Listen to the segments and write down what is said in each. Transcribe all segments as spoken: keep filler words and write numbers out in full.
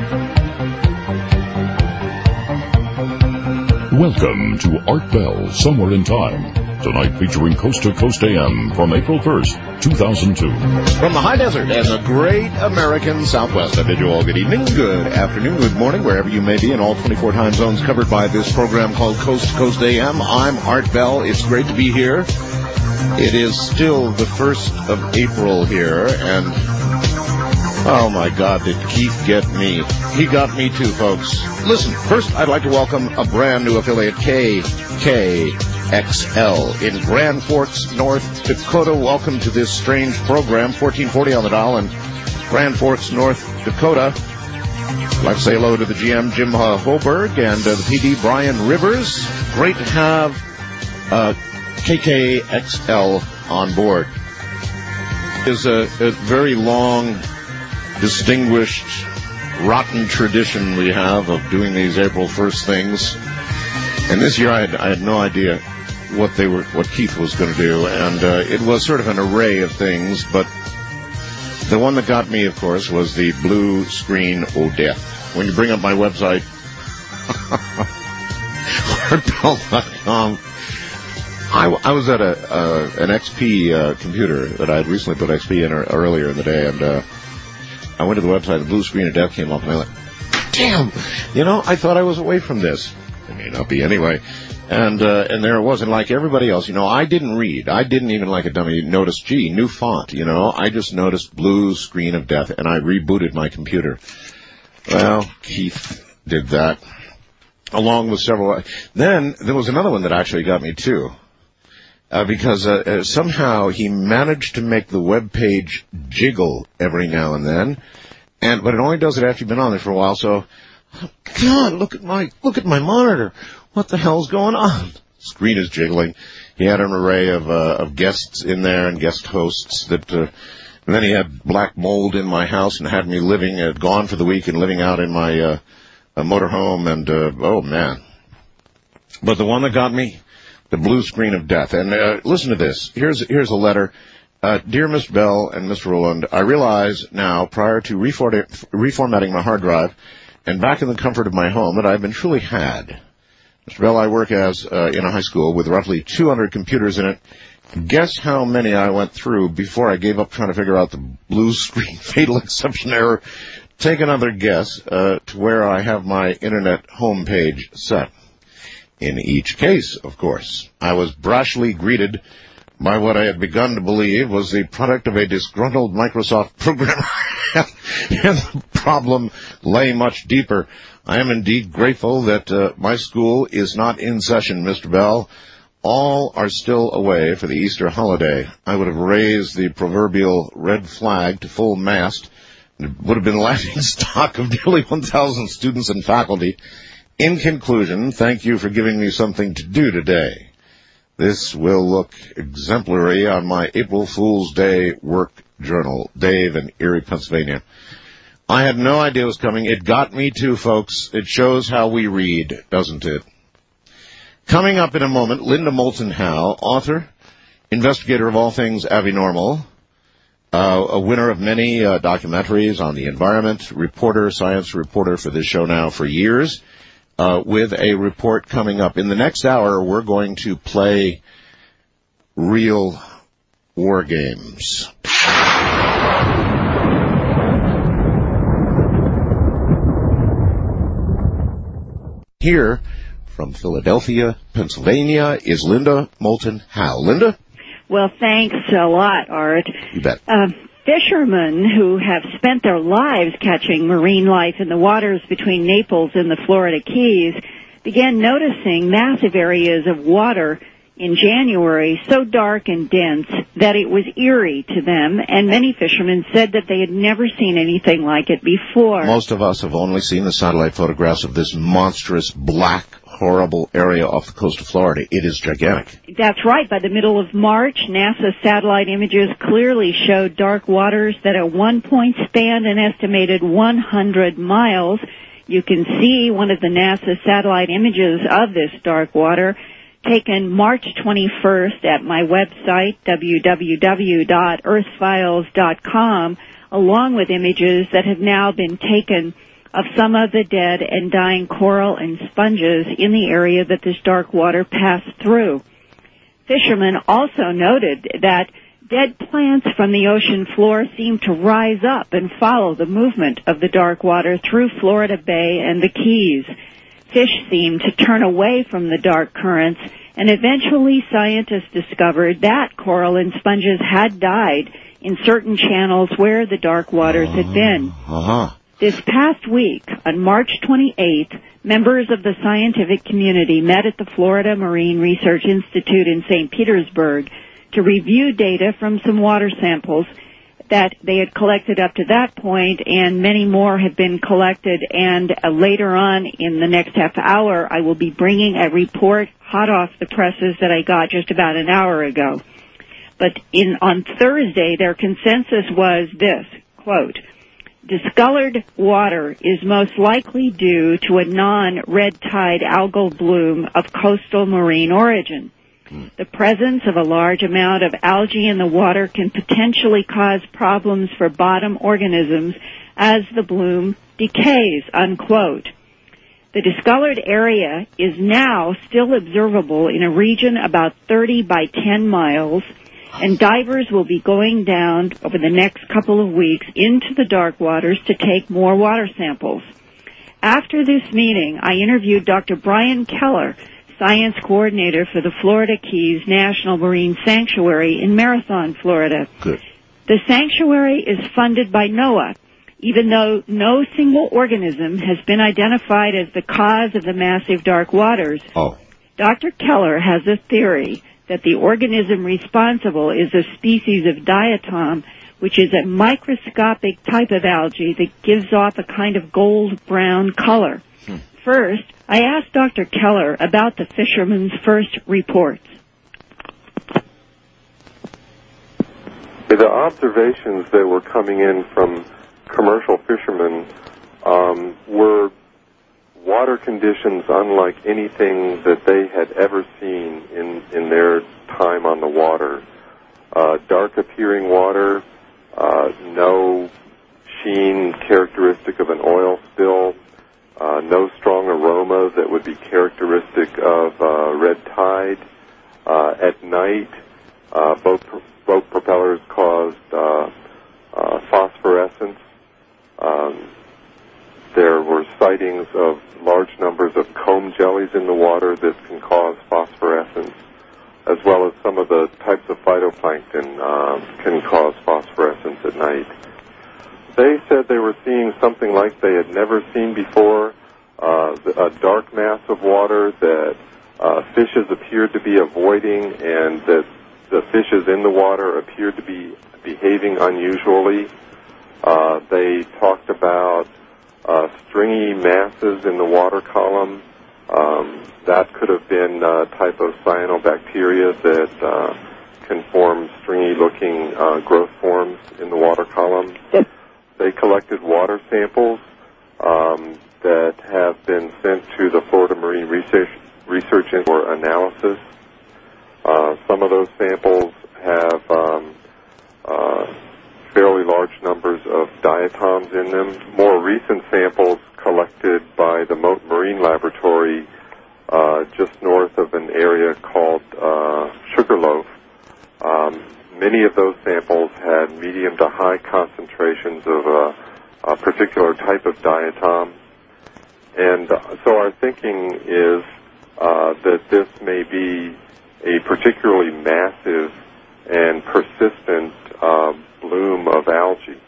Welcome to Art Bell, Somewhere in Time. Tonight featuring Coast to Coast A M from April first, two thousand two. From the high desert and the great American Southwest, I bid you all good evening, good afternoon, good morning, wherever you may be in all twenty-four time zones covered by this program called Coast to Coast A M. I'm Art Bell. It's great to be here. It is still the first of April here, and oh my God, did Keith get me? He got me too, folks. Listen, first I'd like to welcome a brand new affiliate, K K X L, in Grand Forks, North Dakota. Welcome to this strange program, fourteen forty on the dial in Grand Forks, North Dakota. I'd like to say hello to the G M, Jim uh, Hoberg, and uh, the P D, Brian Rivers. Great to have uh, K K X L on board. It's a, a very long, distinguished, rotten tradition we have of doing these April first things. And this year I had, I had no idea what they were, what Keith was going to do, and uh, it was sort of an array of things, but the one that got me, of course, was the blue screen o' death. When you bring up my website, art bell dot com, I, I was at a uh, an X P uh, computer that I had recently put X P in earlier in the day, and uh, I went to the website, the blue screen of death came up, and I went, damn, you know, I thought I was away from this. It may not be anyway. And uh, and there it was, and like everybody else, you know, I didn't read. I didn't even, like a dummy, notice, gee, new font, you know. I just noticed blue screen of death, and I rebooted my computer. Well, Keith did that, along with several. Then there was another one that actually got me, too. Uh, because uh, uh, somehow he managed to make the web page jiggle every now and then, and but it only does it after you've been on there for a while. So, oh, God, look at my look at my monitor. What the hell's going on? Screen is jiggling. He had an array of uh, of guests in there and guest hosts that. Uh, and then he had black mold in my house and had me living, uh, gone for the week and living out in my uh, uh, motorhome. And uh, oh man! But the one that got me. The blue screen of death. And uh, listen to this. Here's here's a letter. Uh, Dear Mister Bell and Mister Rowland, I realize now, prior to reformatting my hard drive and back in the comfort of my home, that I've been truly had. Mister Bell, I work as uh, in a high school with roughly two hundred computers in it. Guess how many I went through before I gave up trying to figure out the blue screen fatal exception error. Take another guess uh, to where I have my internet homepage set. In each case, of course, I was brashly greeted by what I had begun to believe was the product of a disgruntled Microsoft programmer, and the problem lay much deeper. I am indeed grateful that uh, my school is not in session, Mister Bell. All are still away for the Easter holiday. I would have raised the proverbial red flag to full mast, and it would have been laughing stock of nearly one thousand students and faculty. In conclusion, thank you for giving me something to do today. This will look exemplary on my April Fool's Day work journal. Dave in Erie, Pennsylvania. I had no idea it was coming. It got me too, folks. It shows how we read, doesn't it? Coming up in a moment, Linda Moulton Howe, author, investigator of all things Avinormal, uh, a winner of many uh, documentaries on the environment, reporter, science reporter for this show now for years. Uh, with a report coming up. In the next hour, we're going to play real war games. Here, from Philadelphia, Pennsylvania, is Linda Moulton Howe. Linda? Well, thanks a lot, Art. You bet. Uh, Fishermen who have spent their lives catching marine life in the waters between Naples and the Florida Keys began noticing massive areas of water in January so dark and dense that it was eerie to them, and many fishermen said that they had never seen anything like it before. Most of us have only seen the satellite photographs of this monstrous, black, horrible area off the coast of Florida. It is gigantic. That's right. By the middle of March, NASA satellite images clearly showed dark waters that at one point spanned an estimated one hundred miles. You can see one of the NASA satellite images of this dark water taken March twenty-first at my website, w w w dot earth files dot com, along with images that have now been taken of some of the dead and dying coral and sponges in the area that this dark water passed through. Fishermen also noted that dead plants from the ocean floor seemed to rise up and follow the movement of the dark water through Florida Bay and the Keys. Fish seemed to turn away from the dark currents, and eventually scientists discovered that coral and sponges had died in certain channels where the dark waters had been. Uh-huh. This past week, on March twenty-eighth, members of the scientific community met at the Florida Marine Research Institute in Saint Petersburg to review data from some water samples that they had collected up to that point, and many more have been collected. And uh, later on in the next half hour, I will be bringing a report hot off the presses that I got just about an hour ago. But in on Thursday, their consensus was this, quote, discolored water is most likely due to a non-red tide algal bloom of coastal marine origin. The presence of a large amount of algae in the water can potentially cause problems for bottom organisms as the bloom decays, unquote. The discolored area is now still observable in a region about thirty by ten miles, and divers will be going down over the next couple of weeks into the dark waters to take more water samples. After this meeting, I interviewed Doctor Brian Keller, Science Coordinator for the Florida Keys National Marine Sanctuary in Marathon, Florida. Good. The sanctuary is funded by NOAA, even though no single organism has been identified as the cause of the massive dark waters. Oh. Doctor Keller has a theory that the organism responsible is a species of diatom, which is a microscopic type of algae that gives off a kind of gold-brown color. Hmm. First, I asked Doctor Keller about the fishermen's first reports. The observations that were coming in from commercial fishermen um, were water conditions unlike anything that they had ever seen in, in their time on the water. Uh, dark appearing water, uh, no sheen characteristic of an oil spill, uh, no strong aroma that would be characteristic of uh, red tide. Uh, at night, uh, boat, boat propellers caused uh, uh, phosphorescence. Um, there were sightings of large numbers of comb jellies in the water that can cause phosphorescence, as well as some of the types of phytoplankton uh, can cause phosphorescence at night. They said they were seeing something like they had never seen before, uh, a dark mass of water that uh, fishes appeared to be avoiding, and that the fishes in the water appeared to be behaving unusually. Uh, they talked about uh, stringy masses in the water column. Um, that could have been a type of cyanobacteria that uh, can form stringy-looking uh, growth forms in the water column. Yep. They collected water samples um, that have been sent to the Florida Marine Research, Research Institute for analysis. Uh, some of those samples have um, uh, fairly large numbers of diatoms in them. More recent samples collected by the Mote Marine Laboratory uh, just north of an area called uh, Sugarloaf. Um, many of those samples had medium to high concentrations of a, a particular type of diatom. And uh, so our thinking is uh, that this may be a particularly massive and persistent uh, bloom of algae.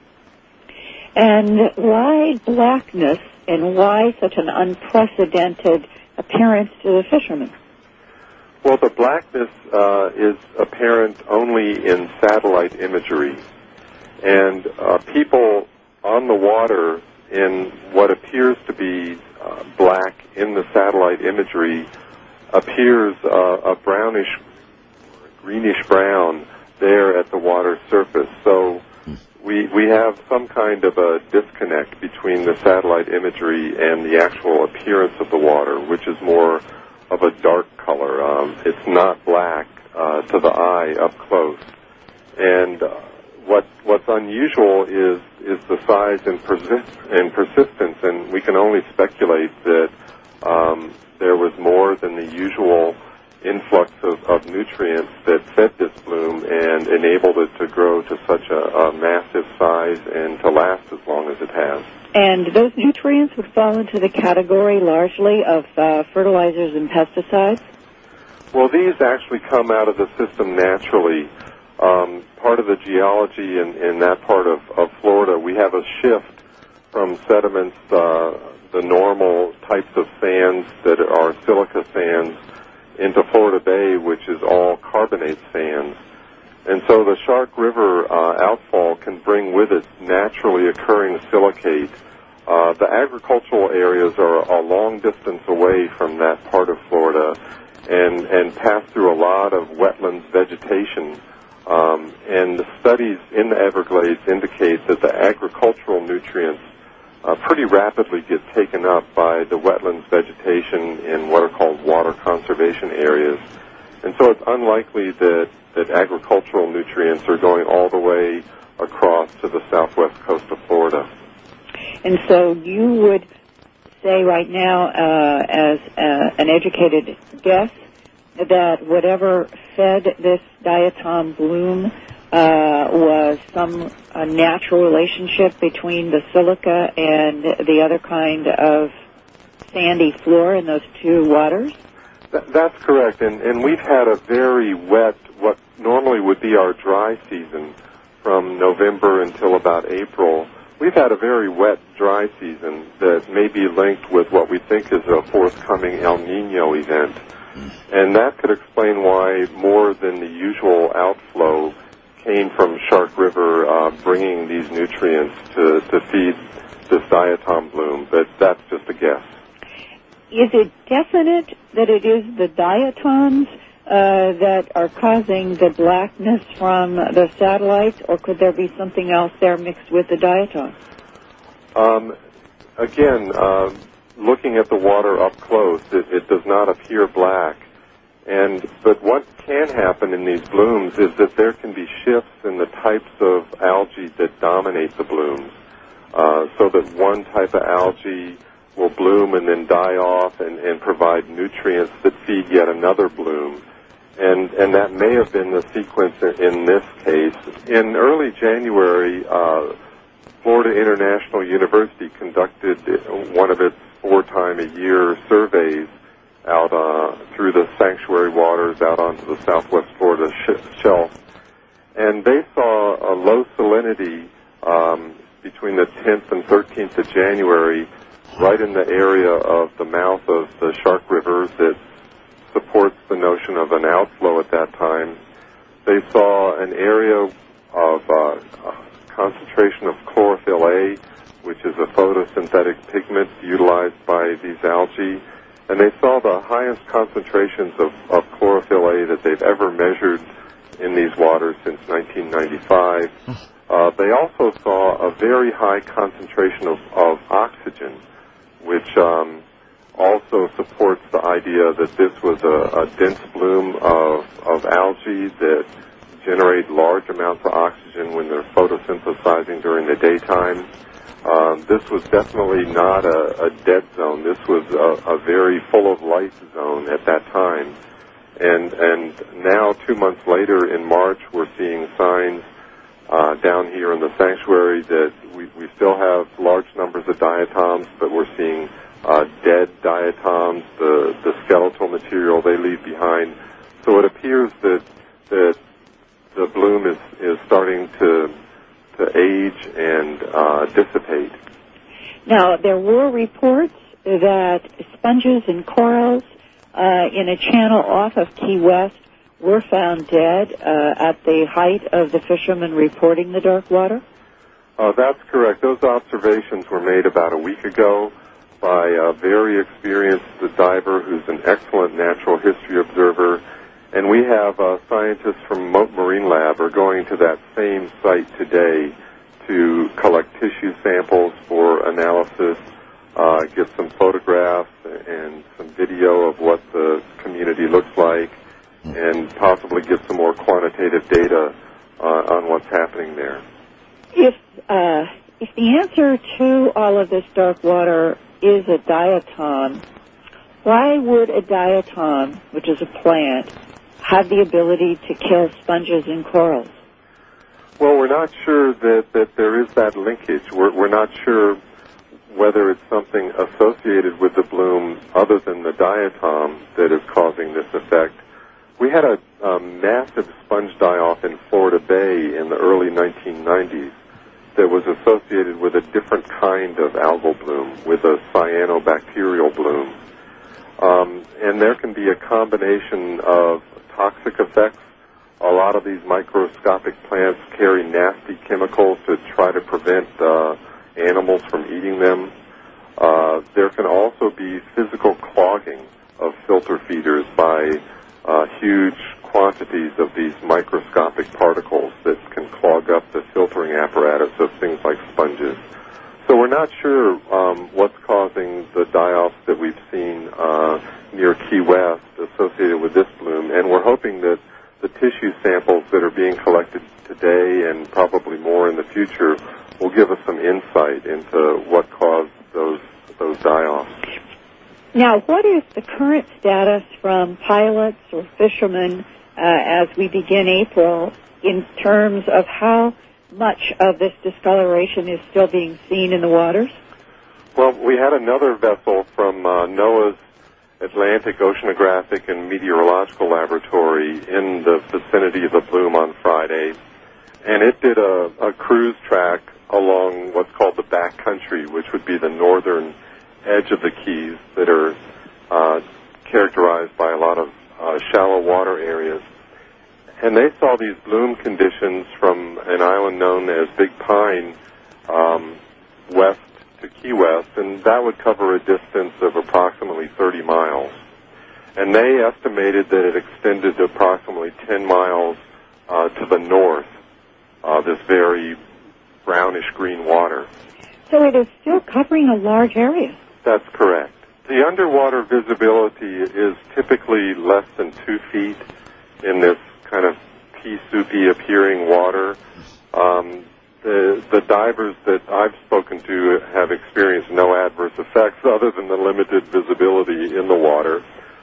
And why blackness, and why such an unprecedented appearance to the fishermen? Well, the blackness uh, is apparent only in satellite imagery. And uh, people on the water in what appears to be uh, black in the satellite imagery appears uh, a brownish, greenish brown there at the water surface. So we we have some kind of a disconnect between the satellite imagery and the actual appearance of the water, which is more of a dark color. Um, it's not black uh, to the eye up close. And uh, what what's unusual is is the size and persist and persistence, and we can only speculate that um, there was more than the usual influx of, of nutrients that fed this bloom and enabled it to grow to such a, a massive size and to last as long as it has. And those nutrients would fall into the category largely of uh, fertilizers and pesticides? Well, these actually come out of the system naturally. Um, part of the geology in, in that part of, of Florida, we have a shift from sediments, uh, the normal types of sands that are silica sands, into Florida Bay, which is all carbonate sands. And so the Shark River uh, outfall can bring with it naturally occurring silicate. Uh, the agricultural areas are a long distance away from that part of Florida and, and pass through a lot of wetlands vegetation. Um, and the studies in the Everglades indicate that the agricultural nutrients uh, pretty rapidly get taken up by the wetlands vegetation in what are called water conservation areas. And so it's unlikely that, that agricultural nutrients are going all the way across to the southwest coast of Florida. And so you would say right now, uh, as uh, an educated guess, that whatever fed this diatom bloom uh, was some uh, natural relationship between the silica and the other kind of sandy floor in those two waters? Th- that's correct, and, and we've had a very wet, what normally would be our dry season from November until about April. We've had a very wet, dry season that may be linked with what we think is a forthcoming El Nino event. And that could explain why more than the usual outflow came from Shark River uh, bringing these nutrients to, to feed this diatom bloom, but that's just a guess. Is it definite that it is the diatoms uh, that are causing the blackness from the satellites, or could there be something else there mixed with the diatoms? Um, again, uh, looking at the water up close, it, it does not appear black. And but what can happen in these blooms is that there can be shifts in the types of algae that dominate the blooms, uh, so that one type of algae will bloom and then die off and, and provide nutrients that feed yet another bloom. And, and that may have been the sequence in this case. In early January, uh, Florida International University conducted one of its four-time-a-year surveys out uh, through the sanctuary waters out onto the southwest Florida sh- shelf. And they saw a low salinity um, between the tenth and thirteenth of January right in the area of the mouth of the Shark River that supports the notion of an outflow at that time. They saw an area of uh, concentration of chlorophyll A, which is a photosynthetic pigment utilized by these algae. And they saw the highest concentrations of, of chlorophyll A that they've ever measured in these waters since nineteen ninety-five. Uh, they also saw a very high concentration of, of oxygen, which um, also supports the idea that this was a, a dense bloom of, of algae that generate large amounts of oxygen when they're photosynthesizing during the daytime. Um, this was definitely not a, a dead zone. This was a, a very full of life zone at that time. And and now, two months later, in March, we're seeing signs uh, down here in the sanctuary that we, we still have large numbers of diatoms, but we're seeing uh, dead diatoms, the, the skeletal material they leave behind. So it appears that that the bloom is, is starting to to age and uh, dissipate. Now, there were reports that sponges and corals uh, in a channel off of Key West were found dead uh, at the height of the fishermen reporting the dark water? Uh, that's correct. Those observations were made about a week ago by a very experienced diver who's an excellent natural history observer. And we have uh, scientists from Mote Marine Lab are going to that same site today to collect tissue samples for analysis, uh, get some photographs and some video of what the community looks like, and possibly get some more quantitative data uh, on what's happening there. If uh, if the answer to all of this dark water is a diatom, why would a diatom, which is a plant, have the ability to kill sponges and corals? Well, we're not sure that, that there is that linkage. We're, we're not sure whether it's something associated with the bloom other than the diatom that is causing this effect. We had a, a massive sponge die-off in Florida Bay in the early nineteen nineties that was associated with a different kind of algal bloom, with a cyanobacterial bloom. Um, and there can be a combination of toxic effects. A lot of these microscopic plants carry nasty chemicals to try to prevent uh, animals from eating them. Uh, there can also be physical clogging of filter feeders by uh, huge quantities of these microscopic particles that can clog up the filtering apparatus of things like sponges. So we're not sure um, what's causing the die-offs that we've seen uh, near Key West associated with this bloom, and we're hoping that the tissue samples that are being collected today and probably more in the future will give us some insight into what caused those those die-offs. Now, what is the current status from pilots or fishermen uh, as we begin April in terms of how much of this discoloration is still being seen in the waters? Well, we had another vessel from uh, NOAA's Atlantic Oceanographic and Meteorological Laboratory in the vicinity of the bloom on Friday, and it did a, a cruise track along what's called the back country, which would be the northern edge of the Keys that are uh, characterized by a lot of uh, shallow water areas. And they saw these bloom conditions from an island known as Big Pine um, west to Key West, and that would cover a distance of approximately thirty miles. And they estimated that it extended to approximately ten miles uh, to the north, uh, this very brownish-green water. So it is still covering a large area. That's correct. The underwater visibility is typically less than two feet in this kind of pea-soupy appearing water. Um, the, the divers that I've spoken to have experienced no adverse effects other than the limited visibility in the water.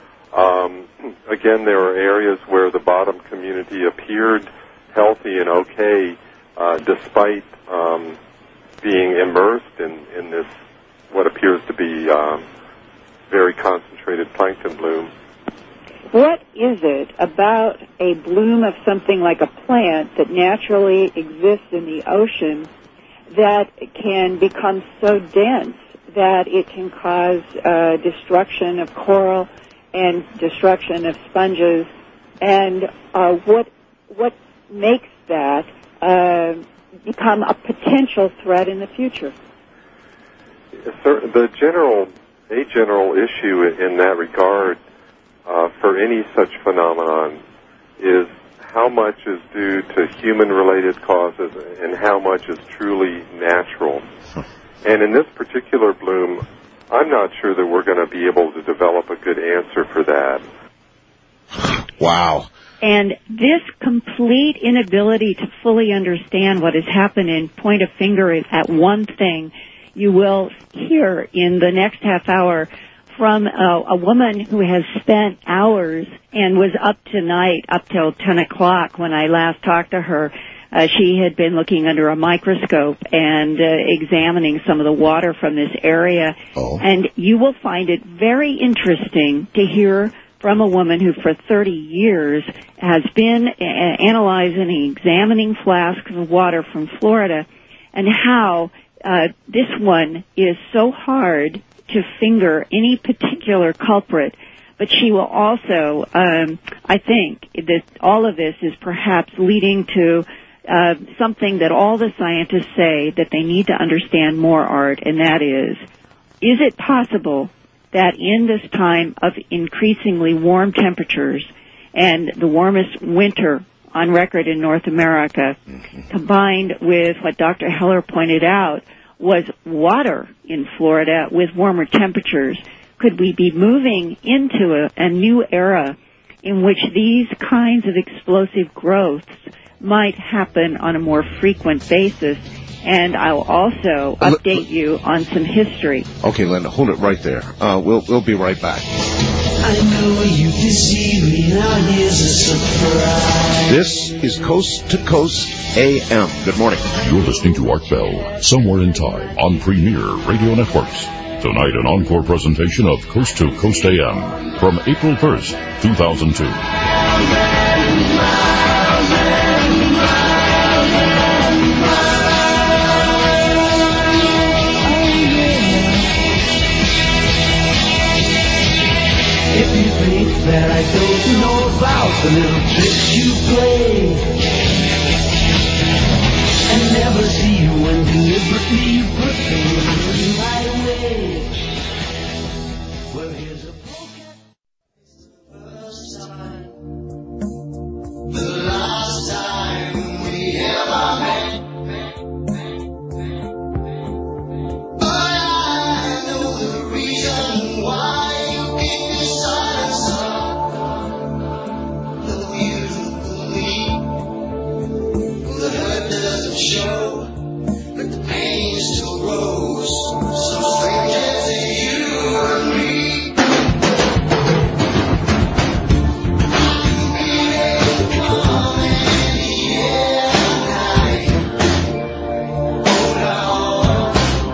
Um, again, there are areas where the bottom community appeared healthy and okay uh, despite um, being immersed in, in this, what appears to be um, very concentrated plankton bloom. What is it about a bloom of something like a plant that naturally exists in the ocean that can become so dense that it can cause uh, destruction of coral and destruction of sponges? And uh, what what makes that uh, become a potential threat in the future? The general, a general issue in that regard uh, for any such phenomenon is how much is due to human-related causes and how much is truly natural. And in this particular bloom, I'm not sure that we're going to be able to develop a good answer for that. Wow. And this complete inability to fully understand what has happened and point a finger at one thing, you will hear in the next half hour from a, a woman who has spent hours and was up tonight, up till ten o'clock when I last talked to her. Uh, she had been looking under a microscope and uh, examining some of the water from this area. Oh. And you will find it very interesting to hear from a woman who for thirty years has been a- analyzing and examining flasks of water from Florida, and how uh, this one is so hard to finger any particular culprit. But she will also, um, I think, that all of this is perhaps leading to uh, something that all the scientists say that they need to understand more, Art, and that is, is it possible that in this time of increasingly warm temperatures and the warmest winter on record in North America, mm-hmm. combined with what Doctor Heller pointed out was water in Florida with warmer temperatures, could we be moving into a, a new era in which these kinds of explosive growths might happen on a more frequent basis. And I'll also update you on some history. Okay, Linda, hold it right there. Uh, we'll we'll be right back. I know you deceive me, now here's a surprise. This is Coast to Coast A M. Good morning. You're listening to Art Bell, Somewhere in Time, on Premier Radio Networks. Tonight, an encore presentation of Coast to Coast A M from April first, two thousand two. If you think that I don't know about the little tricks you play and never see you when deliberately you put things right away. Well, here's a broken first time, the last time we ever met. But I know the reason why. Show, but the pain still grows. So strange as you and me. Come any night. Hold on.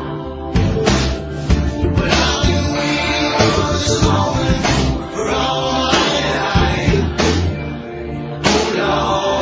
But I've been waiting for this moment for all my life. Hold on.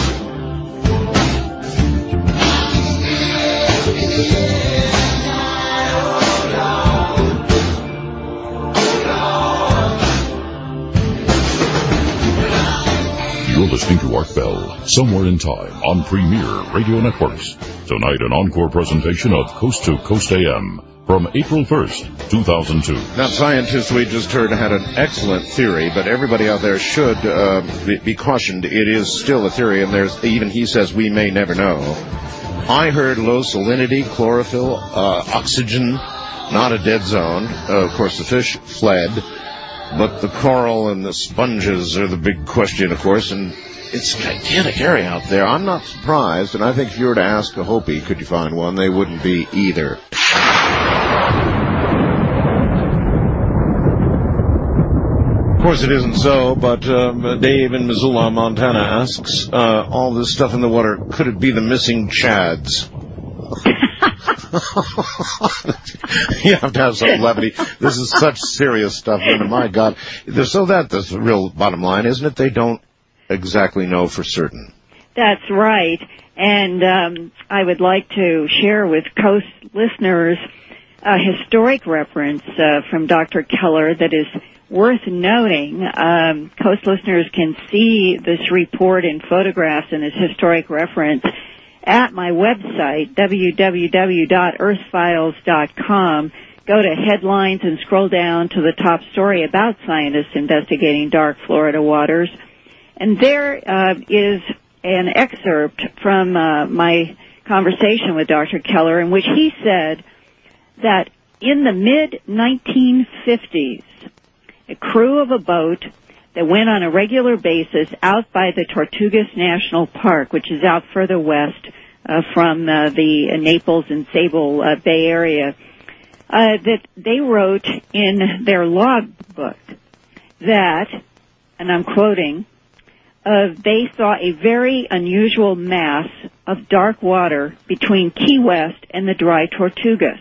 You're listening to Art Bell, Somewhere in Time, on Premier Radio Networks. Tonight, an encore presentation of Coast to Coast A M from April first, two thousand two. Now, scientists we just heard had an excellent theory, but everybody out there should uh, be, be cautioned. It is still a theory, and there's even he says we may never know. I heard low salinity, chlorophyll, uh, oxygen, not a dead zone. Uh, of course, the fish fled. But the coral and the sponges are the big question, of course, and it's a gigantic area out there. I'm not surprised, and I think if you were to ask a Hopi, could you find one, they wouldn't be either. Of course, it isn't so, but uh, Dave in Missoula, Montana asks, uh, all this stuff in the water, could it be the missing chads? You have to have some levity. This is such serious stuff, and my God. So that, that's the real bottom line, isn't it? They don't exactly know for certain. That's right. And um, I would like to share with Coast listeners a historic reference uh, from Doctor Keller that is worth noting. Um, Coast listeners can see this report in photographs and this historic reference at my website, w w w dot earth files dot com. Go to headlines and scroll down to the top story about scientists investigating dark Florida waters. And there uh, is an excerpt from uh, my conversation with Doctor Keller in which he said that in the mid nineteen fifties, a crew of a boat that went on a regular basis out by the Tortugas National Park, which is out further west uh, from uh, the uh, Naples and Sable uh, Bay area, uh, that they wrote in their logbook that, and I'm quoting, uh, they saw a very unusual mass of dark water between Key West and the dry Tortugas.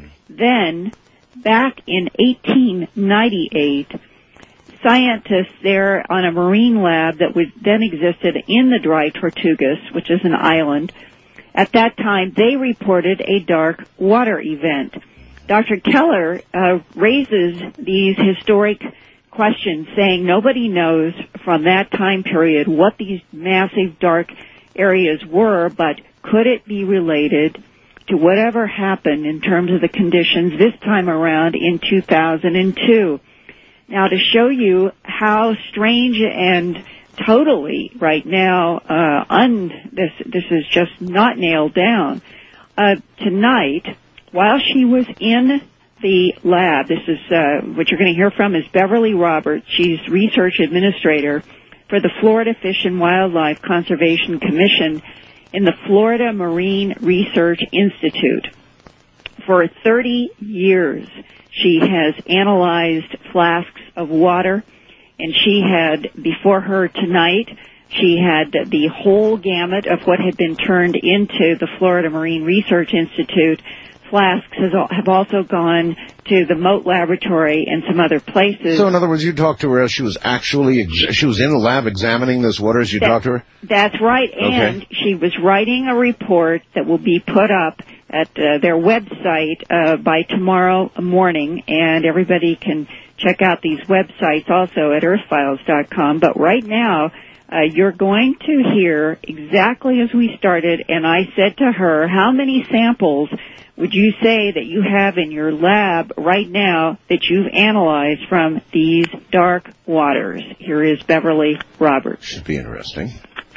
Then, back in eighteen ninety-eight, scientists there on a marine lab that was then existed in the dry Tortugas, which is an island, at that time they reported a dark water event. Doctor Keller uh, raises these historic questions, saying nobody knows from that time period what these massive dark areas were, but could it be related to whatever happened in terms of the conditions this time around in two thousand two. Now, to show you how strange and totally right now, uh, un, this, this is just not nailed down, uh, tonight, while she was in the lab, this is, uh, what you're going to hear from is Beverly Roberts. She's research administrator for the Florida Fish and Wildlife Conservation Commission in the Florida Marine Research Institute. For thirty years, she has analyzed flasks of water, and she had, before her tonight, she had the whole gamut of what had been turned into the Florida Marine Research Institute. Flasks has, have also gone to the Mote Laboratory and some other places. So, in other words, you talked to her as she was actually, ex- she was in the lab examining this water as you that, talked to her? That's right, and okay. She was writing a report that will be put up at uh, their website uh, by tomorrow morning, and everybody can check out these websites also at earth files dot com. But right now, uh, you're going to hear exactly as we started, and I said to her, how many samples would you say that you have in your lab right now that you've analyzed from these dark waters? Here is Beverly Roberts. Should be interesting.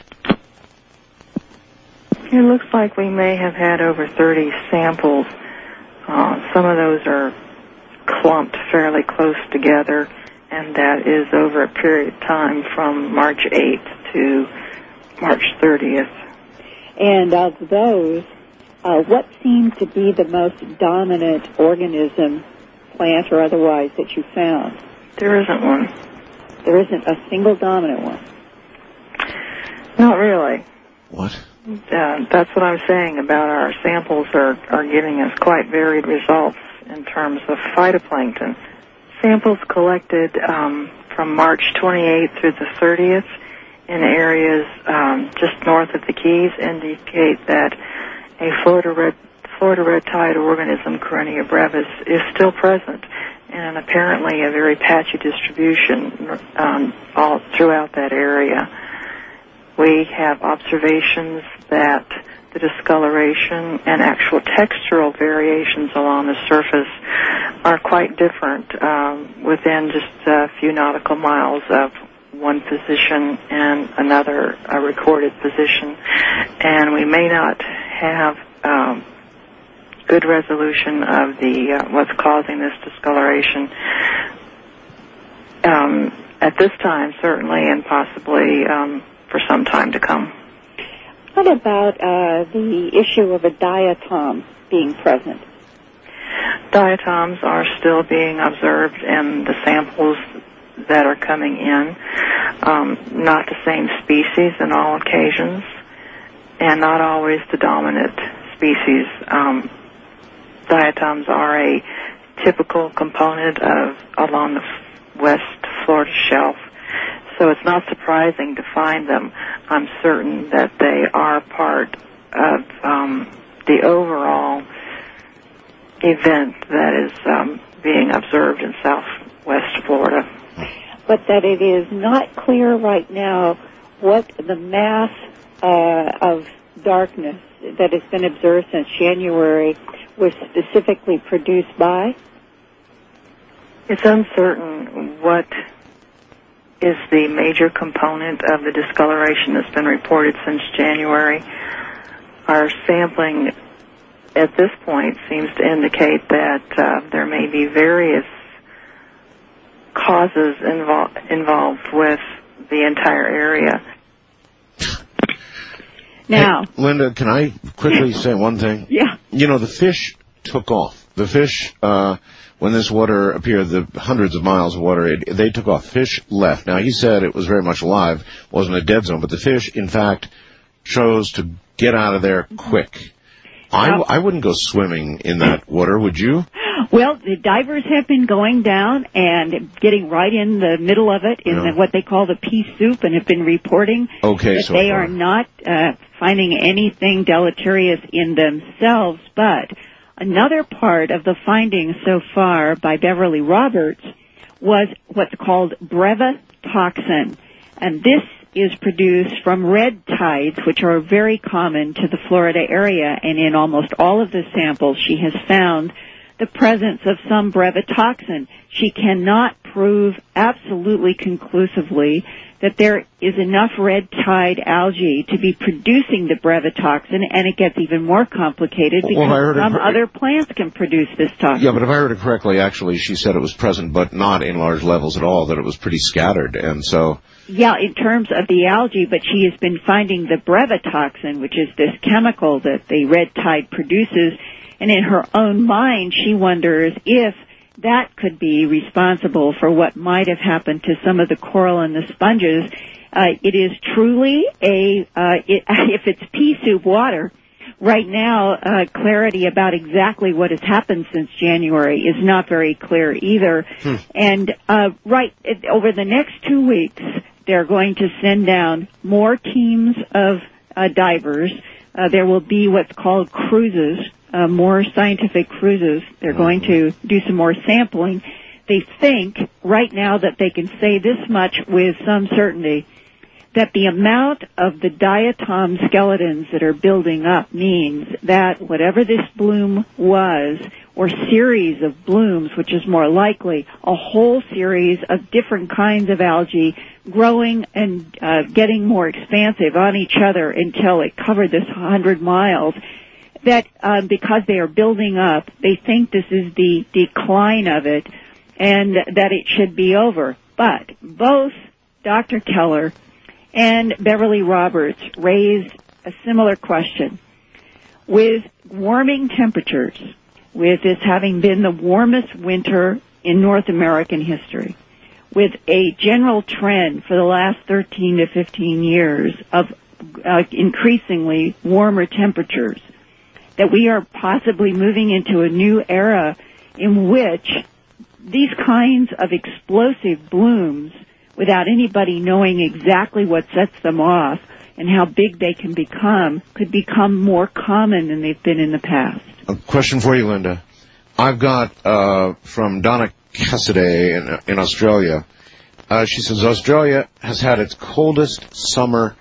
It looks like we may have had over thirty samples. Uh, some of those are clumped fairly close together, and that is over a period of time from March eighth to March thirtieth. And of those, uh, what seemed to be the most dominant organism, plant or otherwise, that you found? There isn't one. There isn't a single dominant one? Not really. What? Uh, that's what I'm saying about our samples are, are giving us quite varied results in terms of phytoplankton. Samples collected um, from March twenty-eighth through the thirtieth in areas um, just north of the Keys indicate that a Florida red, Florida red tide organism, Corynea brevis, is still present and apparently a very patchy distribution um, all throughout that area. We have observations that the discoloration and actual textural variations along the surface are quite different um, within just a few nautical miles of one position and another a recorded position. And we may not have um, good resolution of the uh, what's causing this discoloration um, at this time, certainly, and possibly um, for some time to come. What about uh, the issue of a diatom being present? Diatoms are still being observed in the samples that are coming in. Um, not the same species in all occasions, and not always the dominant species. Um, diatoms are a typical component of along the West Florida shelf. So it's not surprising to find them. I'm certain that they are part of um, the overall event that is um, being observed in southwest Florida. But that it is not clear right now what the mass uh, of darkness that has been observed since January was specifically produced by? It's uncertain what is the major component of the discoloration that's been reported since January. Our sampling at this point seems to indicate that uh, there may be various causes invol- involved with the entire area. Now, hey, Linda, can I quickly say one thing? Yeah. You know, the fish took off. The fish, uh, when this water appeared, the hundreds of miles of water, it, they took off. Fish left. Now, he said it was very much alive, wasn't a dead zone, but the fish, in fact, chose to get out of there quick. I, I wouldn't go swimming in that water, would you? Well, the divers have been going down and getting right in the middle of it in yeah. the, what they call the pea soup, and have been reporting okay, that so they far. are not uh, finding anything deleterious in themselves. But another part of the findings so far by Beverly Roberts was what's called brevetoxin, and this is produced from red tides, which are very common to the Florida area, and in almost all of the samples she has found the presence of some brevetoxin. She cannot prove absolutely conclusively that there is enough red tide algae to be producing the brevetoxin, and it gets even more complicated because well, I heard some it, other plants can produce this toxin. Yeah, but if I heard it correctly, actually, she said it was present, but not in large levels at all, that it was pretty scattered, and so... Yeah, in terms of the algae, but she has been finding the brevetoxin, which is this chemical that the red tide produces, and in her own mind, she wonders if that could be responsible for what might have happened to some of the coral and the sponges. Uh, it is truly a, uh, it, if it's pea soup water, right now, uh, clarity about exactly what has happened since January is not very clear either. Hmm. And, uh, right, it, over the next two weeks, they're going to send down more teams of uh, divers. Uh, there will be what's called cruises, uh, more scientific cruises. They're going to do some more sampling. They think right now that they can say this much with some certainty, that the amount of the diatom skeletons that are building up means that whatever this bloom was, or series of blooms, which is more likely, a whole series of different kinds of algae growing and uh, getting more expansive on each other until it covered this hundred miles, that um, because they are building up, they think this is the decline of it and that it should be over. But both Doctor Keller and Beverly Roberts raised a similar question. With warming temperatures, with this having been the warmest winter in North American history, with a general trend for the last thirteen to fifteen years of uh, increasingly warmer temperatures, that we are possibly moving into a new era in which these kinds of explosive blooms, without anybody knowing exactly what sets them off and how big they can become, could become more common than they've been in the past. A question for you, Linda. I've got uh, from Donna Cassidy in, in Australia. Uh, she says Australia has had its coldest summer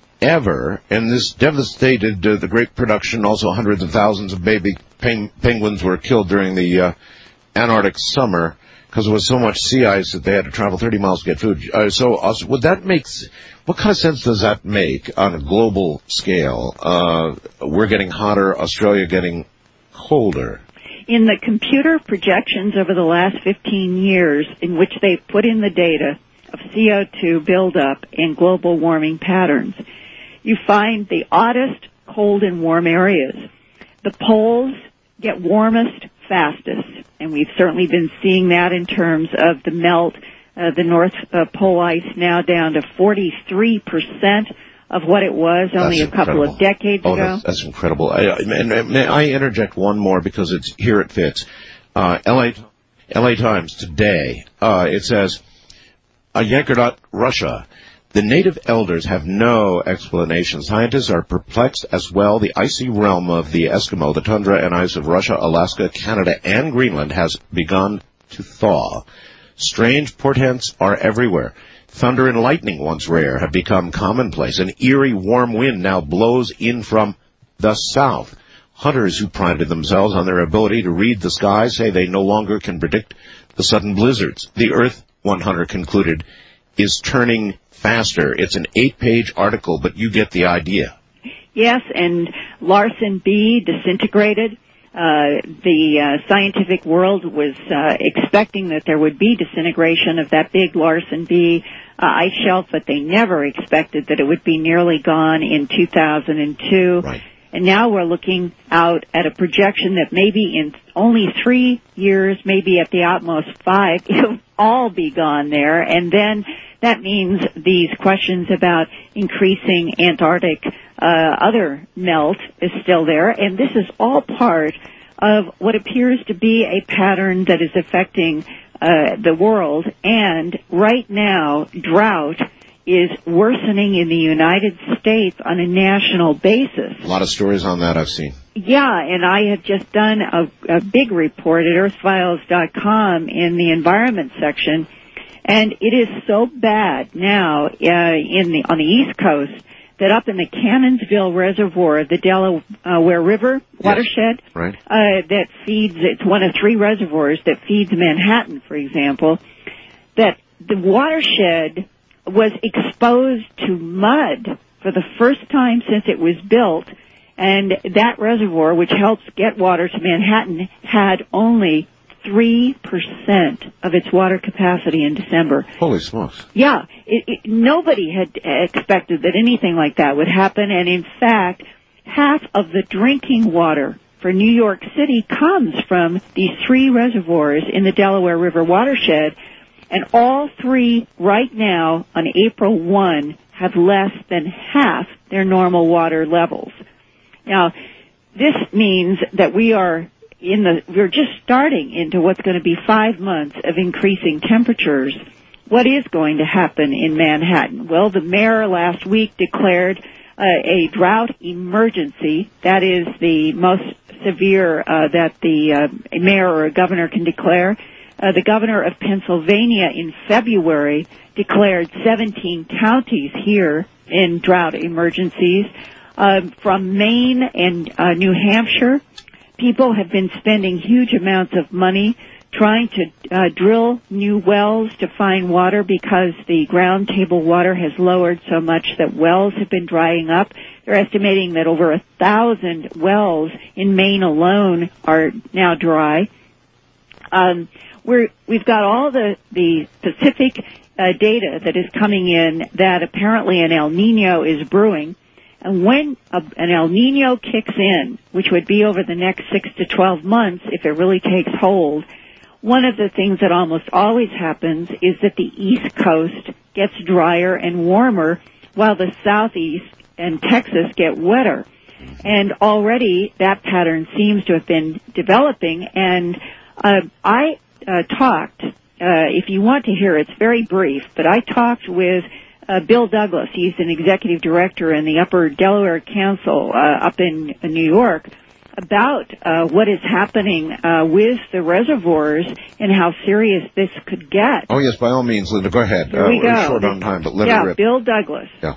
ever, and this devastated uh, the great production. Also, hundreds of thousands of baby peng- penguins were killed during the uh, Antarctic summer because there was so much sea ice that they had to travel thirty miles to get food. Uh, so, uh, would that make? What kind of sense does that make on a global scale? Uh, we're getting hotter, Australia getting colder. In the computer projections over the last fifteen years, in which they put in the data of C O two buildup and global warming patterns, you find the oddest cold and warm areas. The poles get warmest fastest, and we've certainly been seeing that in terms of the melt. Uh, the North uh, Pole ice now down to forty-three percent of what it was only that's a couple incredible. of decades oh, ago. That's, that's incredible. I, I, and, may I interject one more because it's here it fits. Uh, L A L A Times today, uh, it says, uh, Yankeldot, Russia. The native elders have no explanation. Scientists are perplexed as well. The icy realm of the Eskimo, the tundra and ice of Russia, Alaska, Canada, and Greenland has begun to thaw. Strange portents are everywhere. Thunder and lightning, once rare, have become commonplace. An eerie warm wind now blows in from the south. Hunters who prided themselves on their ability to read the sky say they no longer can predict the sudden blizzards. The Earth, one hunter concluded, is turning faster. It's an eight-page article, but you get the idea. Yes, and Larsen B disintegrated. Uh, the uh, scientific world was uh, expecting that there would be disintegration of that big Larsen B uh, ice shelf, but they never expected that it would be nearly gone in two thousand two. Right. And now we're looking out at a projection that maybe in only three years, maybe at the utmost five, it'll all be gone there. And then that means these questions about increasing Antarctic uh, other melt is still there. And this is all part of what appears to be a pattern that is affecting uh, the world. And right now, drought is worsening in the United States on a national basis. A lot of stories on that I've seen. Yeah, and I have just done a, a big report at earth files dot com in the environment section, and it is so bad now uh, in the on the East Coast that up in the Cannonsville Reservoir, the Delaware River watershed, yes, right. uh, that feeds, it's one of three reservoirs that feeds Manhattan, for example, that the watershed was exposed to mud for the first time since it was built, and that reservoir, which helps get water to Manhattan, had only three percent of its water capacity in December. Holy smokes. Yeah, it, it, nobody had expected that anything like that would happen, and in fact, half of the drinking water for New York City comes from these three reservoirs in the Delaware River watershed, and all three right now on April first have less than half their normal water levels. Now, this means that we are in the, we're just starting into what's going to be five months of increasing temperatures. What is going to happen in Manhattan? Well, the mayor last week declared uh, a drought emergency. That is the most severe uh, that the uh, mayor or a governor can declare. Uh, the governor of Pennsylvania in February declared seventeen counties here in drought emergencies. Uh, from Maine and uh, New Hampshire, people have been spending huge amounts of money trying to uh, drill new wells to find water because the ground table water has lowered so much that wells have been drying up. They're estimating that over a thousand wells in Maine alone are now dry. Um, we're, we've got all the, the specific uh, data that is coming in that apparently an El Nino is brewing. And when a, an El Nino kicks in, which would be over the next six to twelve months if it really takes hold, one of the things that almost always happens is that the East Coast gets drier and warmer while the Southeast and Texas get wetter. And already that pattern seems to have been developing. And uh, I uh, talked, uh, if you want to hear, it's very brief, but I talked with Uh, Bill Douglas. He's an executive director in the Upper Delaware Council uh, up in uh, New York about uh, what is happening uh, with the reservoirs and how serious this could get. Oh, yes, by all means, Linda, go ahead. Here uh, we we're go. short on time, but let yeah, it rip. Bill Douglas. Yeah.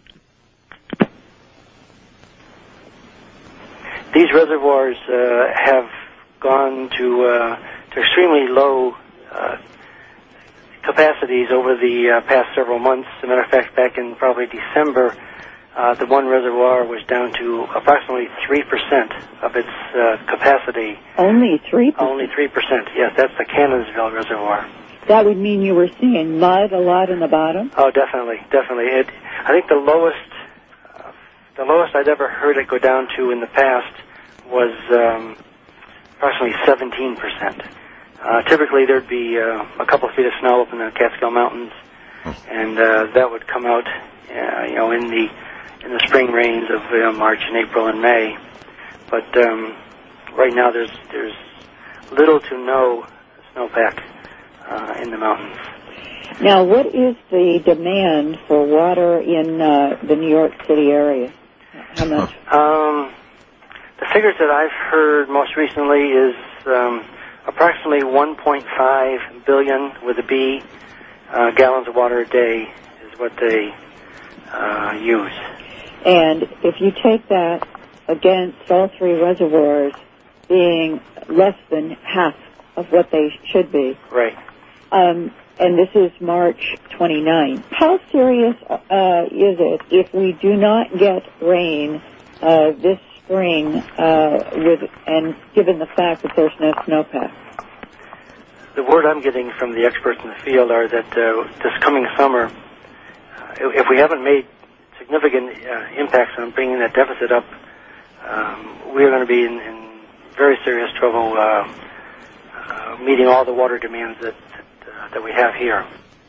These reservoirs uh, have gone to, uh, to extremely low uh capacities over the uh, past several months. As a matter of fact, back in probably December, uh, the one reservoir was down to approximately three percent of its uh, capacity. Only three percent? Only three percent, yes. That's the Cannonsville Reservoir. That would mean you were seeing mud a lot in the bottom? Oh, definitely, definitely. It, I think the lowest, uh, the lowest I'd ever heard it go down to in the past was um, approximately seventeen percent. Uh, typically, there'd be uh, a couple of feet of snow up in the Catskill Mountains, and uh, that would come out, uh, you know, in the in the spring rains of uh, March and April and May. But um, right now, there's there's little to no snowpack uh, in the mountains. Now, what is the demand for water in uh, the New York City area? How much? Um, the figures that I've heard most recently is Um, approximately one point five billion with a B uh, gallons of water a day is what they uh, use. And if you take that against all three reservoirs being less than half of what they should be, right? Um, and this is March twenty-ninth. How serious uh, is it if we do not get rain uh, this spring, uh, with and given the fact that there's no snowpack? The word I'm getting from the experts in the field are that uh, this coming summer, uh, if we haven't made significant uh, impacts on bringing that deficit up, um, we're going to be in, in very serious trouble uh, uh, meeting all the water demands that that, uh, that we have here.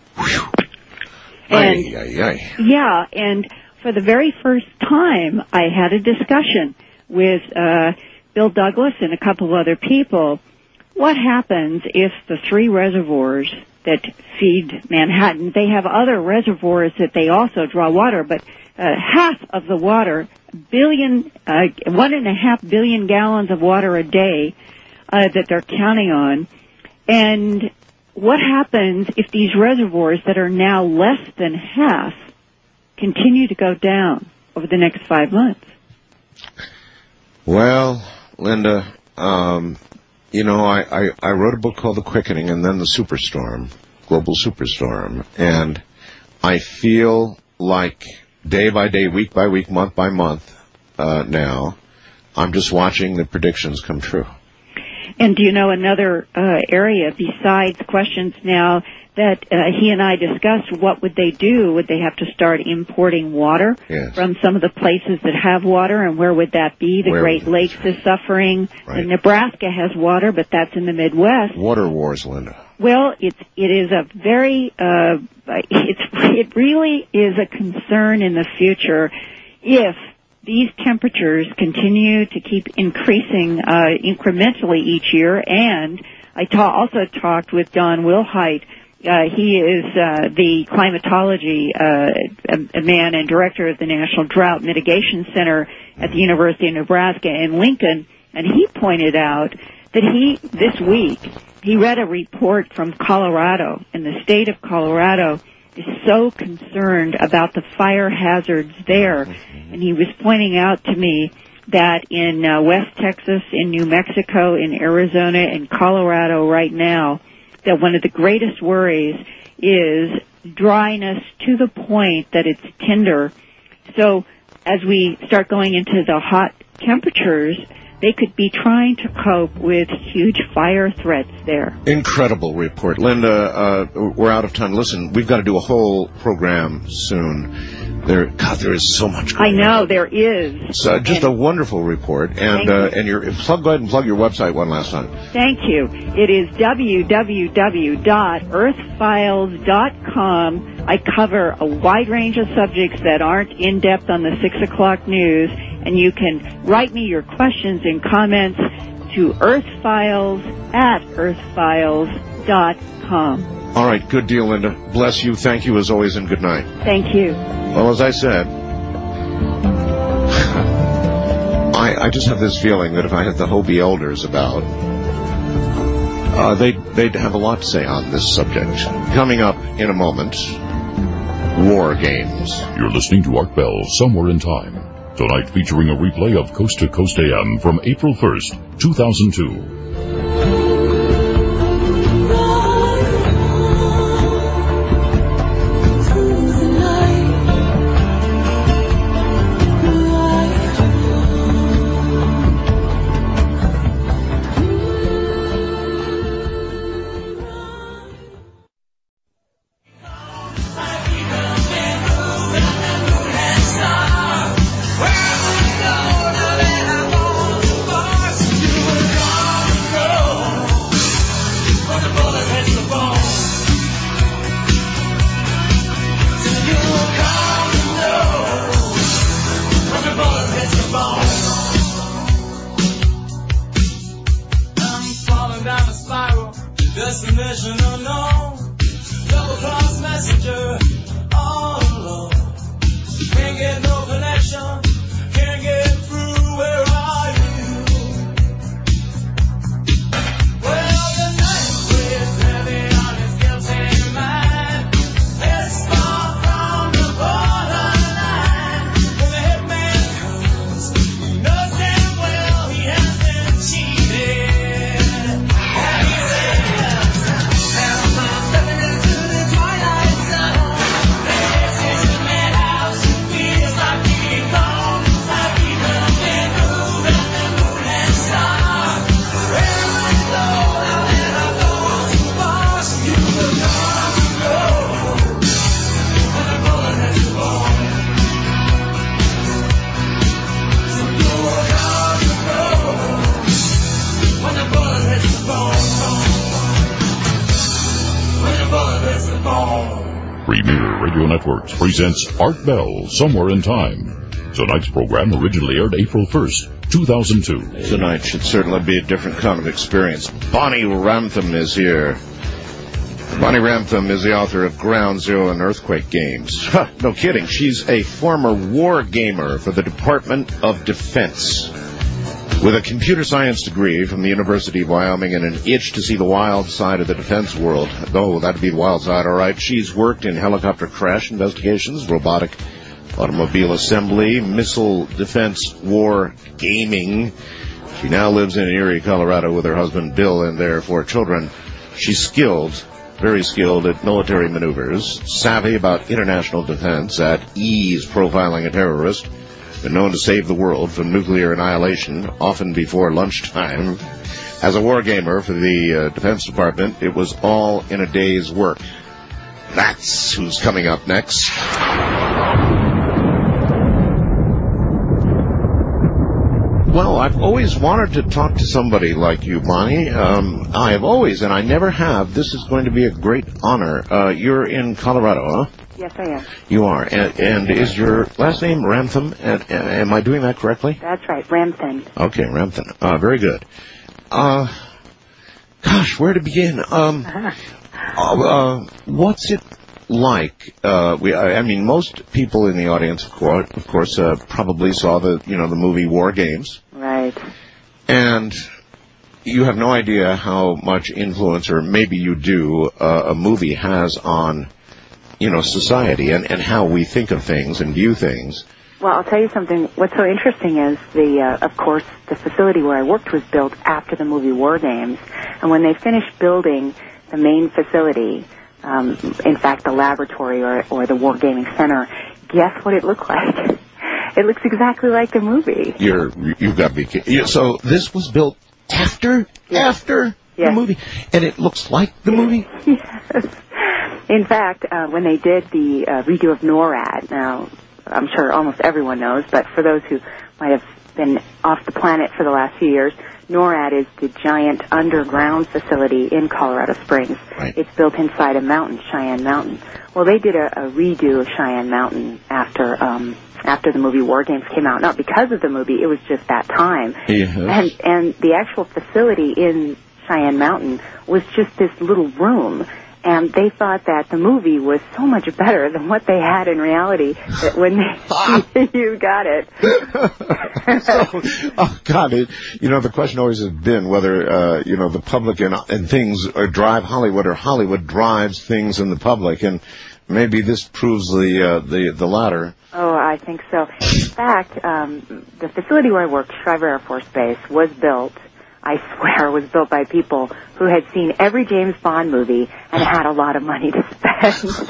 And, aye, aye, aye. Yeah, and for the very first time, I had a discussion with uh, Bill Douglas and a couple of other people. What happens if the three reservoirs that feed Manhattan, they have other reservoirs that they also draw water, but uh, half of the water, billion, uh, one and a half billion gallons of water a day uh, that they're counting on. And what happens if these reservoirs that are now less than half continue to go down over the next five months? Well, Linda, um, you know, I, I, I wrote a book called The Quickening and then The Superstorm, Global Superstorm, and I feel like day by day, week by week, month by month uh, now, I'm just watching the predictions come true. And do you know another uh, area besides questions now that uh, he and I discussed? What would they do? Would they have to start importing water yes. from some of the places that have water, and where would that be? The where Great Lakes is suffering. Right. Nebraska has water, but that's in the Midwest. Water wars, Linda. Well, it's it is a very uh, it's it really is a concern in the future if these temperatures continue to keep increasing uh, incrementally each year. And I ta- also talked with Don Wilhite. Uh, he is uh, the climatology uh, a, a man and director of the National Drought Mitigation Center at the University of Nebraska in Lincoln, and he pointed out that he this week he read a report from Colorado, and the state of Colorado is so concerned about the fire hazards there. And he was pointing out to me that in uh, West Texas, in New Mexico, in Arizona, and Colorado right now, that one of the greatest worries is dryness to the point that it's tinder. So as we start going into the hot temperatures, they could be trying to cope with huge fire threats there. Incredible report. Linda, uh, we're out of time. Listen, we've got to do a whole program soon. There, God, there is so much going I know, on. there is. It's uh, just and, a wonderful report. And uh, and your plug, go ahead and plug your website one last time. Thank you. It is w w w dot earth files dot com. I cover a wide range of subjects that aren't in-depth on the six o'clock news, and you can write me your questions and comments to earthfiles at earthfiles dot com. All right, good deal, Linda. Bless you. Thank you as always, and good night. Thank you. Well, as I said, I, I just have this feeling that if I had the Hobie elders about, uh, they'd, they'd have a lot to say on this subject. Coming up in a moment, War Games. You're listening to Art Bell, Somewhere in Time. Tonight featuring a replay of Coast to Coast A M from April first, two thousand two. Premier Radio Networks presents Art Bell, Somewhere in Time. Tonight's program originally aired April first, two thousand two. Tonight should certainly be a different kind of experience. Bonnie Ramtham is here. Bonnie Ramtham is the author of Ground Zero and Earthquake Games. Huh, no kidding. She's a former war gamer for the Department of Defense. With a computer science degree from the University of Wyoming and an itch to see the wild side of the defense world. Oh, that'd be the wild side, all right. She's worked in helicopter crash investigations, robotic automobile assembly, missile defense, war gaming. She now lives in Erie, Colorado with her husband Bill and their four children. She's skilled very skilled at military maneuvers, savvy about international defense, at ease profiling a terrorist, been known to save the world from nuclear annihilation, often before lunchtime. As a wargamer for the uh, Defense Department, it was all in a day's work. That's who's coming up next. Well, I've always wanted to talk to somebody like you, Bonnie. Um, I have always, and I never have. This is going to be a great honor. Uh, you're in Colorado, huh? Yes, I am. You are. And, and is your last name Ramthun? And, and, am I doing that correctly? That's right, Ramthun. Okay, Ramthun. Uh, very good. Uh, gosh, where to begin? Um, uh, uh, what's it like? Uh, we, I, I mean, most people in the audience, of course, of course, uh, probably saw the, you know, the movie War Games. Right. And you have no idea how much influence, or maybe you do, uh, a movie has on, you know, society and, and how we think of things and view things. Well, I'll tell you something. What's so interesting is the, uh, of course, the facility where I worked was built after the movie War Games, and when they finished building the main facility, um, in fact, the laboratory or, or the Wargaming Center, guess what it looked like? It looks exactly like the movie. You're, you've got to be kidding. So this was built after, yes. after yes. the movie, and it looks like the movie? Yes. In fact, uh, when they did the uh, redo of NORAD, now, I'm sure almost everyone knows, but for those who might have been off the planet for the last few years, NORAD is the giant underground facility in Colorado Springs. Right. It's built inside a mountain, Cheyenne Mountain. Well, they did a, a redo of Cheyenne Mountain after um, after the movie War Games came out. Not because of the movie, it was just that time. Yes. And, and the actual facility in Cheyenne Mountain was just this little room. And they thought that the movie was so much better than what they had in reality that when they, you got it. so, oh, God, it, you know, the question always has been whether, uh, you know, the public and, and things are drive Hollywood or Hollywood drives things in the public. And maybe this proves the, uh, the, the latter. Oh, I think so. In fact, um, the facility where I worked, Shriver Air Force Base, was built, I swear, was built by people who had seen every James Bond movie and had a lot of money to spend.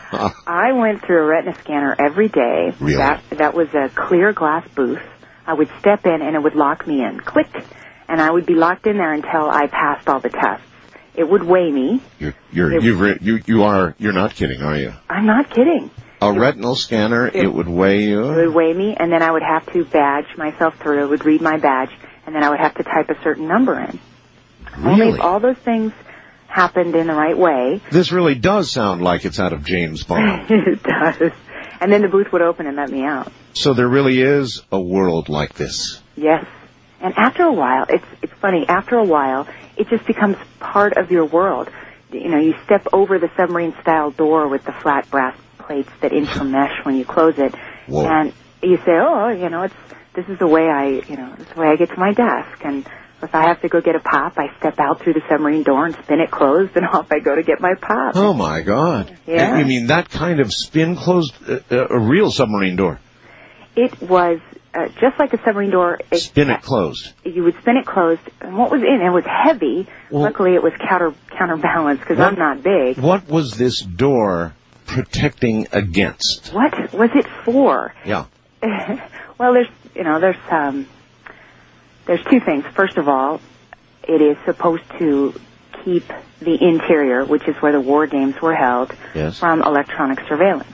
I went through a retina scanner every day. Really? That, that was a clear glass booth. I would step in and it would lock me in. Click. And I would be locked in there until I passed all the tests. It would weigh me. You're, you're, it, you've re- you, you are, you're not kidding, are you? I'm not kidding. A it, retinal scanner, it, it would weigh you? It would weigh me, and then I would have to badge myself through. It would read my badge, and then I would have to type a certain number in. Really? Only if all those things happened in the right way. This really does sound like it's out of James Bond. It does. And then the booth would open and let me out. So there really is a world like this. Yes. And after a while, it's it's funny, after a while, it just becomes part of your world. You know, you step over the submarine-style door with the flat brass plates that intermesh when you close it. Whoa. And you say, oh, you know, it's this is the way I, you know, this is the way I get to my desk. And if I have to go get a pop, I step out through the submarine door and spin it closed, and off I go to get my pop. Oh, my God. Yeah. You mean that kind of spin closed, uh, a real submarine door? It was uh, just like a submarine door. It, spin it closed. You would spin it closed. And what was in it? It was heavy. Well, luckily, it was counter counterbalanced because I'm not big. What was this door protecting against? What was it for? Yeah. Well, there's, you know, there's um, there's two things. First of all, it is supposed to keep the interior, which is where the war games were held, yes, from electronic surveillance.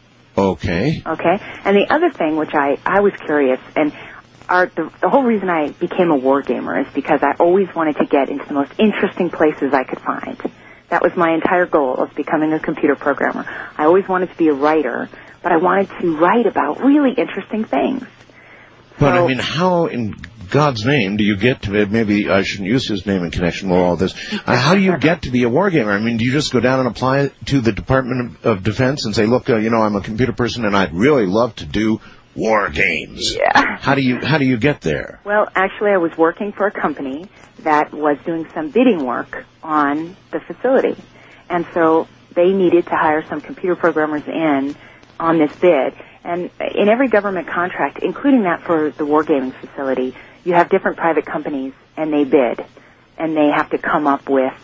Okay. Okay. And the other thing, which I, I was curious, and our, the, the whole reason I became a war gamer is because I always wanted to get into the most interesting places I could find. That was my entire goal of becoming a computer programmer. I always wanted to be a writer, but I wanted to write about really interesting things. But, so, I mean, how in God's name do you get to, maybe I shouldn't use his name in connection with all this, uh, how do you get to be a wargamer? I mean, do you just go down and apply to the Department of, of Defense and say, look, uh, you know, I'm a computer person and I'd really love to do war games? Yeah. How do you, how do you get there? Well, actually, I was working for a company that was doing some bidding work on the facility. And so they needed to hire some computer programmers in on this bid. And in every government contract, including that for the wargaming facility, you have different private companies, and they bid. And they have to come up with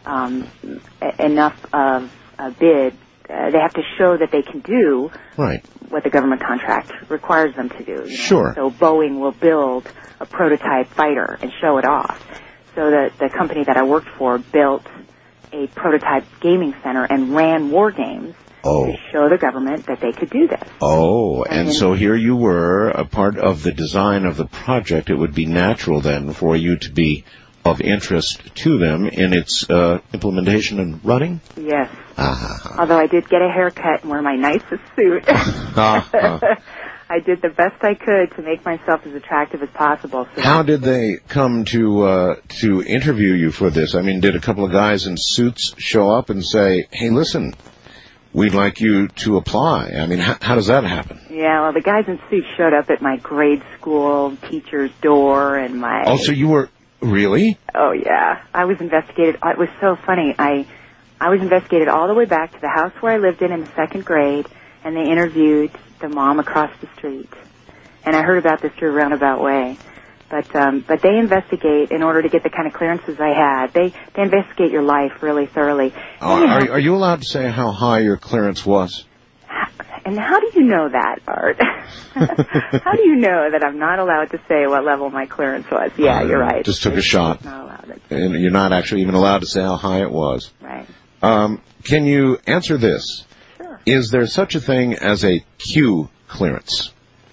um, e- enough of a bid. Uh, they have to show that they can do Right. what the government contract requires them to do. You know? Sure. So Boeing will build a prototype fighter and show it off. So the, the company that I worked for built a prototype gaming center and ran war games Oh. to show the government that they could do this. Oh, And and then- so here you were, a part of the design of the project. It would be natural then for you to be of interest to them in its uh, implementation and running? Yes. Ah. Although I did get a haircut and wear my nicest suit. Uh-huh. I did the best I could to make myself as attractive as possible. So How did they come to uh, to interview you for this? I mean, did a couple of guys in suits show up and say, hey, listen, we'd like you to apply? I mean, how, how does that happen? Yeah, well, the guys in suits showed up at my grade school teacher's door and my... Oh, so you were... Really? Oh, yeah. I was investigated. It was so funny. I I was investigated all the way back to the house where I lived in in the second grade, and they interviewed the mom across the street. And I heard about this through a roundabout way. But um, but they investigate in order to get the kind of clearances I had. They they investigate your life really thoroughly. Oh, And, you are, know, are you allowed to say how high your clearance was? and how do you know that, Art? How do you know that I'm not allowed to say what level my clearance was? Yeah, Uh, you're right. Just took a shot. Not allowed. And you're not actually even allowed to say how high it was. Right. Um, can you answer this? Sure. Is there such a thing as a Q clearance?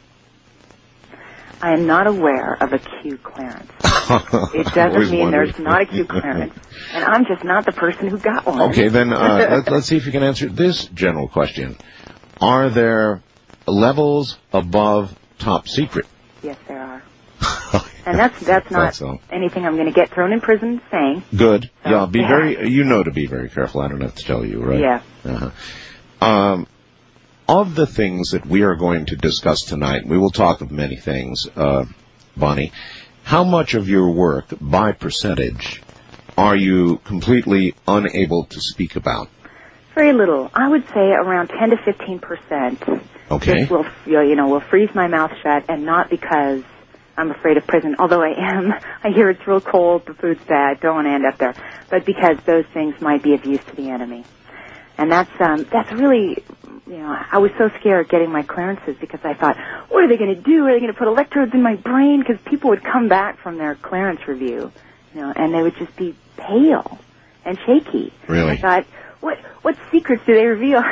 I am not aware of a Q clearance. It I've doesn't always mean wondered. there's not a Q clearance. And I'm just not the person who got one. Okay, then uh, let, let's see if you can answer this general question. Are there levels above top secret? Yes, there are. And that's that's not Thought so. anything I'm going to get thrown in prison saying. Good. So, Yeah, be yeah. very, you know to be very careful. I don't have to tell you, right? Yeah. Uh-huh. Um, of the things that we are going to discuss tonight, we will talk of many things, uh, Bonnie. How much of your work, by percentage, are you completely unable to speak about? Very little. I would say around ten to fifteen percent. Okay. This will, you know, will freeze my mouth shut, and not because I'm afraid of prison, although I am. I hear it's real cold, the food's bad, don't want to end up there. But because those things might be of use to the enemy. And that's, um, that's really, you know, I was so scared getting my clearances because I thought, what are they going to do? Are they going to put electrodes in my brain? Because people would come back from their clearance review, you know, and they would just be pale and shaky. Really? I thought, what, what secrets do they reveal?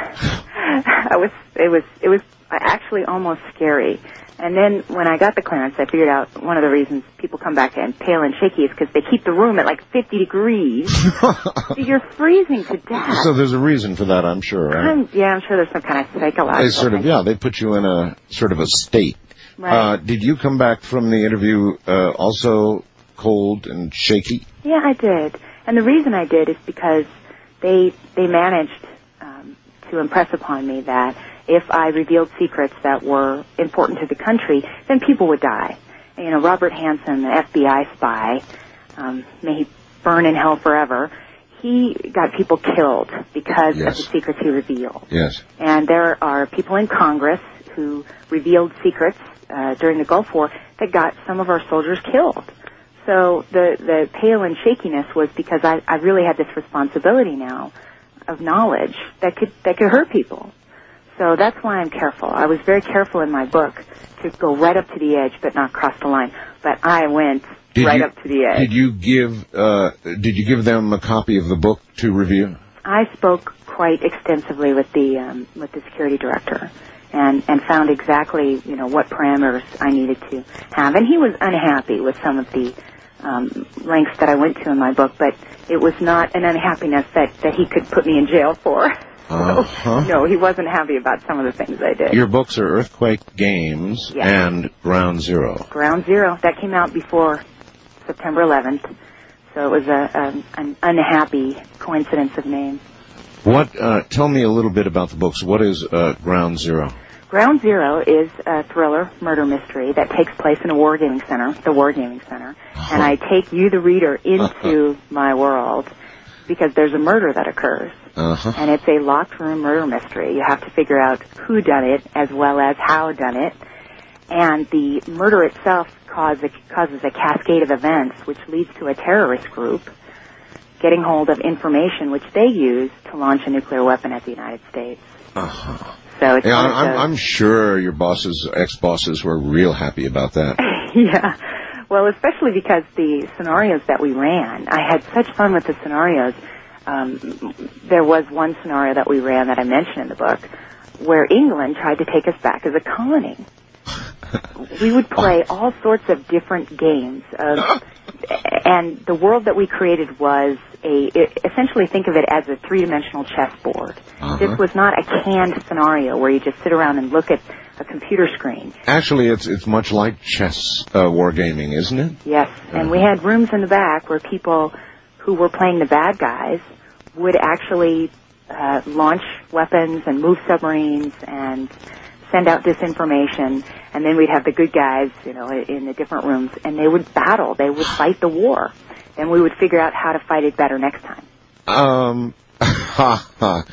I was, it was, it was actually almost scary. And then when I got the clearance, I figured out one of the reasons people come back and pale and shaky is because they keep the room at like fifty degrees. So you're freezing to death. So there's a reason for that, I'm sure, right? I'm, yeah, I'm sure there's some kind of psychological They sort of, thing. yeah, they put you in a sort of a state. Right. Uh, did you come back from the interview uh, also cold and shaky? Yeah, I did. And the reason I did is because they they managed um, to impress upon me that if I revealed secrets that were important to the country, then people would die. And, you know, Robert Hansen, the F B I spy, um, may he burn in hell forever, he got people killed because Yes. of the secrets he revealed. Yes. And there are people in Congress who revealed secrets uh, during the Gulf War that got some of our soldiers killed. So the, the pale and shakiness was because I, I really had this responsibility now of knowledge that could that could hurt people. So that's why I'm careful. I was very careful in my book to go right up to the edge but not cross the line. But I went Did right you, up to the edge. Did you give uh, Did you give them a copy of the book to review? I spoke quite extensively with the um, with the security director, and and found exactly you know what parameters I needed to have, and he was unhappy with some of the um, lengths that I went to in my book, but it was not an unhappiness that that he could put me in jail for. Uh-huh. No, he wasn't happy about some of the things I did. Your books are Earthquake Games Yes. and Ground Zero. Ground Zero that came out before September eleventh, so it was a, a an unhappy coincidence of names. What? Uh, tell me a little bit about the books. What is uh, Ground Zero? Ground Zero is a thriller murder mystery that takes place in a wargaming center, the Wargaming Center, and I take you, the reader, into my world because there's a murder that occurs, Uh-huh. and it's a locked room murder mystery. You have to figure out who done it as well as how done it, and the murder itself cause a, causes a cascade of events which leads to a terrorist group getting hold of information which they use to launch a nuclear weapon at the United States. Uh-huh. So it's yeah, one of I'm, those- I'm sure your bosses, ex-bosses, were real happy about that. Yeah. Well, especially because the scenarios that we ran, I had such fun with the scenarios. Um, there was one scenario that we ran that I mentioned in the book where England tried to take us back as a colony. We would play all sorts of different games, of, and the world that we created was a, essentially think of it as a three-dimensional chessboard. Uh-huh. This was not a canned scenario where you just sit around and look at a computer screen. Actually, it's it's much like chess uh, wargaming, isn't it? Yes, and we had rooms in the back where people who were playing the bad guys would actually uh, launch weapons and move submarines and send out disinformation, and then we'd have the good guys, you know, in the different rooms, and they would battle. They would fight the war, and we would figure out how to fight it better next time. Um, ha,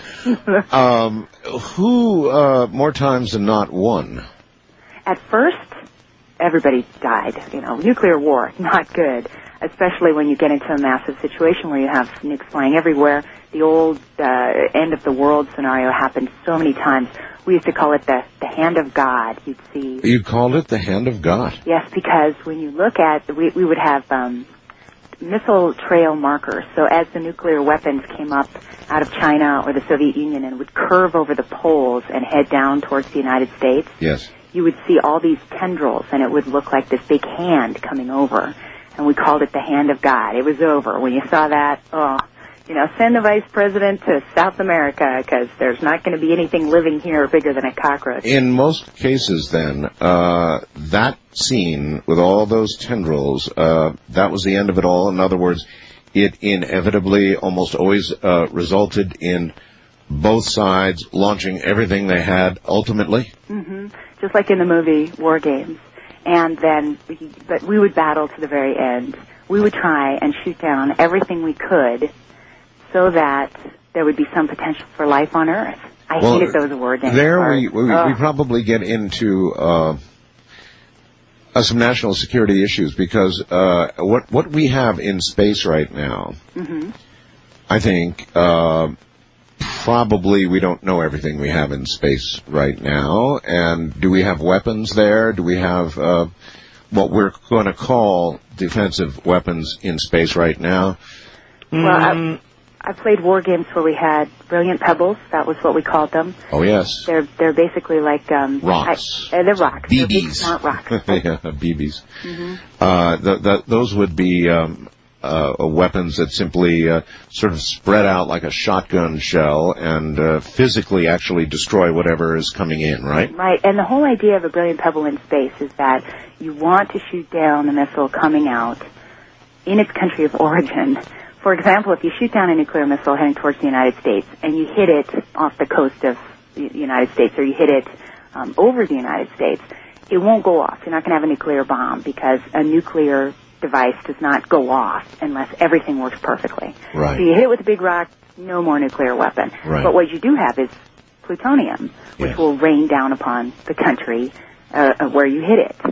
ha. um, who, uh, more times than not, won? At first, everybody died. You know, nuclear war, not good, especially when you get into a massive situation where you have nukes flying everywhere. The old uh, end of the world scenario happened so many times. We used to call it the, the hand of God. You'd see. You called it the hand of God. Yes, because when you look at, we, we would have um, missile trail markers. So as the nuclear weapons came up out of China or the Soviet Union and would curve over the poles and head down towards the United States, Yes. you would see all these tendrils, and it would look like this big hand coming over. And we called it the hand of God. It was over. When you saw that, oh, you know, send the vice president to South America because there's not going to be anything living here bigger than a cockroach. In most cases, then, uh, that scene with all those tendrils, uh, that was the end of it all. In other words, it inevitably almost always uh, resulted in both sides launching everything they had ultimately. Mm-hmm. Just like in the movie War Games. And then, we, but we would battle to the very end. We would try and shoot down everything we could so that there would be some potential for life on Earth. I Well, hated those war games. There parts. we, we, Ugh. we probably get into uh, uh, some national security issues because uh, what what we have in space right now, Mm-hmm. I think uh, probably we don't know everything we have in space right now. And do we have weapons there? Do we have uh, what we're going to call defensive weapons in space right now? Well, I, I played war games where we had brilliant pebbles. That was what we called them. Oh, yes. They're they're basically like um, Rocks. I, uh, they're rocks. They're big, B Bs. smart rocks. Yeah, B Bs. Mm-hmm. Uh, the, the, those would be um, uh, weapons that simply uh, sort of spread out like a shotgun shell and uh, physically actually destroy whatever is coming in, right? Right, and the whole idea of a brilliant pebble in space is that you want to shoot down the missile coming out in its country of origin. For example, if you shoot down a nuclear missile heading towards the United States and you hit it off the coast of the United States or you hit it um, over the United States, it won't go off. You're not going to have a nuclear bomb because a nuclear device does not go off unless everything works perfectly. Right. So you hit it with a big rock, no more nuclear weapon. Right. But what you do have is plutonium, which Yes. will rain down upon the country uh, where you hit it.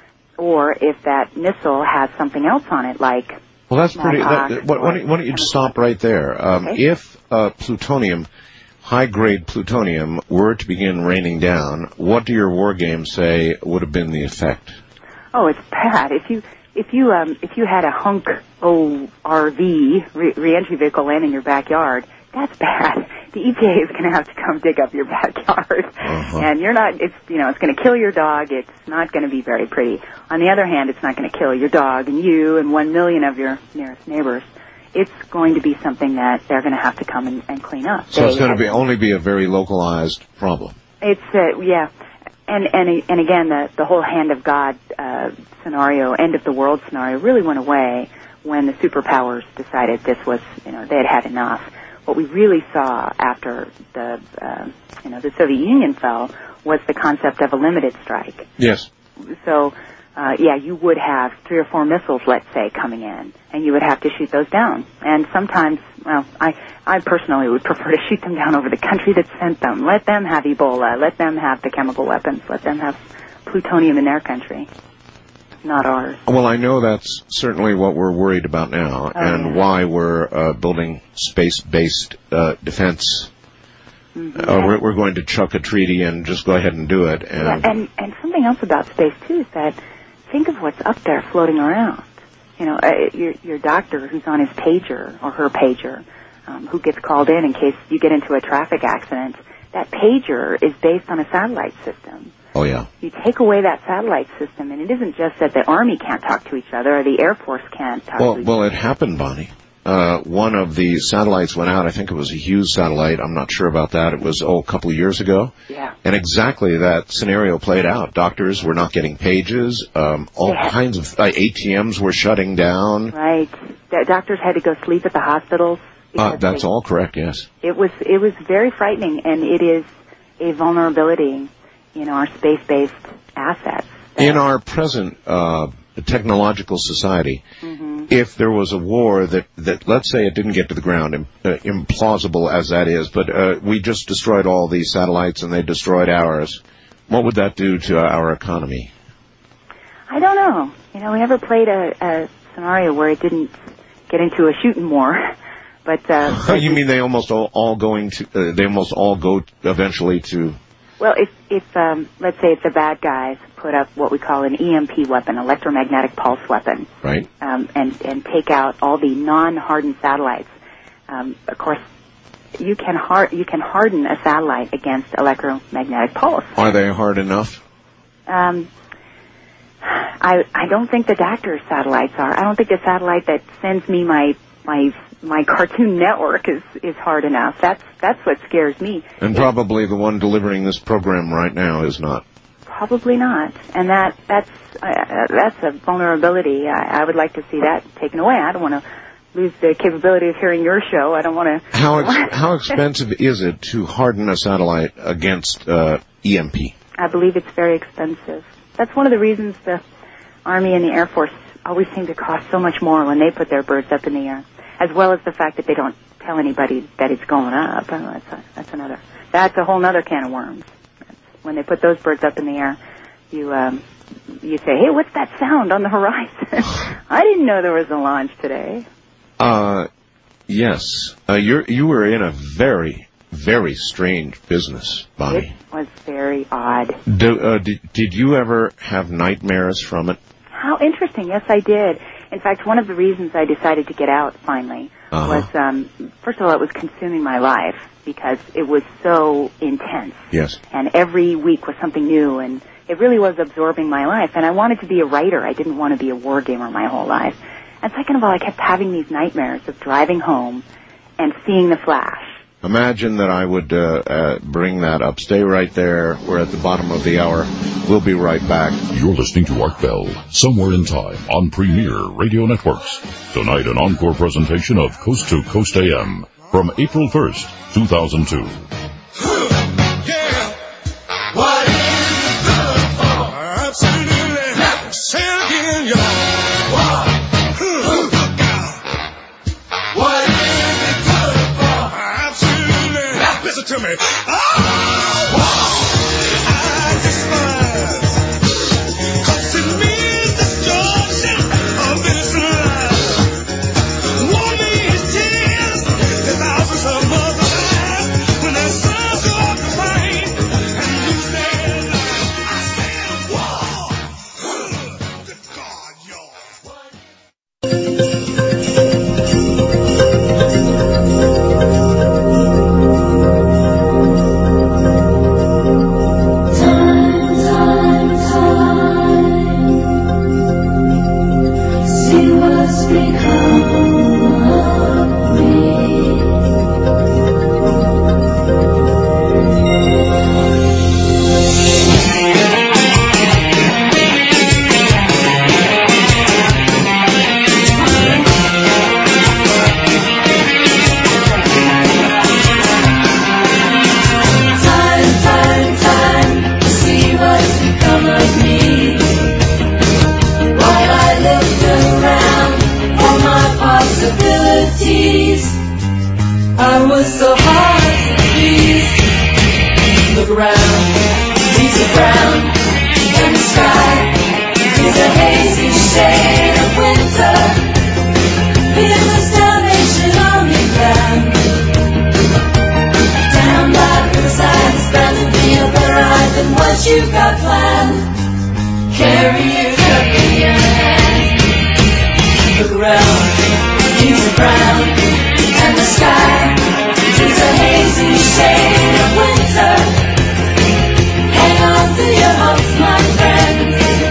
Or if that missile has something else on it, like Well, that's pretty. Smallpox That, why, why, don't, why don't you just stop right there? Um, Okay. If uh, plutonium, high-grade plutonium, were to begin raining down, what do your war games say would have been the effect? oh, it's bad. If you if you um if you had a hunk O R V re- reentry vehicle land in your backyard, that's bad. The E P A is going to have to come dig up your backyard, Uh-huh. and you're not. It's you know it's going to kill your dog. It's not going to be very pretty. On the other hand, it's not going to kill your dog and you and one million of your nearest neighbors. It's going to be something that they're going to have to come and, and clean up. So it's They going to have- be only be a very localized problem. It's uh, yeah, and and and again, the the whole hand of God uh, scenario, end of the world scenario, really went away when the superpowers decided this was you know they had had enough. What we really saw after the uh, you know the Soviet Union fell was the concept of a limited strike. Yes. So. Uh, yeah, you would have three or four missiles, let's say, coming in, and you would have to shoot those down. And sometimes, well, I, I personally would prefer to shoot them down over the country that sent them. Let them have Ebola. Let them have the chemical weapons. Let them have plutonium in their country. not ours. Well, I know that's certainly what we're worried about now, oh, and yeah. why we're uh, building space-based uh, defense. Mm-hmm. Uh, we're, we're going to chuck a treaty and just go ahead and do it. And, yeah, and, and something else about space, too, is that think of what's up there floating around. You know, uh, your, your doctor who's on his pager or her pager, um, who gets called in in case you get into a traffic accident, that pager is based on a satellite system. Oh, yeah. You take away that satellite system, and it isn't just that the Army can't talk to each other or the Air Force can't talk well, to each well, other. Well, it happened, Bonnie. Uh, one of the satellites went out. I think it was a Hughes satellite. I'm not sure about that. It was, oh, a couple of years ago. Yeah. And exactly that scenario played out. Doctors were not getting pages. Um, all Yeah. kinds of uh, A T Ms were shutting down. Right. The doctors had to go sleep at the hospitals. Uh, that's they, all correct, yes. It was, it was very frightening, and it is a vulnerability in our space-based assets. In our present uh, technological society, mm-hmm. if there was a war that, that, let's say it didn't get to the ground, im- uh, implausible as that is, but uh, we just destroyed all these satellites and they destroyed ours, what would that do to our economy? I don't know. You know, we never played a, a scenario where it didn't get into a shooting war. But uh, you mean they almost all, all going to? Uh, they almost all go eventually to. Well, if if um, let's say if the bad guys put up what we call an E M P weapon, electromagnetic pulse weapon, right, um, and and take out all the non-hardened satellites, um, of course, you can hard you can harden a satellite against electromagnetic pulse. Are they hard enough? Um, I I don't think the doctor's satellites are. I don't think the satellite that sends me my my my Cartoon Network is is hard enough. That's that's what scares me. And probably the one delivering this program right now is not. Probably not. And that that's uh, that's a vulnerability. I, I would like to see that taken away. I don't want to lose the capability of hearing your show. I don't want to. How ex- how expensive is it to harden a satellite against uh, E M P? I believe it's very expensive. That's one of the reasons the Army and the Air Force always seem to cost so much more when they put their birds up in the air, as well as the fact that they don't tell anybody that it's going up. Oh, that's a, that's another. That's a whole other can of worms. When they put those birds up in the air, you um, you say, "Hey, what's that sound on the horizon?" I didn't know there was a launch today. Uh, yes. Uh, you you were in a very, very strange business, Bonnie. It was very odd. Do, uh, did, did you ever have nightmares from it? How interesting. Yes, I did. In fact, one of the reasons I decided to get out finally uh-huh. was, um, first of all, it was consuming my life because it was so intense. Yes. And every week was something new, and it really was absorbing my life. And I wanted to be a writer. I didn't want to be a war gamer my whole life. And second of all, I kept having these nightmares of driving home and seeing the flash. Imagine that I would uh, uh, bring that up. Stay right there. We're at the bottom of the hour. We'll be right back. You're listening to Art Bell, Somewhere in Time, on Premier Radio Networks. Tonight, an encore presentation of Coast to Coast A M from April first, two thousand two. Yeah. What is it good for? Absolutely. Say it again, y'all. What? Look out. What is it good for? Absolutely. Listen to me. Oh, wow. I despise. Cause it means destruction of innocent lives. One means tears. The thousands of mothers die when their sons go off the plane and lose their lives. I said, whoa. Good God, y'all. I was so hard to please. Look around, leaves are brown, and the sky He's a hazy shade of winter. He's a Salvation Army man. Down by the riverside, it's bound to be a better ride than what you've got planned. Carry your cup in your hand. Look around, he's a brown, and the sky, he's a hazy shade of winter. Hang on to your hopes, my friend.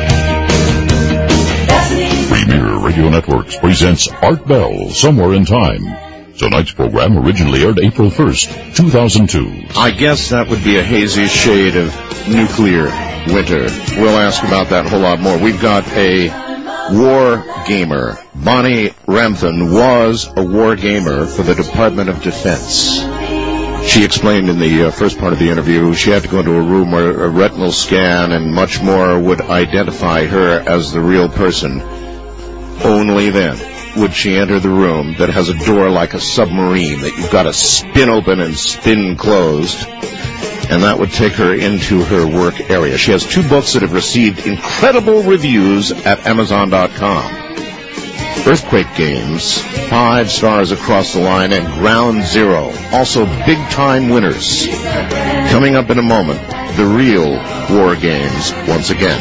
That's me. Premier Radio Networks presents Art Bell, Somewhere in Time. Tonight's program originally aired April first, two thousand two. I guess that would be a hazy shade of nuclear winter. We'll ask about that a whole lot more. We've got a war gamer. Bonnie Rampton was a war gamer for the Department of Defense. She explained in the uh, first part of the interview she had to go into a room where a retinal scan and much more would identify her as the real person. Only then would she enter the room that has a door like a submarine that you've got to spin open and spin closed, and that would take her into her work area. She has two books that have received incredible reviews at Amazon dot com. Earthquake Games, five stars across the line, and Ground Zero, also big-time winners. Coming up in a moment, the real war games once again.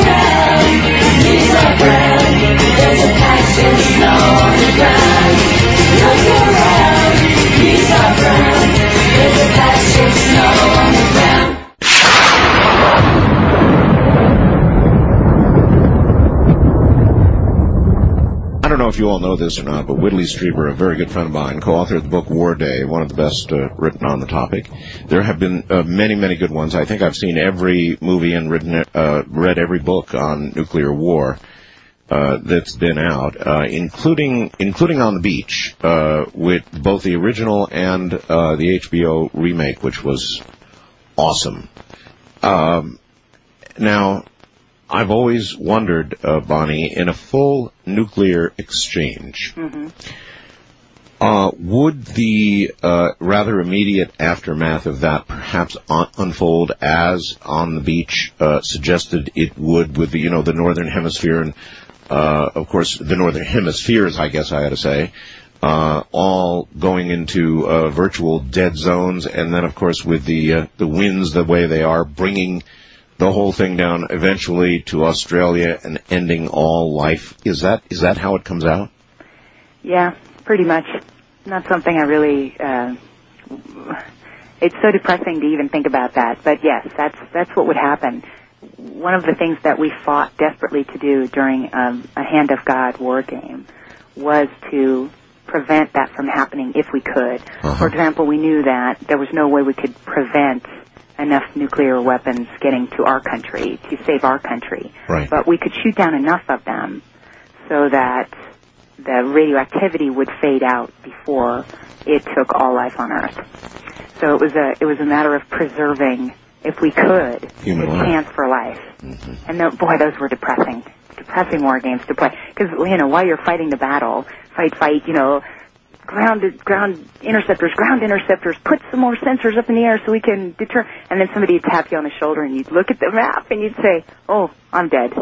I don't know if you all know this or not, but Whitley Strieber, a very good friend of mine, co-authored the book War Day, one of the best uh, written on the topic. There have been uh, many, many good ones. I think I've seen every movie and written, uh, read every book on nuclear war uh, that's been out, uh, including including On the Beach, uh, with both the original and uh, the H B O remake, which was awesome. Um, now, I've always wondered, uh, Bonnie, in a full nuclear exchange, Mm-hmm. uh, would the uh, rather immediate aftermath of that perhaps un- unfold as On the Beach uh, suggested it would, with the, you know, the Northern Hemisphere and, uh, of course, the Northern Hemispheres, I guess I ought to say, uh, all going into uh, virtual dead zones, and then, of course, with the uh, the winds the way they are, bringing the whole thing down eventually to Australia and ending all life. Is that is that how it comes out? Yeah, pretty much. Not something I really. Uh, it's so depressing to even think about that. But yes, that's that's what would happen. One of the things that we fought desperately to do during um, a Hand of God war game was to prevent that from happening if we could. Uh-huh. For example, we knew that there was no way we could prevent enough nuclear weapons getting to our country to save our country. Right. But we could shoot down enough of them so that the radioactivity would fade out before it took all life on Earth. So it was a it was a matter of preserving, if we could, Human the life. chance for life. Mm-hmm. And the, boy, those were depressing, depressing war games to play. Because, you know, while you're fighting the battle, fight, fight, you know, ground, ground interceptors, ground interceptors, put some more sensors up in the air so we can deter. And then somebody would tap you on the shoulder and you'd look at the map and you'd say, oh, I'm dead.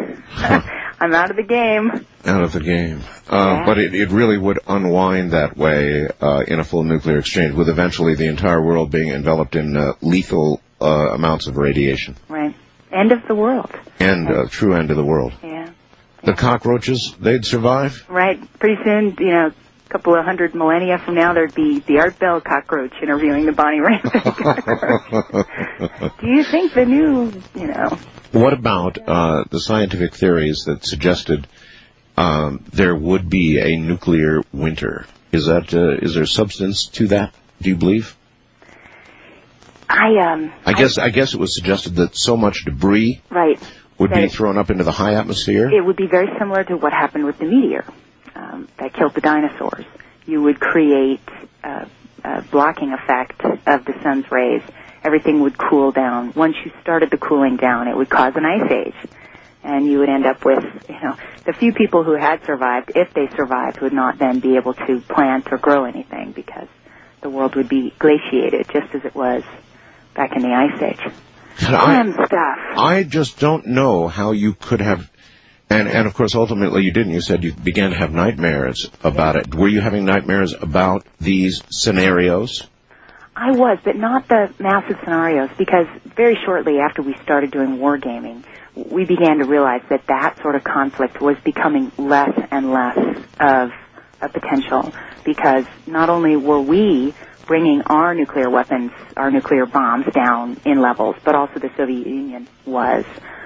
I'm out of the game. Out of the game. Uh, Yeah. But it, it really would unwind that way uh, in a full nuclear exchange, with eventually the entire world being enveloped in uh, lethal uh, amounts of radiation. Right. End of the world. And uh, true end of the world. Yeah. The cockroaches, they'd survive? Right. Pretty soon, you know, a couple of hundred millennia from now, there'd be the Art Bell cockroach interviewing the Bonnie Rampton cockroach. Do you think the new, you know... What about uh, the scientific theories that suggested um, there would be a nuclear winter? Is that uh, is there substance to that? Do you believe? I um. I guess I guess it was suggested that so much debris Right. would That be it- thrown up into the high atmosphere. It would be very similar to what happened with the meteor um, that killed the dinosaurs. You would create uh, a blocking effect of the sun's rays. Everything would cool down. Once you started the cooling down, it would cause an ice age. And you would end up with, you know, the few people who had survived, if they survived, would not then be able to plant or grow anything because the world would be glaciated just as it was back in the ice age. And I, Fun stuff. I just don't know how you could have And, and of course, ultimately you didn't. You said you began to have nightmares about it. Were you having nightmares about these scenarios? I was, but not the massive scenarios, because very shortly after we started doing wargaming, we began to realize that that sort of conflict was becoming less and less of a potential, because not only were we bringing our nuclear weapons, our nuclear bombs down in levels, but also the Soviet Union was.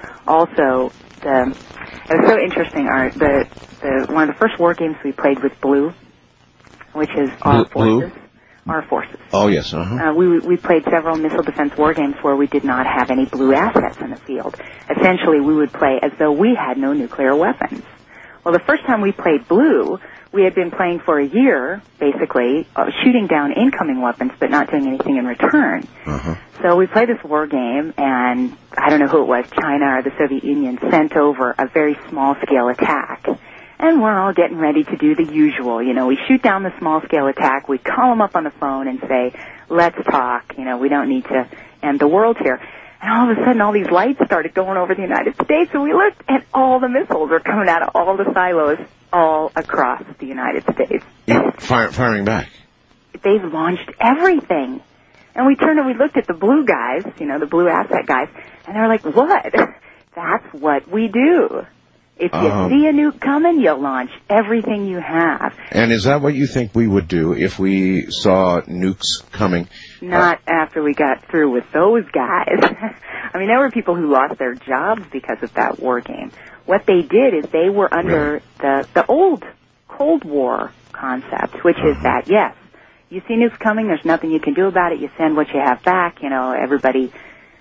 Also, the, it was so interesting, our, the, the, one of the first war games we played was Blue, which is our Blue? forces. Our forces. Oh, yes, uh-huh. Uh, we, we played several missile defense war games where we did not have any blue assets in the field. Essentially, we would play as though we had no nuclear weapons. Well, the first time we played Blue, we had been playing for a year, basically, uh, shooting down incoming weapons, but not doing anything in return. Uh-huh. So we played this war game, and I don't know who it was, China or the Soviet Union, sent over a very small-scale attack. And we're all getting ready to do the usual. You know, we shoot down the small-scale attack, we call them up on the phone and say, let's talk, you know, we don't need to end the world here. And all of a sudden, all these lights started going over the United States, and we looked, and all the missiles were coming out of all the silos all across the United States. Fire, firing back. They've launched everything. And we turned and we looked at the blue guys, you know, the blue asset guys, and they were like, what? That's what we do. If you Um, see a nuke coming, you launch everything you have. And is that what you think we would do if we saw nukes coming? Not uh, after we got through with those guys. I mean, there were people who lost their jobs because of that war game. What they did is they were under Really? the, the old Cold War concept, which is that, yes, you see nukes coming, there's nothing you can do about it, you send what you have back, you know, everybody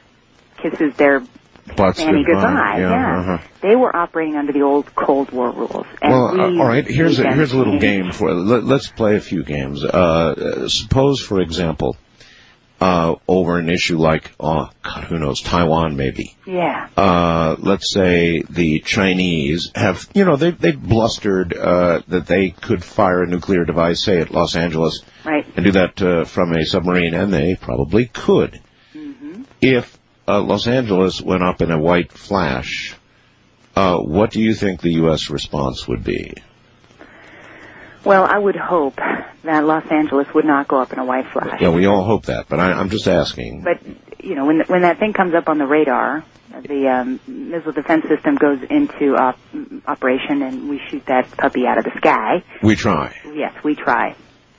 kisses their Butts Fanny goodbye. goodbye, Yeah, yeah. uh-huh. They were operating under the old Cold War rules. And Well, we, uh, all right, here's a, we here's a little changed. game for, let, let's play a few games. Uh, suppose, for example, uh, over an issue like, oh, God, who knows, Taiwan maybe. Yeah. Uh, let's say the Chinese have, you know, they, they blustered, uh, that they could fire a nuclear device, say at Los Angeles. Right. And do that, uh, from a submarine, and they probably could. Mm-hmm. If, uh, Los Angeles went up in a white flash, uh, what do you think the U S response would be? Well, I would hope that Los Angeles would not go up in a white flash. Yeah, we all hope that, but I, I'm just asking. But, you know, when when that thing comes up on the radar, the um, missile defense system goes into op- operation, and we shoot that puppy out of the sky. We try. Yes, we try.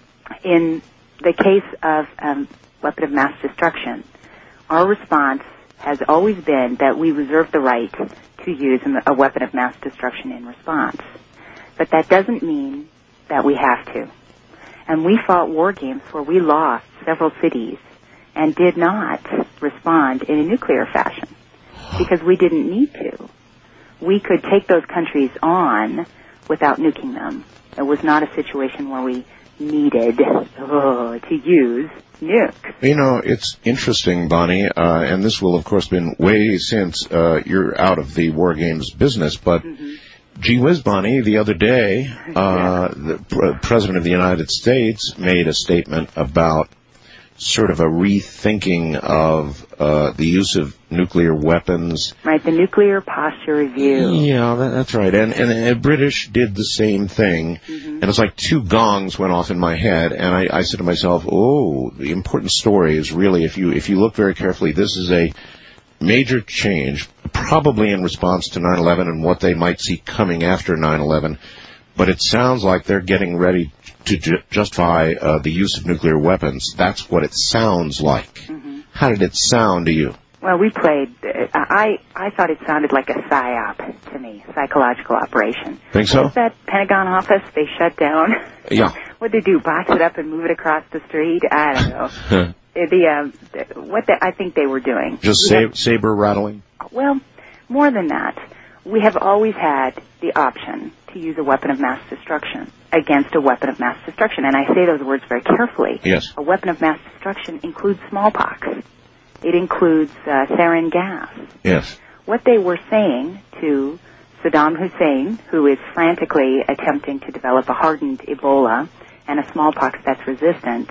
In the case of um, weapon of mass destruction, our response has always been that we reserve the right to use a weapon of mass destruction in response. But that doesn't mean that we have to. And we fought war games where we lost several cities and did not respond in a nuclear fashion because we didn't need to. We could take those countries on without nuking them. It was not a situation where we needed oh, to use nukes. You know, it's interesting, Bonnie, uh, and this will, of course, been way since uh, you're out of the war games business, but Mm-hmm. gee whiz, Bonnie, the other day, uh, the pr- President of the United States made a statement about sort of a rethinking of uh, the use of nuclear weapons. Right, the Nuclear Posture Review. Yeah, that, that's right. And, and, and British did the same thing. Mm-hmm. And it's like two gongs went off in my head, and I, I said to myself, oh, the important story is really, if you if you look very carefully, this is a major change, probably in response to nine eleven and what they might see coming after nine eleven. But it sounds like they're getting ready to ju- justify uh, the use of nuclear weapons. That's what it sounds like. Mm-hmm. How did it sound to you? Well, we played, uh, I, I thought it sounded like a PSYOP to me, psychological operation. Think so? What's that Pentagon office they shut down? Yeah. What'd they do, box it up and move it across the street? I don't know. the, um, the, what the, I think they were doing. Just We sab- have- saber rattling? Well, more than that. We have always had the option to use a weapon of mass destruction against a weapon of mass destruction. And I say those words very carefully. Yes. A weapon of mass destruction includes smallpox. It includes uh, sarin gas. Yes. What they were saying to Saddam Hussein, who is frantically attempting to develop a hardened Ebola and a smallpox that's resistant,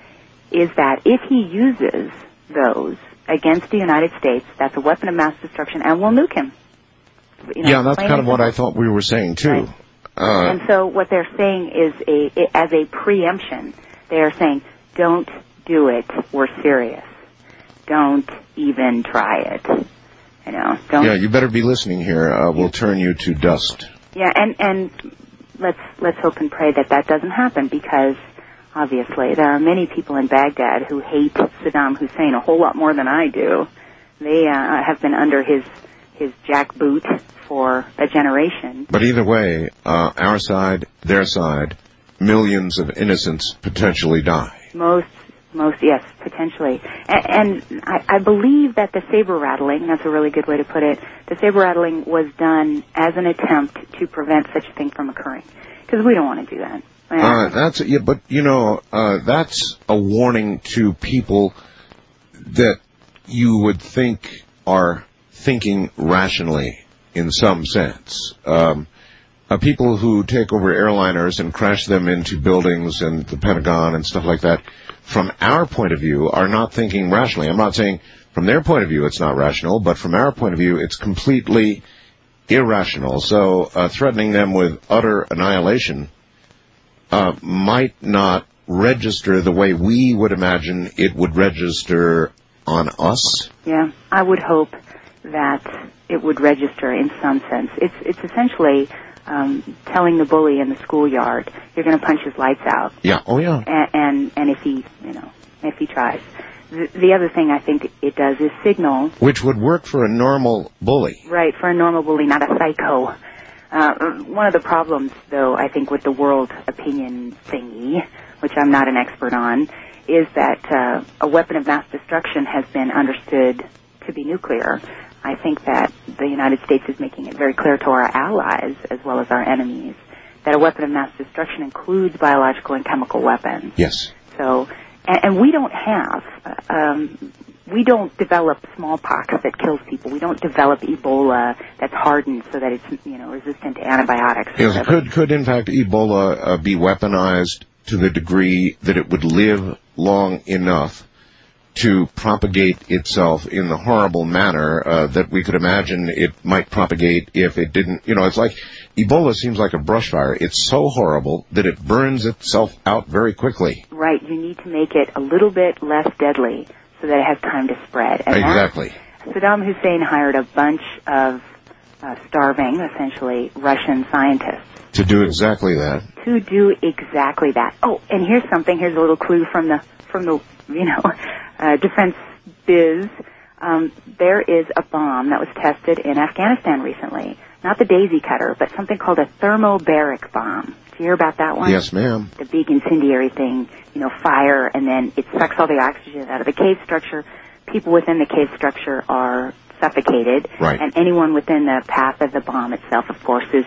is that if he uses those against the United States, that's a weapon of mass destruction, and we'll nuke him. You know, yeah, that's plain kind and of what I simple. thought we were saying, too. Right. Uh, And so what they're saying is, a as a preemption, they are saying, don't do it, we're serious. Don't even try it. You know, don't. yeah, you better be listening here. Uh, we'll turn you to dust. Yeah, and, and let's, let's hope and pray that that doesn't happen, because obviously there are many people in Baghdad who hate Saddam Hussein a whole lot more than I do. They uh, have been under his, his jackboot for a generation. But either way, uh, our side, their side, millions of innocents potentially die. Most, most, yes, potentially. And, and I, I believe that the saber rattling, that's a really good way to put it, the saber rattling was done as an attempt to prevent such a thing from occurring. Because we don't want to do that. Uh, that's, yeah, but you know, uh, that's a warning to people that you would think are thinking rationally in some sense. Um, uh, people who take over airliners and crash them into buildings and the Pentagon and stuff like that, from our point of view, are not thinking rationally. I'm not saying from their point of view it's not rational, but from our point of view it's completely irrational. So uh, threatening them with utter annihilation uh, might not register the way we would imagine it would register on us. Yeah, I would hope that it would register in some sense. It's it's essentially um, telling the bully in the schoolyard, you're going to punch his lights out. Yeah. Oh, yeah. And, and and if he, you know, if he tries. The, the other thing I think it does is signal. Which would work for a normal bully. Right, for a normal bully, not a psycho. Uh, one of the problems, though, I think with the world opinion thingy, which I'm not an expert on, is that uh, a weapon of mass destruction has been understood to be nuclear. I think that the United States is making it very clear to our allies, as well as our enemies, that a weapon of mass destruction includes biological and chemical weapons. Yes. So, and, and we don't have, um, we don't develop smallpox that kills people. We don't develop Ebola that's hardened so that it's, you know, resistant to antibiotics. Yes, could, could in fact Ebola uh, be weaponized to the degree that it would live long enough to propagate itself in the horrible manner uh, that we could imagine it might propagate if it didn't, you know, it's like, Ebola seems like a brush fire. It's so horrible that it burns itself out very quickly. Right, you need to make it a little bit less deadly so that it has time to spread. And exactly. that, Saddam Hussein hired a bunch of uh, starving, essentially, Russian scientists. To do exactly that. To do exactly that. Oh, and here's something, here's a little clue from the, from the, you know, uh, defense biz. Um, there is a bomb that was tested in Afghanistan recently. Not the daisy cutter, but something called a thermobaric bomb. Did you hear about that one? Yes, ma'am. The big incendiary thing, you know, fire, and then it sucks all the oxygen out of the cave structure. People within the cave structure are suffocated. Right. And anyone within the path of the bomb itself, of course, is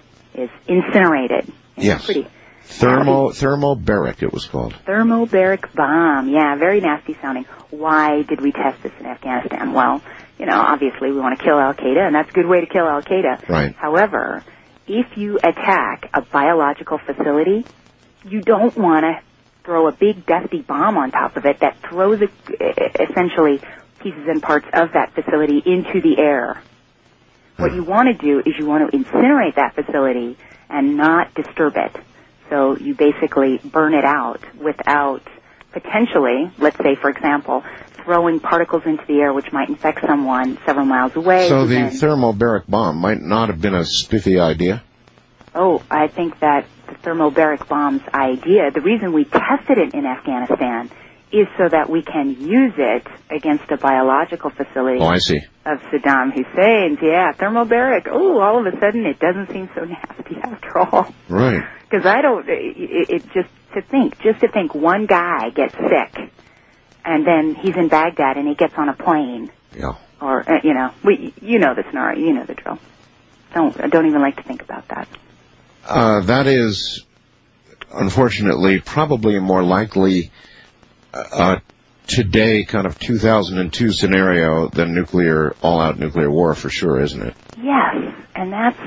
is incinerated. Yes. Pretty Thermo, thermobaric, it was called. Thermobaric bomb. Yeah, very nasty sounding. Why did we test this in Afghanistan? Well, you know, obviously we want to kill Al-Qaeda, and that's a good way to kill Al-Qaeda. Right. However, if you attack a biological facility, you don't want to throw a big dusty bomb on top of it that throws a, essentially pieces and parts of that facility into the air. What you want to do is you want to incinerate that facility and not disturb it. So you basically burn it out without potentially, let's say, for example, throwing particles into the air which might infect someone several miles away. So the then, thermobaric bomb might not have been a spiffy idea? Oh, I think that the thermobaric bomb's idea, the reason we tested it in Afghanistan is so that we can use it against a biological facility. Oh, I see. Of Saddam Hussein's, yeah, thermobaric. Oh, all of a sudden it doesn't seem so nasty after all. Right. Because I don't, it, it just to think, just to think one guy gets sick and then he's in Baghdad and he gets on a plane. Yeah. Or, uh, you know, we, you know the scenario, you know the drill. Don't, I don't even like to think about that. Uh, that is, unfortunately, probably a more likely uh, today kind of two thousand two scenario than nuclear, all-out nuclear war for sure, isn't it? Yes, and that's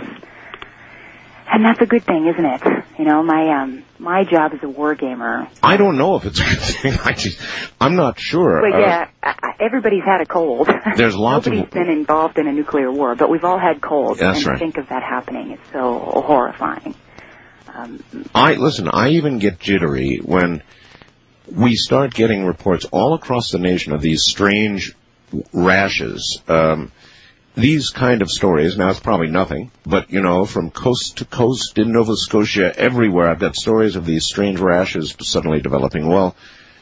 and that's a good thing, isn't it? You know, my um my job as a war gamer. I don't know if it's a good thing. I just, I'm not sure. But uh, yeah, I, everybody's had a cold. There's lots Nobody's of... been involved in a nuclear war, but we've all had colds. That's and right. to think of that happening is so horrifying. Um, I listen, I even get jittery when we start getting reports all across the nation of these strange rashes. Um, these kind of stories, now it's probably nothing, but, you know, from coast to coast in Nova Scotia, everywhere, I've got stories of these strange rashes suddenly developing. Well,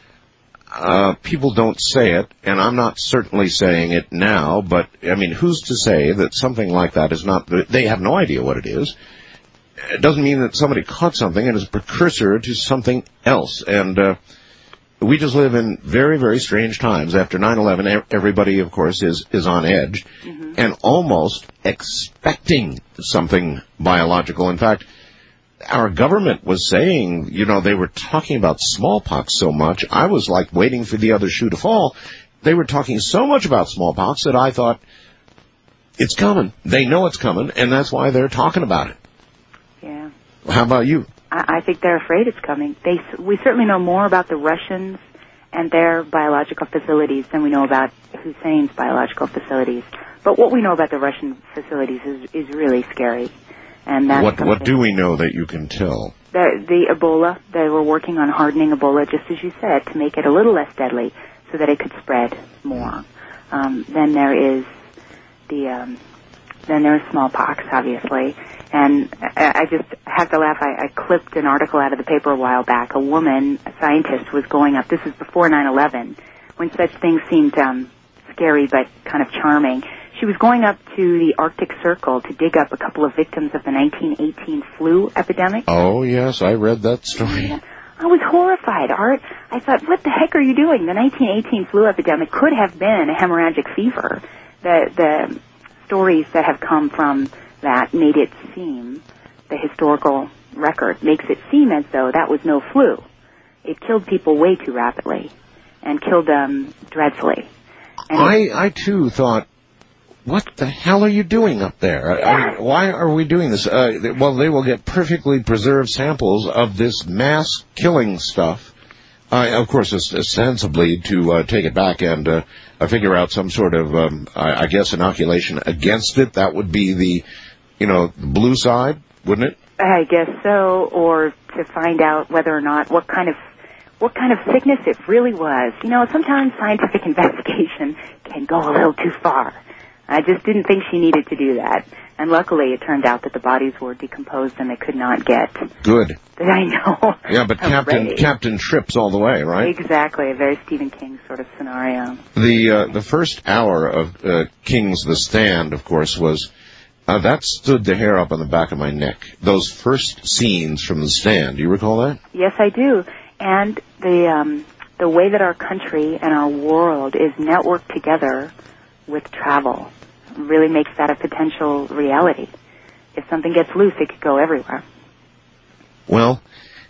uh, people don't say it, and I'm not certainly saying it now, but, I mean, who's to say that something like that is not, they have no idea what it is. It doesn't mean that somebody caught something and is a precursor to something else. And uh, we just live in very, very strange times. After nine eleven, everybody, of course, is, is on edge mm-hmm. and almost expecting something biological. In fact, our government was saying, you know, they were talking about smallpox so much, I was like waiting for the other shoe to fall. They were talking so much about smallpox that I thought, it's coming. They know it's coming, and that's why they're talking about it. Yeah. How about you? I, I think they're afraid it's coming. They, we certainly know more about the Russians and their biological facilities than we know about Hussein's biological facilities. But what we know about the Russian facilities is, is really scary. And that's what something. What do we know that you can tell? The, the Ebola, they were working on hardening Ebola, just as you said, to make it a little less deadly so that it could spread more. Um, then there is the, um, then there's smallpox, obviously. And I, I just have to laugh. I, I clipped an article out of the paper a while back. A woman, a scientist, was going up. This is before nine eleven, when such things seemed um, scary but kind of charming. She was going up to the Arctic Circle to dig up a couple of victims of the nineteen eighteen flu epidemic. Oh, yes, I read that story. Yeah. I was horrified, Art. I thought, what the heck are you doing? The nineteen eighteen flu epidemic could have been a hemorrhagic fever. The, the stories that have come from that made it seem, the historical record makes it seem as though that was no flu. It killed people way too rapidly and killed them dreadfully. And I, I too thought, what the hell are you doing up there? Yeah. I mean, why are we doing this? Uh, well, they will get perfectly preserved samples of this mass killing stuff. Uh, of course, ostensibly to uh, take it back and uh, uh, figure out some sort of, um, I, I guess, inoculation against it. That would be the, you know, the blue side, wouldn't it? I guess so, or to find out whether or not what kind of what kind of sickness it really was. You know, sometimes scientific investigation can go a little too far. I just didn't think she needed to do that. And luckily, it turned out that the bodies were decomposed and they could not get. Good. I know. Yeah, but Captain Hooray. Captain Trips all the way, right? Exactly, a very Stephen King sort of scenario. The uh, the first hour of uh, King's The Stand, of course, was uh, that stood the hair up on the back of my neck. Those first scenes from The Stand. Do you recall that? Yes, I do. And the um, the way that our country and our world is networked together with travel really makes that a potential reality. If something gets loose, it could go everywhere. Well,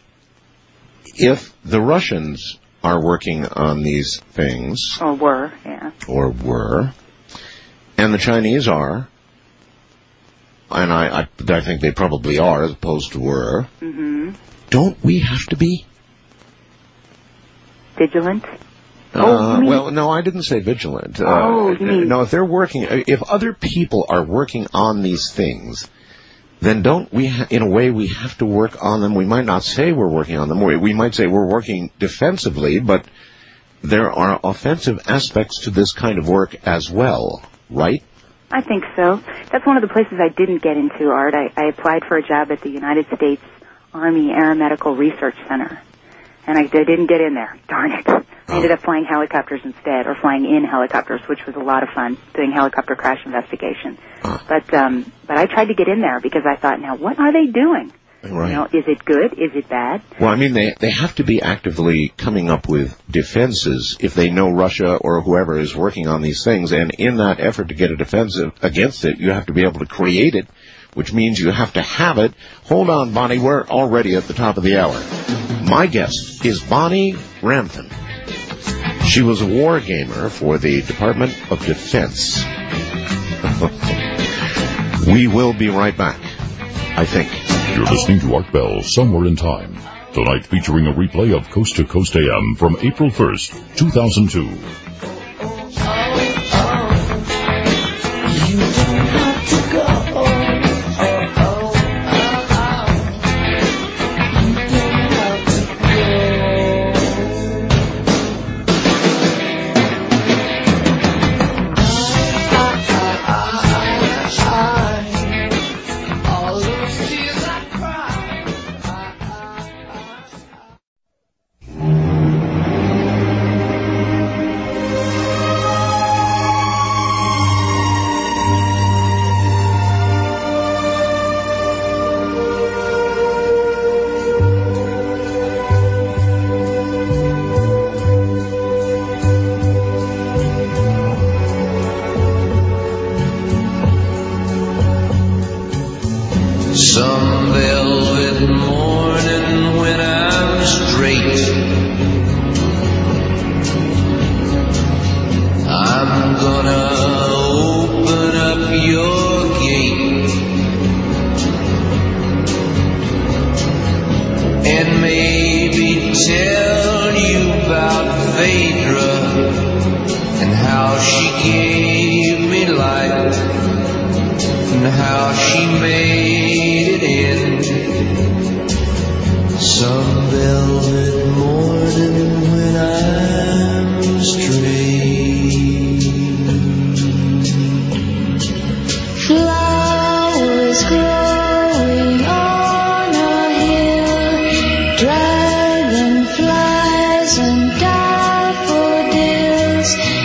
if the Russians are working on these things... Or were, yeah. Or were, and the Chinese are, and I, I, I think they probably are as opposed to were, mm-hmm. Don't we have to be? Vigilant? Uh, oh, well, no, I didn't say vigilant. Oh, uh, you mean... No, if they're working, if other people are working on these things, then don't we, ha- in a way, we have to work on them. We might not say we're working on them. We might say we're working defensively, but there are offensive aspects to this kind of work as well, right? I think so. That's one of the places I didn't get into, Art. I, I applied for a job at the United States Army Aeromedical Research Center, and I, I didn't get in there. Darn it. I ended up flying helicopters instead, or flying in helicopters, which was a lot of fun, doing helicopter crash investigation. But um, but I tried to get in there because I thought, now, what are they doing? Right. You know, is it good? Is it bad? Well, I mean, they they have to be actively coming up with defenses if they know Russia or whoever is working on these things. And in that effort to get a defense against it, you have to be able to create it, which means you have to have it. Hold on, Bonnie, we're already at the top of the hour. My guest is Bonnie Ramthun. She was a war gamer for the Department of Defense. We will be right back, I think. You're listening to Art Bell, Somewhere in Time. Tonight featuring a replay of Coast to Coast A M from April first, two thousand two.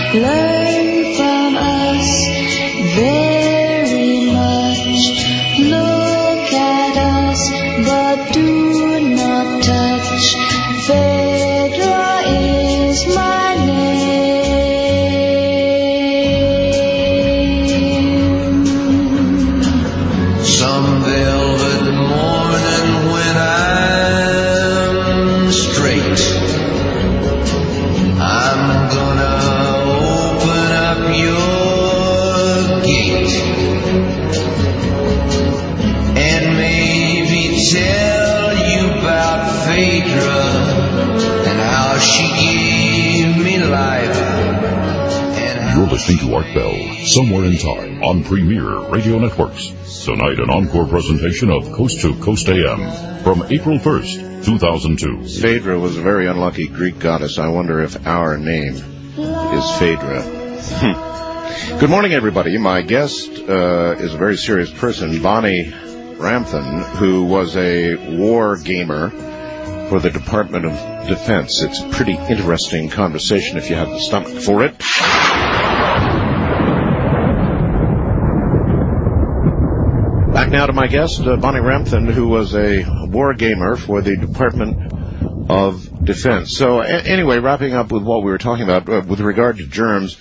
Learn from us very much. Look at us, but do not touch. Phaedra is my name. Some velvet morning when I'm straight, I'm gonna open up your gate and maybe tell you about Phaedra and how she gave me life. You're listening to Art Bell, Somewhere in Time, on Premier Radio Networks. Tonight, an encore presentation of Coast to Coast A M from April first, two thousand two. Phaedra was a very unlucky Greek goddess. I wonder if our name is Phaedra. Hmm. Good morning, everybody. My guest uh, is a very serious person, Bonnie Ramthun, who was a war gamer for the Department of Defense. It's a pretty interesting conversation if you have the stomach for it. Back now to my guest, uh, Bonnie Ramthun, who was a war gamer for the Department of Defense. So, a- anyway, wrapping up with what we were talking about uh, with regard to germs,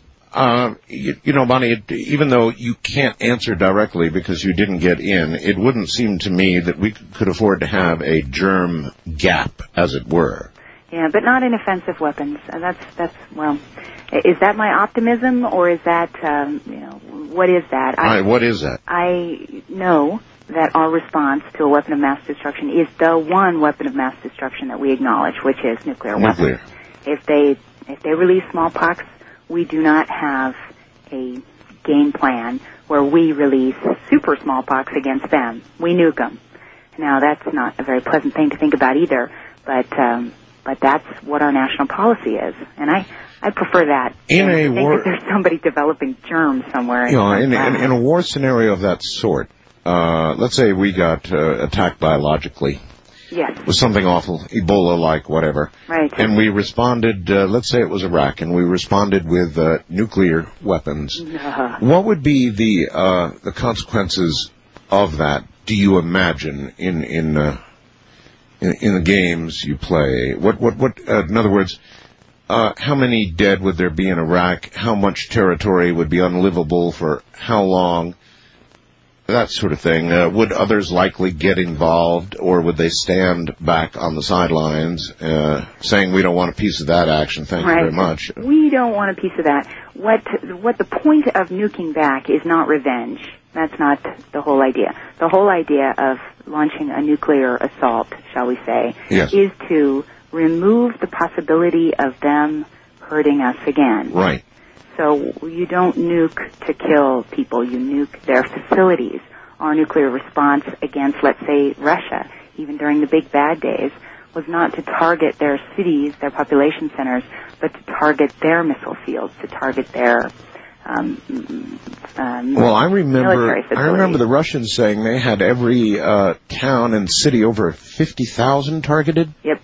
uh, you, you know, Bonnie, it, even though you can't answer directly because you didn't get in, it wouldn't seem to me that we could afford to have a germ gap, as it were. Yeah, but not in offensive weapons. And that's, that's, well, is that my optimism, or is that, um, you know, what is that? I, All right, what is that? I know that our response to a weapon of mass destruction is the one weapon of mass destruction that we acknowledge, which is nuclear, Nuclear. weapons. If they, if they release smallpox, we do not have a game plan where we release super smallpox against them. We nuke them. Now, that's not a very pleasant thing to think about either, but, um, but that's what our national policy is. And I, I prefer that. In I a think war, that there's somebody developing germs somewhere. you know, in, in, in a war scenario of that sort, uh, let's say we got uh, attacked biologically. Yes. With something awful, Ebola-like, whatever. Right. And we responded, uh, let's say it was Iraq, and we responded with uh, nuclear weapons. Uh, What would be the uh, the consequences of that, do you imagine, in in uh, in, in the games you play? What what what? Uh, in other words, uh, how many dead would there be in Iraq? How much territory would be unlivable for how long? That sort of thing. Uh, would others likely get involved, or would they stand back on the sidelines, uh, saying, "We don't want a piece of that action. Thank right. you very much." We don't want a piece of that. What what the point of nuking back is not revenge. That's not the whole idea. The whole idea of launching a nuclear assault, shall we say, yes. is to remove the possibility of them hurting us again. Right. So you don't nuke to kill people. You nuke their facilities. Our nuclear response against, let's say, Russia, even during the big bad days, was not to target their cities, their population centers, but to target their missile fields, to target their um, um, well, I remember, military facilities. I remember the Russians saying they had every uh, town and city over fifty thousand targeted. Yep.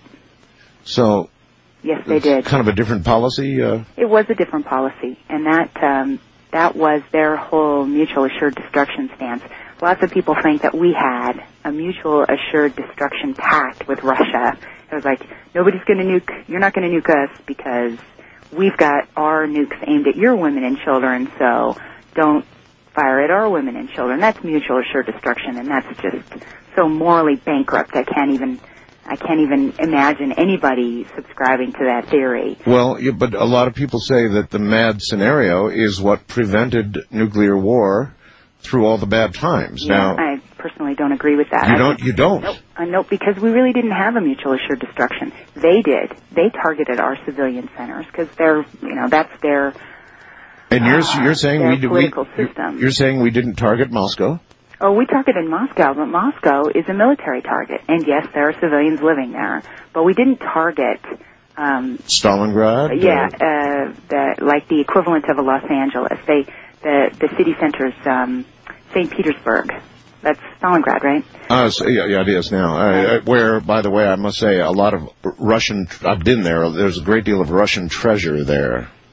So. Yes, they did. Kind of a different policy. Uh... It was a different policy, and that um, that was their whole mutual assured destruction stance. Lots of people think that we had a mutual assured destruction pact with Russia. It was like, nobody's going to nuke, you're not going to nuke us because we've got our nukes aimed at your women and children, so don't fire at our women and children. That's mutual assured destruction, and that's just so morally bankrupt. I can't even I can't even imagine anybody subscribing to that theory. Well, yeah, but a lot of people say that the MAD scenario is what prevented nuclear war through all the bad times. Yeah, now, I personally don't agree with that. You I don't? think, you don't? Nope. Uh, nope, because we really didn't have a mutual assured destruction. They did. They targeted our civilian centers because they're, you know, that's their. And you're uh, you're saying their we did political we, system. You're saying we didn't target Moscow? Oh, we targeted Moscow, but Moscow is a military target, and yes, there are civilians living there, but we didn't target. Um, Stalingrad. Yeah, uh, the, like the equivalent of a Los Angeles. They the the city center's um, Saint Petersburg. That's Stalingrad, right? Uh, so, yeah, yeah, it is now. Uh, where, by the way, I must say, a lot of Russian. I've been there. There's a great deal of Russian treasure there.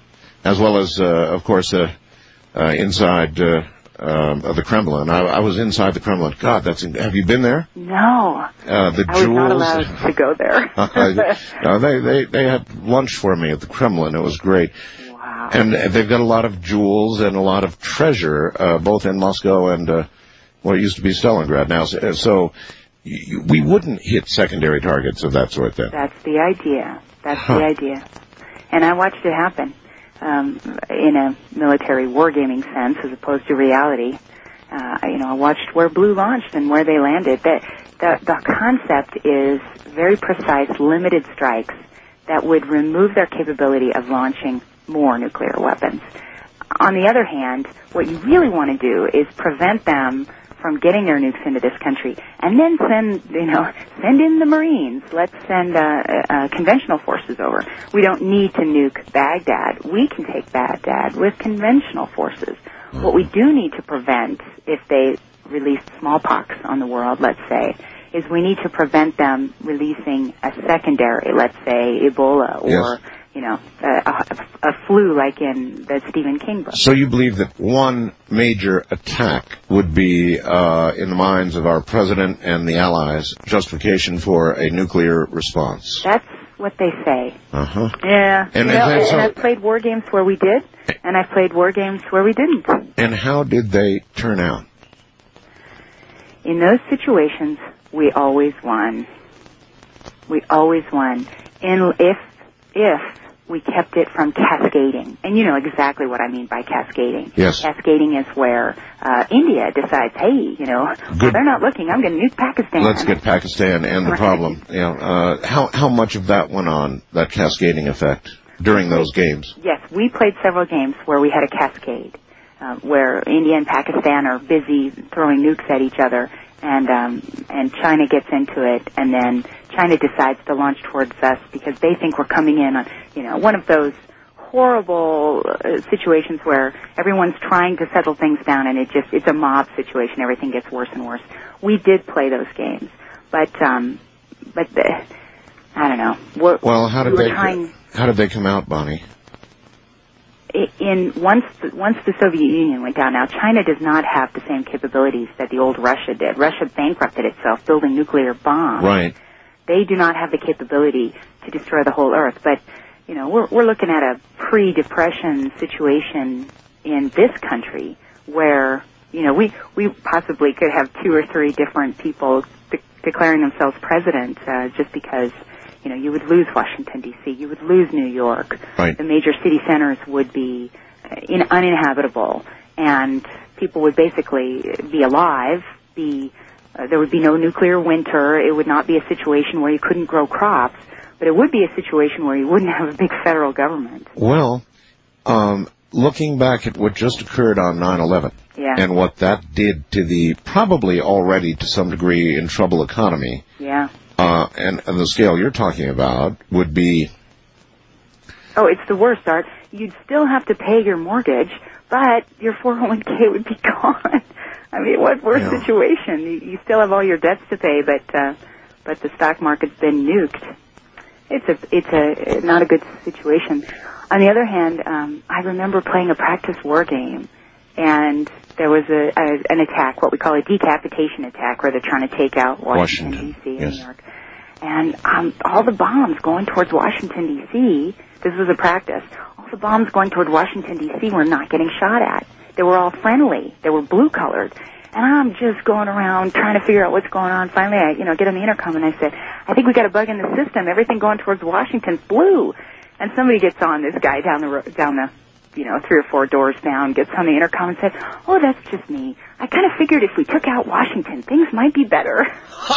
as well as, uh, of course, uh, uh, inside uh, um, of the Kremlin. I, I was inside the Kremlin. God, that's. Have you been there? No. Uh, the I was jewels. not allowed to go there. uh, no, they, they they had lunch for me at the Kremlin. It was great. Wow. And they've got a lot of jewels and a lot of treasure, uh, both in Moscow and uh, what used to be Stalingrad now. So, so y- we wouldn't hit secondary targets of that sort then. That's the idea. That's Huh. the idea. And I watched it happen um, in a military wargaming sense as opposed to reality. Uh, you know, I watched where Blue launched and where they landed. The, the, the concept is very precise, limited strikes that would remove their capability of launching more nuclear weapons. On the other hand, what you really want to do is prevent them from getting their nukes into this country, and then send, you know, send in the Marines. Let's send uh, uh, conventional forces over. We don't need to nuke Baghdad. We can take Baghdad with conventional forces. What we do need to prevent, if they release smallpox on the world, let's say, is we need to prevent them releasing a secondary, let's say, Ebola or, Yes. you know, a, a, a flu like in the Stephen King book. So you believe that one major attack would be, uh, in the minds of our president and the allies, justification for a nuclear response? That's what they say. Uh-huh. Yeah. And- you know, and and, so- I've played war games where we did, and I've played war games where we didn't. And how did they turn out? In those situations, we always won. We always won. And if, if we kept it from cascading, and you know exactly what I mean by cascading. Yes. Cascading is where uh, India decides, hey, you know, well, Good. they're not looking, I'm going to nuke Pakistan. Let's get Pakistan and the Right. problem. You know, uh, how how much of that went on, that cascading effect, during those games? Yes, we played several games where we had a cascade, uh, where India and Pakistan are busy throwing nukes at each other, and um, and China gets into it, and then China decides to launch towards us because they think we're coming in on, you know, one of those horrible uh, situations where everyone's trying to settle things down, and it just it's a mob situation. Everything gets worse and worse. We did play those games, but um, but the, I don't know. We're, Well, how did we were they trying, how did they come out, Bonnie? in once the, once the Soviet Union went down. Now, China does not have the same capabilities that the old Russia did. Russia bankrupted itself building nuclear bombs. Right. They do not have the capability to destroy the whole Earth. But, you know, we're we're looking at a pre-depression situation in this country where, you know, we we possibly could have two or three different people de- declaring themselves president uh, just because. You know, you would lose Washington, D C, you would lose New York. Right. The major city centers would be uh, in, uninhabitable, and people would basically be alive, be, uh, there would be no nuclear winter, it would not be a situation where you couldn't grow crops, but it would be a situation where you wouldn't have a big federal government. Well, um, looking back at what just occurred on nine eleven, Yeah. and what that did to the probably already to some degree in trouble economy, Yeah. uh, and, and the scale you're talking about would be, Oh, it's the worst, Art. You'd still have to pay your mortgage, but your four oh one k would be gone. I mean, what worse Yeah. situation? You, you still have all your debts to pay, but uh, but the stock market's been nuked. It's a it's a not a good situation. On the other hand, um, I remember playing a practice war game, and there was a, a an attack, what we call a decapitation attack, where they're trying to take out Washington, Washington, D C and yes. New York. And um, all the bombs going towards Washington, D C, this was a practice, all the bombs going toward Washington, D C were not getting shot at. They were all friendly. They were blue-colored. And I'm just going around trying to figure out what's going on. Finally, I, you know, get on the intercom and I said, I think we got a bug in the system. Everything going towards Washington's blue. And somebody gets on, this guy down the ro- down the, you know, three or four doors down, gets on the intercom and said, oh, that's just me. I kind of figured if we took out Washington, things might be better.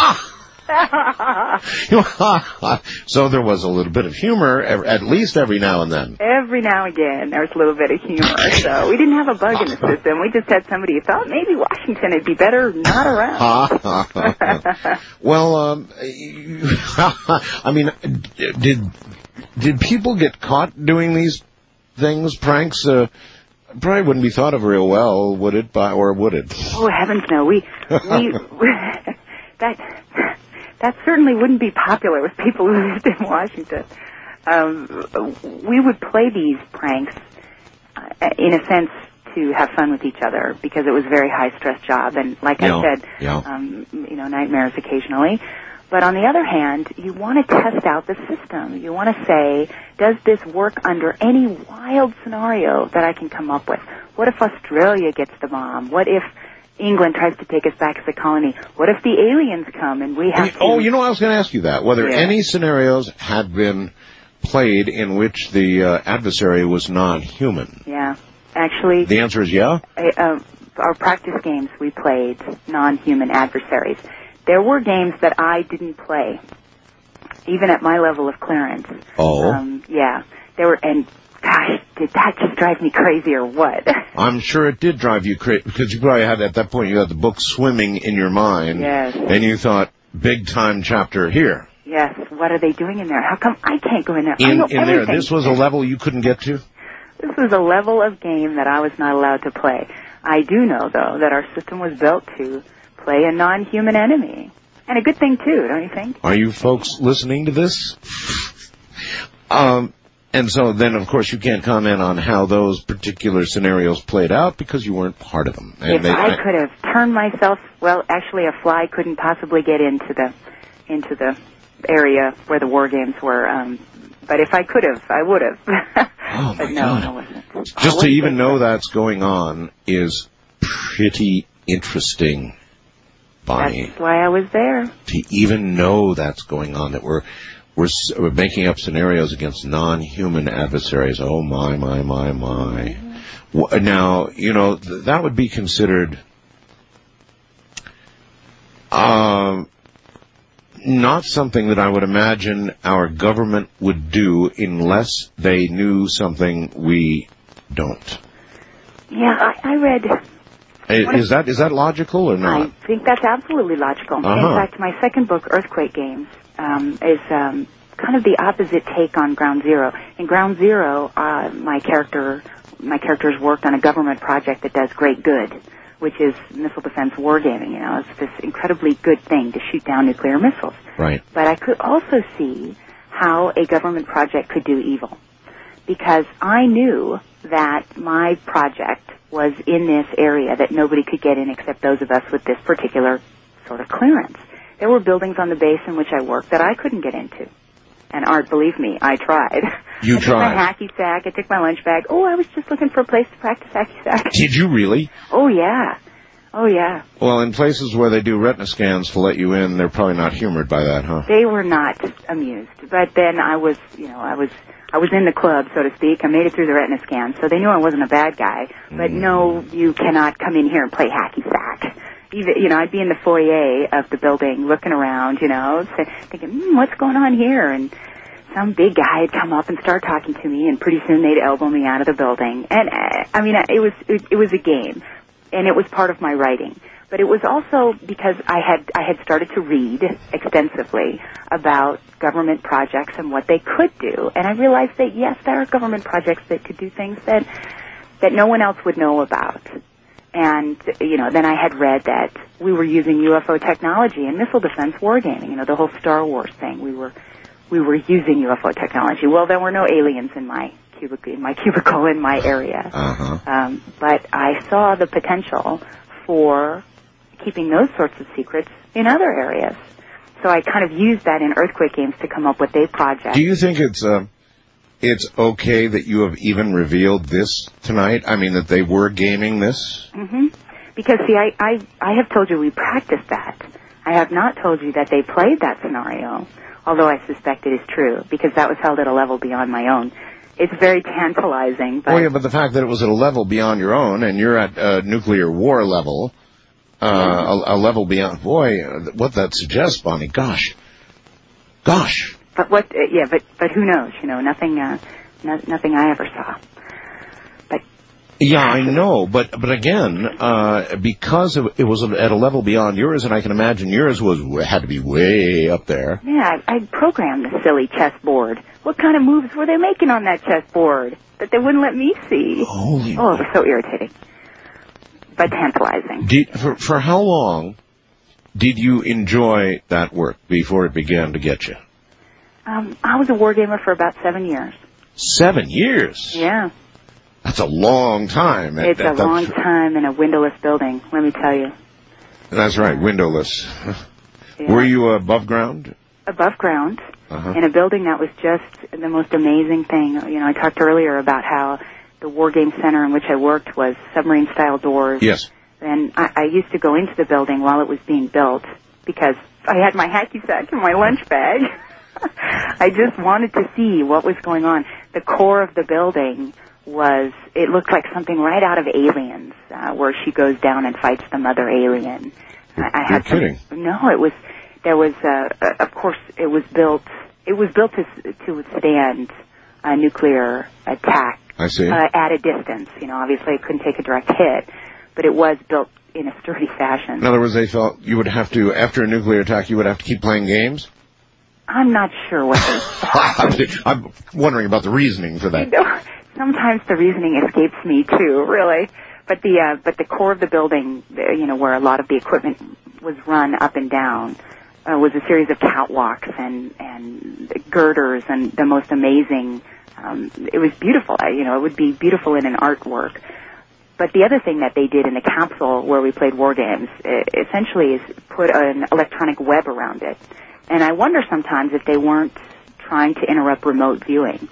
so there was a little bit of humor, ev- at least every now and then. Every now and again, there was a little bit of humor. So we didn't have a bug in the system. We just had somebody who thought maybe Washington would be better not around. Well, um, I mean, did did people get caught doing these things, pranks? Uh, probably wouldn't be thought of real well, would it? By, or would it? Oh heavens, no! We we that that certainly wouldn't be popular with people who lived in Washington. Um, we would play these pranks in a sense, to have fun with each other because it was a very high-stress job. And like Yeah. I said, Yeah. um, you know, nightmares occasionally. But on the other hand, you want to test out the system. You want to say, does this work under any wild scenario that I can come up with? What if Australia gets the bomb? What if England tries to take us back as a colony? What if the aliens come and we have to... Oh, you know, I was going to ask you that. Whether Yeah. any scenarios had been played in which the uh, adversary was non-human. Yeah. Actually... The answer is yeah? Uh, our practice games, we played non-human adversaries. There were games that I didn't play, even at my level of clearance. Oh. Um, yeah. There were... And, gosh, did that just drive me crazy or what? I'm sure it did drive you crazy, because you probably had, at that point, you had the book swimming in your mind. Yes. And you thought, big-time chapter here. Yes. What are they doing in there? How come I can't go in there? I In, know in there, everything. this was a level you couldn't get to? This was a level of game that I was not allowed to play. I do know, though, that our system was built to play a non-human enemy. And a good thing, too, don't you think? Are you folks listening to this? um, and so then, of course, you can't comment on how those particular scenarios played out because you weren't part of them. And If they- I could have turned myself, well, actually, a fly couldn't possibly get into the into the area where the war games were. Um, but if I could have, I would have. Oh, but my no, God. I wasn't. I Just to wasn't even there. know that's going on is pretty interesting, Bonnie. That's why I was there. To even know that's going on, that we're we're, s- we're making up scenarios against non-human adversaries. Oh my, my, my, my. Wh- Now, you know, th- that would be considered um, not something that I would imagine our government would do unless they knew something we don't. Yeah, I, I read. I- Is that is that logical or not? I think that's absolutely logical. Uh-huh. In fact, my second book, Earthquake Games, um, is um, kind of the opposite take on Ground Zero. In Ground Zero, uh, my character, my characters worked on a government project that does great good, which is missile defense wargaming. You know, it's this incredibly good thing to shoot down nuclear missiles. Right. But I could also see how a government project could do evil, because I knew that my project was in this area that nobody could get in except those of us with this particular sort of clearance. There were buildings on the base in which I worked that I couldn't get into. And Art, believe me, I tried. You I tried. took my hacky sack, I took my lunch bag. Oh, I was just looking for a place to practice hacky sack. Did you really? Oh, yeah. Oh, yeah. Well, in places where they do retina scans to let you in, they're probably not humored by that, huh? They were not amused. But then I was, you know, I was, I was in the club, so to speak. I made it through the retina scan, so they knew I wasn't a bad guy. But no, you cannot come in here and play hacky sack. Even, you know, I'd be in the foyer of the building looking around, you know, thinking, hmm, what's going on here? And some big guy had come up and start talking to me, and pretty soon they'd elbow me out of the building. And, uh, I mean, it was, it, it was a game, and it was part of my writing. But it was also because I had I had started to read extensively about government projects and what they could do, and I realized that yes, there are government projects that could do things that that no one else would know about. And you know, then I had read that we were using U F O technology in missile defense wargaming. You know, the whole Star Wars thing. We were we were using U F O technology. Well, there were no aliens in my cubicle in my cubicle in my area, Uh-huh. um, but I saw the potential for keeping those sorts of secrets in other areas. So I kind of used that in Earthquake Games to come up with a project. Do you think it's uh, it's okay that you have even revealed this tonight? I mean, that they were gaming this? Mm-hmm. Because, see, I, I, I have told you we practiced that. I have not told you that they played that scenario, although I suspect it is true, because that was held at a level beyond my own. It's very tantalizing, but... Oh, yeah, but the fact that it was at a level beyond your own, and you're at uh, nuclear war level, uh, a, a level beyond... Boy, uh, what that suggests, Bonnie, gosh. Gosh. But what, uh, yeah, but, but who knows, you know, nothing, uh, no, nothing I ever saw. But... Yeah, I know, but but again, uh, because of, it was at a level beyond yours, and I can imagine yours was had to be way up there. Yeah, I, I programmed the silly chessboard. What kind of moves were they making on that chessboard that they wouldn't let me see? Holy oh, it was so irritating. But tantalizing. Did, for, for how long did you enjoy that work before it began to get you? Um, I was a wargamer for about seven years. Seven years? Yeah. That's a long time. It's That- a that- long time in a windowless building, let me tell you. That's right, windowless. Yeah. Were you above ground? Above ground, Uh-huh. in a building that was just the most amazing thing. You know, I talked earlier about how the War Game Center in which I worked was submarine-style doors. Yes. And I, I used to go into the building while it was being built because I had my hacky sack in my lunch bag. I just wanted to see what was going on. The core of the building was, it looked like something right out of Aliens, uh, where she goes down and fights the mother alien. I, I You're had some- kidding. No, it was, there was, uh, uh, of course, it was built, it was built to, to withstand a nuclear attack. I see. Uh, at a distance. You know, obviously it couldn't take a direct hit, but it was built in a sturdy fashion. In other words, they felt you would have to, after a nuclear attack, you would have to keep playing games? I'm not sure what they thought. I'm wondering about the reasoning for You that. know, sometimes the reasoning escapes me too, really. But the uh, but the core of the building, uh, you know, where a lot of the equipment was run up and down, uh, was a series of catwalks and and girders and the most amazing. Um, it was beautiful. I, you know, it would be beautiful in an artwork. But the other thing that they did in the capsule where we played war games, uh, essentially, is put an electronic web around it. And I wonder sometimes if they weren't trying to interrupt remote viewing.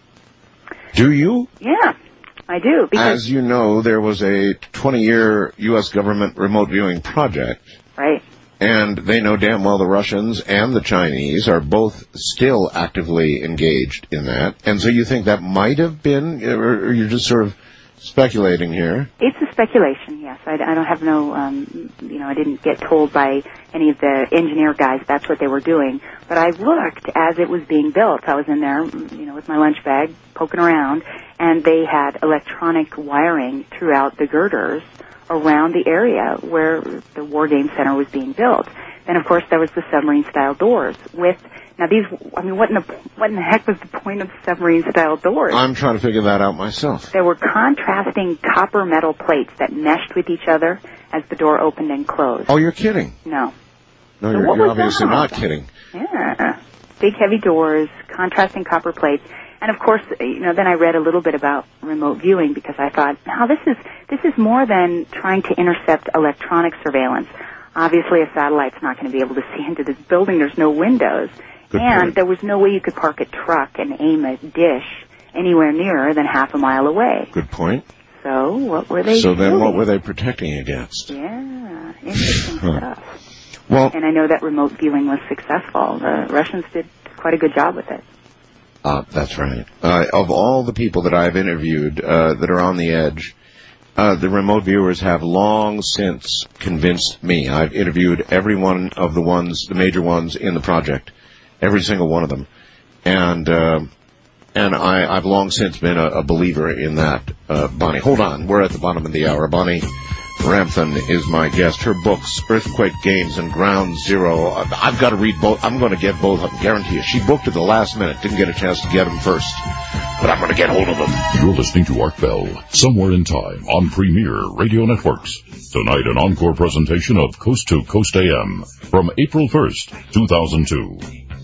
Do you? Yeah, I do. Because, As you know, there was a twenty-year U S government remote viewing project. right. And they know damn well the Russians and the Chinese are both still actively engaged in that. And so you think that might have been, or you're just sort of speculating here? It's a speculation, yes. I, I don't have no, um, you know, I didn't get told by any of the engineer guys that's what they were doing. But I looked as it was being built. I was in there, you know, with my lunch bag, poking around, and they had electronic wiring throughout the girders around the area where the War Game Center was being built. Then, of course, there was the submarine-style doors with, now these, I mean, what in the, what in the heck was the point of submarine-style doors? I'm trying to figure that out myself. There were contrasting copper metal plates that meshed with each other as the door opened and closed. Oh, you're kidding. No. No, So you're, what you're was obviously that? not kidding. Yeah. Big, heavy doors, contrasting copper plates. And of course, you know, then I read a little bit about remote viewing because I thought, now this is, this is more than trying to intercept electronic surveillance. Obviously, a satellite's not going to be able to see into this building. There's no windows. Good and point. there was no way you could park a truck and aim a dish anywhere nearer than half a mile away. Good point. So what were they So then doing? what were they protecting against? Yeah, interesting Huh. stuff. Well, And I know that remote viewing was successful. The Russians did quite a good job with it. Uh, that's right. Uh, of all the people that I've interviewed uh, that are on the edge, uh, the remote viewers have long since convinced me. I've interviewed every one of the ones, the major ones in the project, every single one of them, and uh, and I, I've long since been a, a believer in that. Uh, Bonnie, hold on, we're at the bottom of the hour. Bonnie Ramthun is my guest. Her books, Earthquake Games and Ground Zero. I've got to read both. I'm going to get both of them, guarantee you. She booked at the last minute, didn't get a chance to get them first, but I'm going to get hold of them. You're listening to Art Bell, Somewhere in Time, on Premier Radio Networks. Tonight, an encore presentation of Coast to Coast A M from April first, two thousand two.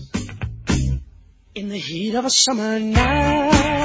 In the heat of a summer night,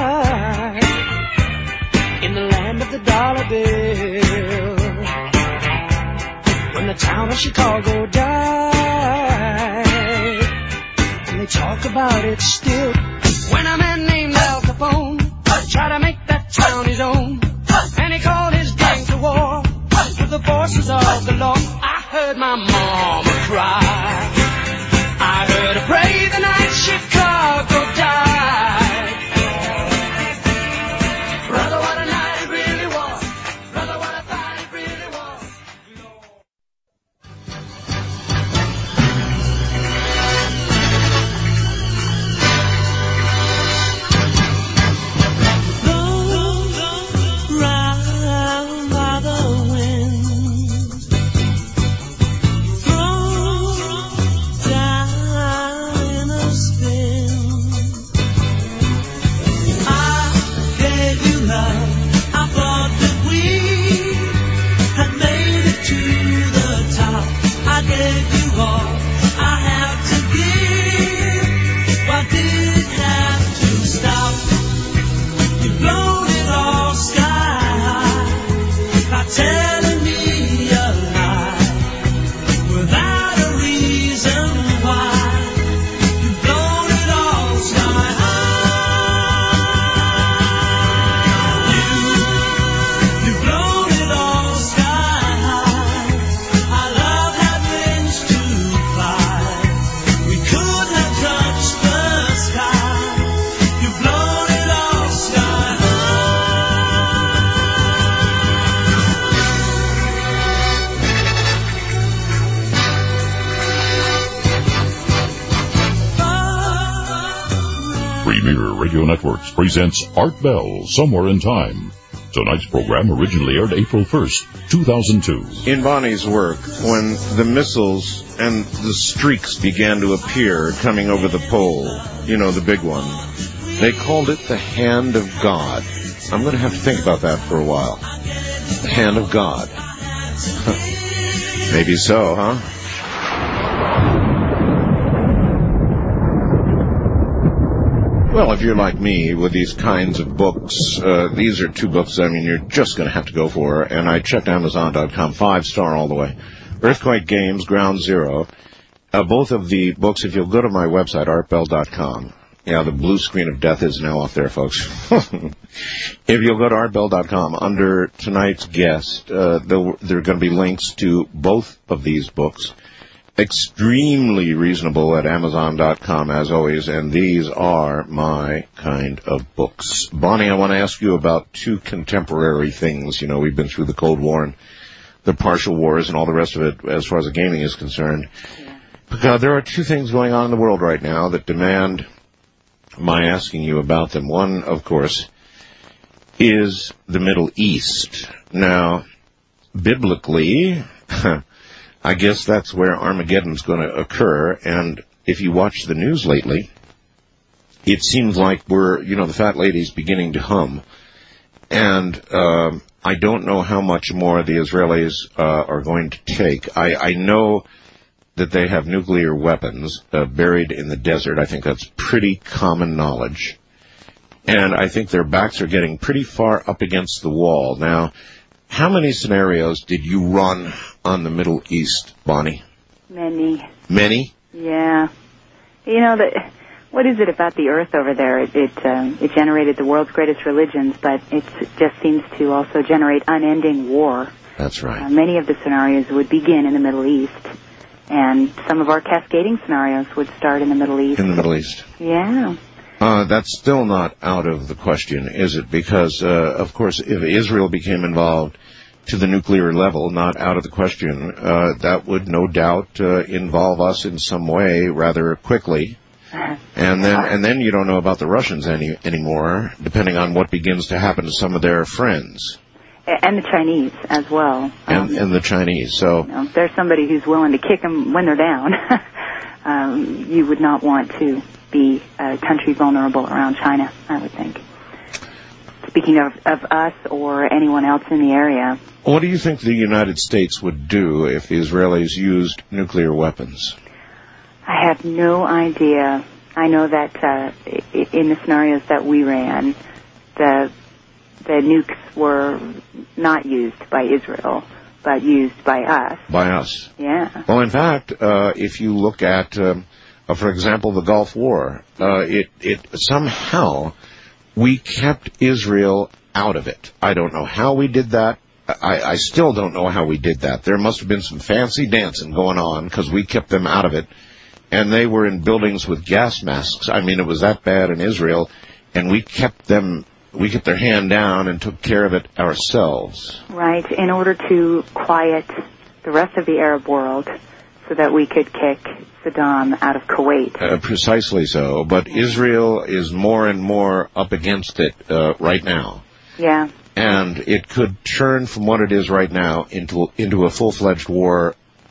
in the land of the dollar bill, when the town of Chicago died, and they talk about it still. When a man named Al Capone tried to make that town his own, and he called his gang to war with the forces of the law, I heard my mama cry. I heard her pray the night Chicago died. Brother, what a night it really was. Brother, what a fight it really was. Blown round by the wind, thrown down in a spin. I gave you love. I thought that we had made it to the top. I gave you all I have to give. Why did it have to stop? You've blown it all. Radio Networks presents Art Bell, Somewhere in Time. Tonight's program originally aired April first, two thousand two. In Bonnie's work, when the missiles and the streaks began to appear coming over the pole, you know, the big one, they called it the Hand of God. I'm going to have to think about that for a while. The Hand of God. Maybe so, huh? Well, if you're like me with these kinds of books, uh, these are two books, I mean, you're just going to have to go for. And I checked Amazon dot com, five-star all the way. Earthquake Games, Ground Zero. Uh, both of the books, if you'll go to my website, art bell dot com. Yeah, the blue screen of death is now off there, folks. If you'll go to art bell dot com, under tonight's guest, uh, there, there are going to be links to both of these books. Extremely reasonable at amazon dot com, as always, and these are my kind of books. Bonnie, I want to ask you about two contemporary things. You know, we've been through the Cold War and the partial wars and all the rest of it as far as the gaming is concerned. Yeah. Because there are two things going on in the world right now that demand my asking you about them. One, of course, is the Middle East. Now, biblically, I guess that's where Armageddon's going to occur, and if you watch the news lately, it seems like we're, you know, the fat lady's beginning to hum, and um, I don't know how much more the Israelis uh, are going to take. I, I know that they have nuclear weapons uh, buried in the desert. I think that's pretty common knowledge. And I think their backs are getting pretty far up against the wall. Now, how many scenarios did you run on the Middle East, Bonnie? Many. Many? Yeah. You know, the, what is it about the earth over there? It it, um, it generated the world's greatest religions, but it just seems to also generate unending war. That's right. Uh, many of the scenarios would begin in the Middle East. And some of our cascading scenarios would start in the Middle East. In the Middle East. Yeah. Uh, that's still not out of the question, is it? Because, uh, of course, if Israel became involved to the nuclear level, not out of the question, uh, that would no doubt uh, involve us in some way rather quickly. And then and then you don't know about the Russians any anymore, depending on what begins to happen to some of their friends. And the Chinese as well. And, um, and the Chinese. So you know, if there's somebody who's willing to kick them when they're down, um, you would not want to be a country vulnerable around China, I would think. Speaking of, of us or anyone else in the area. What do you think the United States would do if the Israelis used nuclear weapons? I have no idea. I know that uh, in the scenarios that we ran, the the nukes were not used by Israel, but used by us. By us. Yeah. Well, in fact, uh, if you look at, um, uh, for example, the Gulf War, uh, it, it somehow we kept Israel out of it. I don't know how we did that. I, I still don't know how we did that. There must have been some fancy dancing going on because we kept them out of it. And they were in buildings with gas masks. I mean, it was that bad in Israel, and we kept them We kept their hand down and took care of it ourselves. Right, in order to quiet the rest of the Arab world so that we could kick Saddam out of Kuwait. Uh, precisely so, but Israel is more and more up against it uh, right now. Yeah. And it could turn from what it is right now into into a full-fledged war.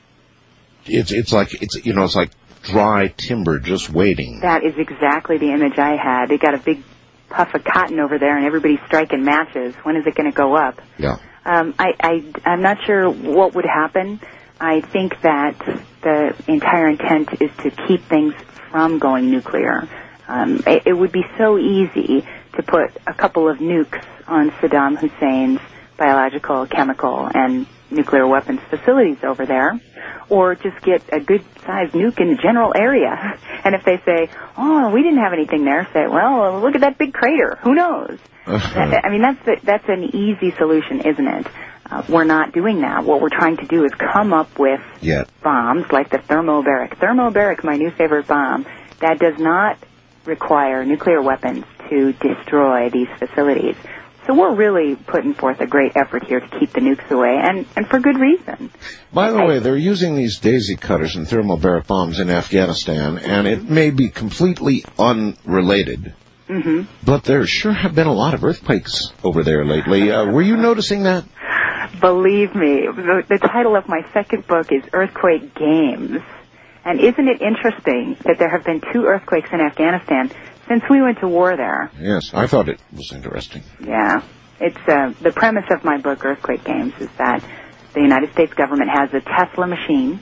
It's it's like it's you know it's like dry timber just waiting. That is exactly the image I had. They got a big puff of cotton over there, and everybody's striking matches. When is it going to go up? Yeah. Um, I, I, I'm not sure what would happen. I think that the entire intent is to keep things from going nuclear. Um, it, it would be so easy to put a couple of nukes on Saddam Hussein's biological, chemical, and nuclear weapons facilities over there, or just get a good-sized nuke in the general area. And if they say, oh, we didn't have anything there, say, well, look at that big crater. Who knows? Uh-huh. I mean, that's the, that's an easy solution, isn't it? Uh, we're not doing that. What we're trying to do is come up with Yet. bombs like the thermobaric. Thermobaric, my new favorite bomb, that does not require nuclear weapons to destroy these facilities. So we're really putting forth a great effort here to keep the nukes away, and, and for good reason. By the I, way, they're using these daisy cutters and thermobaric bombs in Afghanistan, and it may be completely unrelated, Mm-hmm. But there sure have been a lot of earthquakes over there lately. Uh, were you noticing that? Believe me, the, the title of my second book is Earthquake Games. And isn't it interesting that there have been two earthquakes in Afghanistan since we went to war there? Yes, I thought it was interesting. Yeah. It's uh, the premise of my book, Earthquake Games, is that the United States government has a Tesla machine,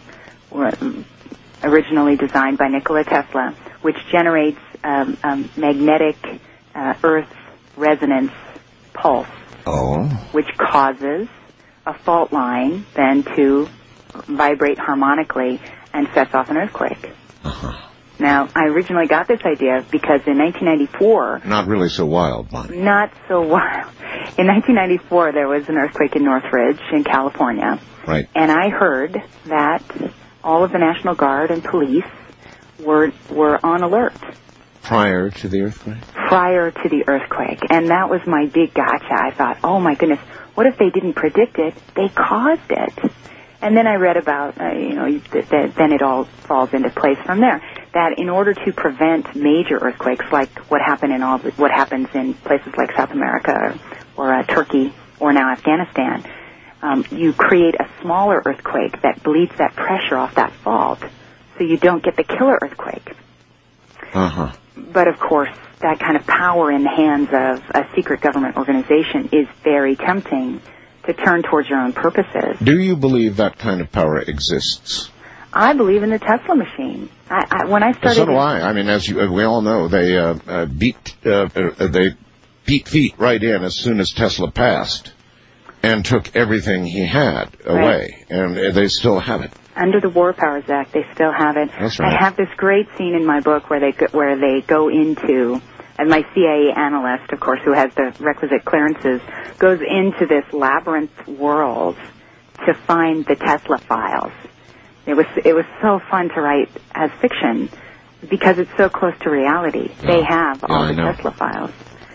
originally designed by Nikola Tesla, which generates um, um, magnetic uh, Earth resonance pulse, Oh. which causes a fault line then to vibrate harmonically and sets off an earthquake. Uh-huh. Now, I originally got this idea because in nineteen ninety-four... Not really so wild, Bonnie. Not so wild. In nineteen ninety-four, there was an earthquake in Northridge in California. Right. And I heard that all of the National Guard and police were were on alert Prior to the earthquake? prior to the earthquake. And that was my big gotcha. I thought, oh my goodness, what if they didn't predict it? They caused it. And then I read about, uh, you know, th- th- then it all falls into place from there. That in order to prevent major earthquakes, like what happened in all the, what happens in places like South America or, or uh, Turkey or now Afghanistan, um, you create a smaller earthquake that bleeds that pressure off that fault, so you don't get the killer earthquake. Uh-huh. But of course, that kind of power in the hands of a secret government organization is very tempting to turn towards your own purposes. Do you believe that kind of power exists? I believe in the Tesla machine. I, I, when I started, So do I. I mean, as you, uh, we all know, they uh, uh, beat uh, uh, they beat feet right in as soon as Tesla passed, and took everything he had away, Right. and uh, they still have it. under the War Powers Act, they still have it. That's right. I have this great scene in my book where they go, where they go into, and my C I A analyst, of course, who has the requisite clearances, goes into this labyrinth world to find the Tesla files. It was it was so fun to write as fiction because it's so close to reality. Yeah. They have all Yeah, the I know. Tesla files.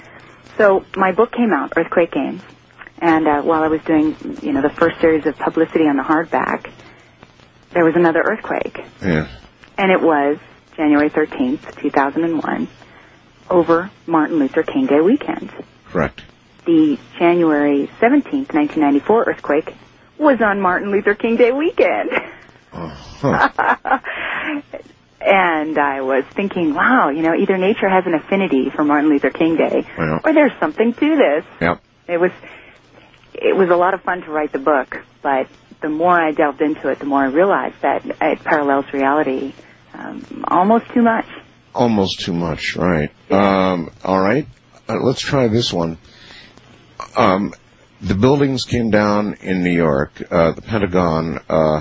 So my book came out, Earthquake Games, and uh, while I was doing, you know, the first series of publicity on the hardback, there was another earthquake. Yeah. And it was January thirteenth, two thousand one, over Martin Luther King Day weekend. Correct. The January seventeenth, nineteen ninety-four earthquake was on Martin Luther King Day weekend. Uh-huh. And I was thinking, wow, you know, either nature has an affinity for Martin Luther King Day, Well. or there's something to this. Yep. It was, it was a lot of fun to write the book, but the more I delved into it, the more I realized that it parallels reality um, almost too much. Almost too much, right. Um, all right. Uh, let's try this one. Um, the buildings came down in New York. Uh, the Pentagon uh,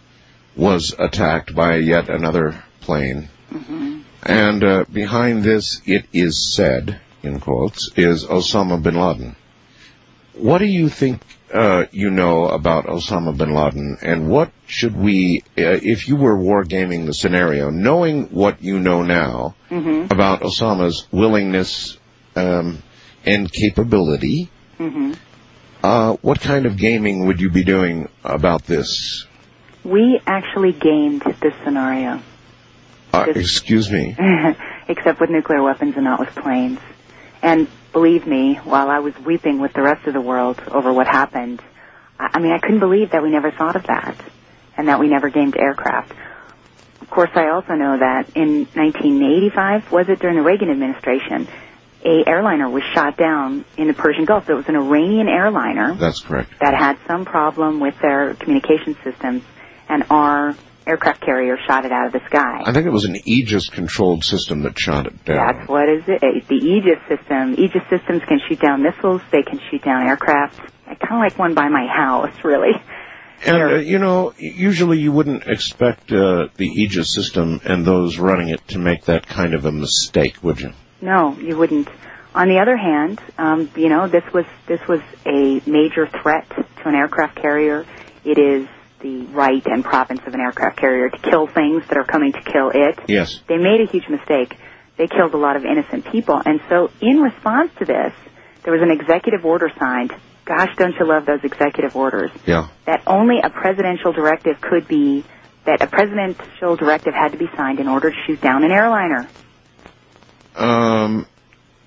was attacked by yet another plane. Mm-hmm. And uh, behind this, it is said, in quotes, is Osama bin Laden. What do you think uh, you know about Osama bin Laden, and what should we, uh, if you were wargaming the scenario, knowing what you know now Mm-hmm. about Osama's willingness um, and capability, Mm-hmm. uh, what kind of gaming would you be doing about this? We actually gamed this scenario. Uh, This- excuse me. Except with nuclear weapons and not with planes. And believe me, while I was weeping with the rest of the world over what happened, I I mean, I couldn't believe that we never thought of that and that we never gamed aircraft. Of course, I also know that in nineteen eighty-five, was it during the Reagan administration, a airliner was shot down in the Persian Gulf. It was an Iranian airliner That's correct. that had some problem with their communication systems, and our aircraft carrier shot it out of the sky. I think it was an Aegis-controlled system that shot it down. That's what is it. The Aegis system. Aegis systems can shoot down missiles. They can shoot down aircraft. I kind of like one by my house, really. And, uh, you know, usually you wouldn't expect uh, the Aegis system and those running it to make that kind of a mistake, would you? No, you wouldn't. On the other hand, um, you know, this was this was a major threat to an aircraft carrier. It is the right and province of an aircraft carrier to kill things that are coming to kill it. Yes. They made a huge mistake. They killed a lot of innocent people. And so in response to this, there was an executive order signed. Gosh, don't you love those executive orders? Yeah. That only a presidential directive could be, that a presidential directive had to be signed in order to shoot down an airliner. Um,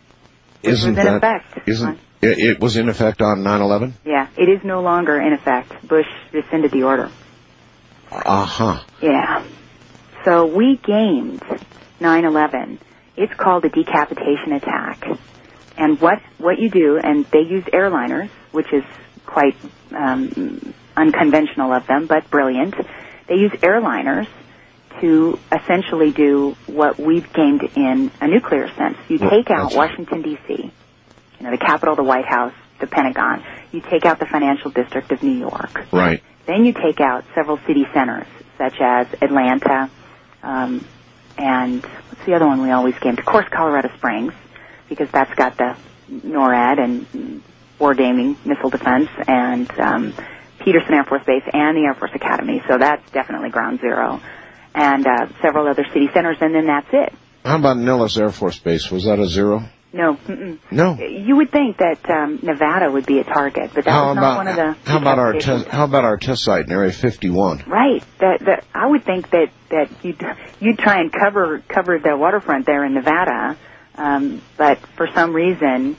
isn't was in that, effect. Isn't it, it was in effect on nine eleven? Yeah, it is no longer in effect. Bush rescinded the order. Uh-huh. Yeah. So we gamed nine eleven. It's called a decapitation attack. And what, what you do, and they used airliners, which is quite um, unconventional of them, but brilliant. They use airliners to essentially do what we've gamed in a nuclear sense. You take out Washington, D C, you know, the Capitol, the White House, the Pentagon. You take out the financial district of New York. Right. Then you take out several city centers, such as Atlanta, um, and what's the other one we always gamed? Of course, Colorado Springs, because that's got the NORAD and wargaming, missile defense, and um, Peterson Air Force Base and the Air Force Academy. So that's definitely ground zero. And uh, several other city centers, and then that's it. How about Nellis Air Force Base? Was that a zero? No. Mm-mm. No. You would think that um, Nevada would be a target, but that how was about, not one of the... How about our test, how about our test site in Area fifty-one? Right. That, that, I would think that, that you'd, you'd try and cover cover the waterfront there in Nevada, um, but for some reason...